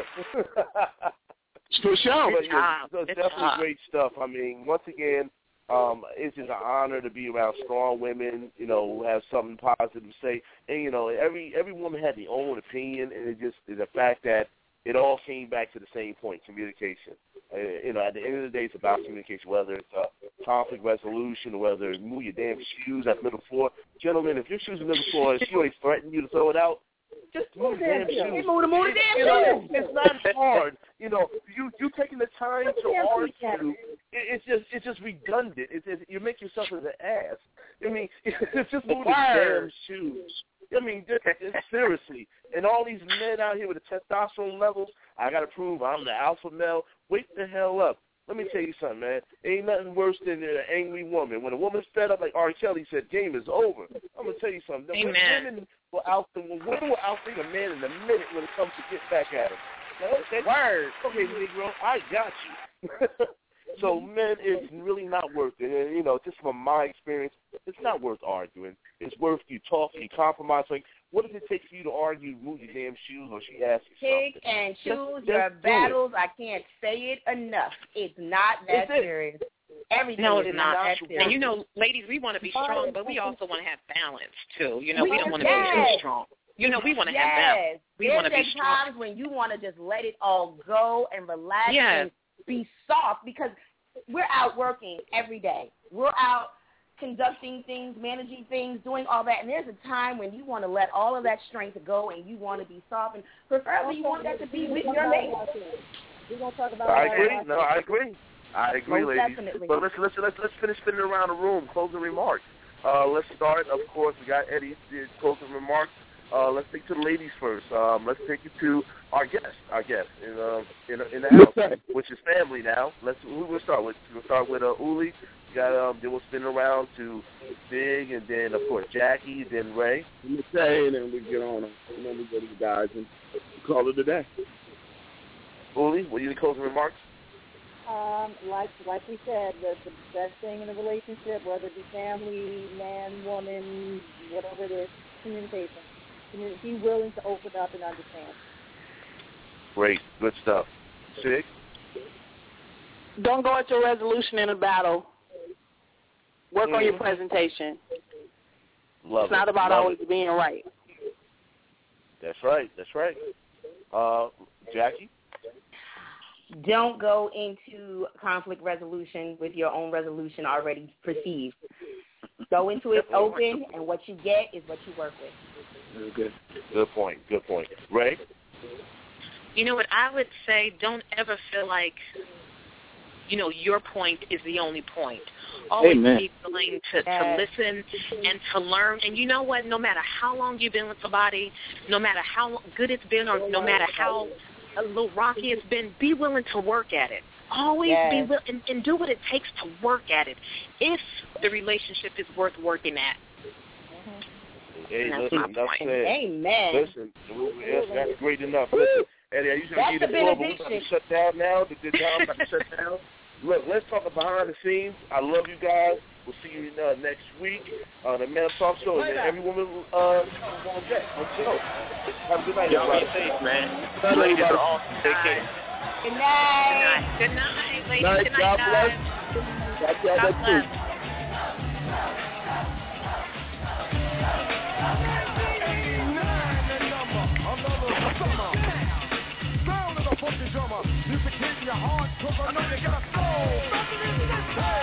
For sure. But yeah, so it's definitely great stuff. I mean, once again, um, it's just an honor to be around strong women, you know, who have something positive to say. And you know, every every woman had their own opinion, and it just the fact that it all came back to the same point: communication. Uh, you know, at the end of the day, it's about communication, whether it's uh, conflict resolution or whether it's move your damn shoes at middle floor. Gentlemen, if your shoes are middle floor and she always threatening you to throw it out, just move the damn shoes. Move the move the damn you know, shoes. it's, it's not hard. You know, you you taking the time to argue. It, it's just it's just redundant. It's, it's you make yourself as an ass. I mean, it's just move the damn shoes. I mean, just, just seriously. And all these men out here with the testosterone levels, I got to prove I'm the alpha male. Wake the hell up. Let me tell you something, man. Ain't nothing worse than an angry woman. When a woman's fed up, like R. Kelly said, game is over. I'm going to tell you something. Amen. Women will out women will outthink a man in a minute when it comes to get back at him. Okay, word. Okay, Negro, I got you. So, men, it's really not worth it. And, you know, just from my experience, it's not worth arguing. It's worth you talking, you compromise. Like, what does it take for you to argue, move your damn shoes, or she asks you Pick something? and choose Just- your just do battles. I can't say it enough. It's not that Is it? serious. Everything No, is it's not not. that serious. And you know, ladies, we want to be strong, but we also want to have balance too. You know, We we don't want to yes. be too strong. You know, we want to yes. have balance. We There's want to be been strong. times when you want to just let it all go and relax Yes. and be soft because we're out working every day. We're out conducting things, managing things, doing all that. And there's a time when you want to let all of that strength go and you want to be soft. And preferably you want that to be with your mate. We're going to talk about I that. agree. No, I agree. I agree, Most ladies. definitely. But let's let's let's let's finish spinning around the room. Closing remarks. Uh, let's start. Of course, we got Eddie's closing remarks. Uh, let's take to the ladies first. Um, let's take it to our guest, our guest in um, in, in the house, which is family now. Let's who we'll start with. We'll start with uh, Uli. We got um, then we'll spin around to Big, and then of course Jackie, then Ray. Let me say, and then we get on. And then we go to the guys and call it a day. Uli, what are your closing remarks? Um, like like we said, the, the best thing in a relationship, whether it be family, man, woman, whatever it is, communication. Communi- Be willing to open up and understand. Great, good stuff. Sig? Don't go at your resolution in a battle. Work Mm-hmm. on your presentation. Love it's not it. about Love always it. being right. That's right. That's right. Uh, Jackie? Don't go into conflict resolution with your own resolution already perceived. Go into it open, and what you get is what you work with. Good. Good point. Good point. Ray? You know what I would say? Don't ever feel like, you know, your point is the only point. Always Amen. be willing to, Yes. to listen and to learn. And you know what? No matter how long you've been with somebody, no matter how good it's been, or no matter how a little rocky it's been, be willing to work at it. Always Yes. be willing and, and do what it takes to work at it if the relationship is worth working at. Hey, That's listen, my enough point. said. Amen. Listen, yes, that's great enough. Listen, Eddie, I usually That's give the the floor, but we're about to benediction. shut down now. The good job about to shut down. Look, let's talk behind the scenes. I love you guys. We'll see you uh, next week on the Man Talk Show. And then every woman uh, on deck. Let's go. Have a good night, Y'all be everybody. safe, man. You ladies are awesome. Take care. Good night. Good night, ladies. Night, Good God night, bless. guys. That's y'all God next week. bless. Music hitting your heart, 'cause I know you got a soul.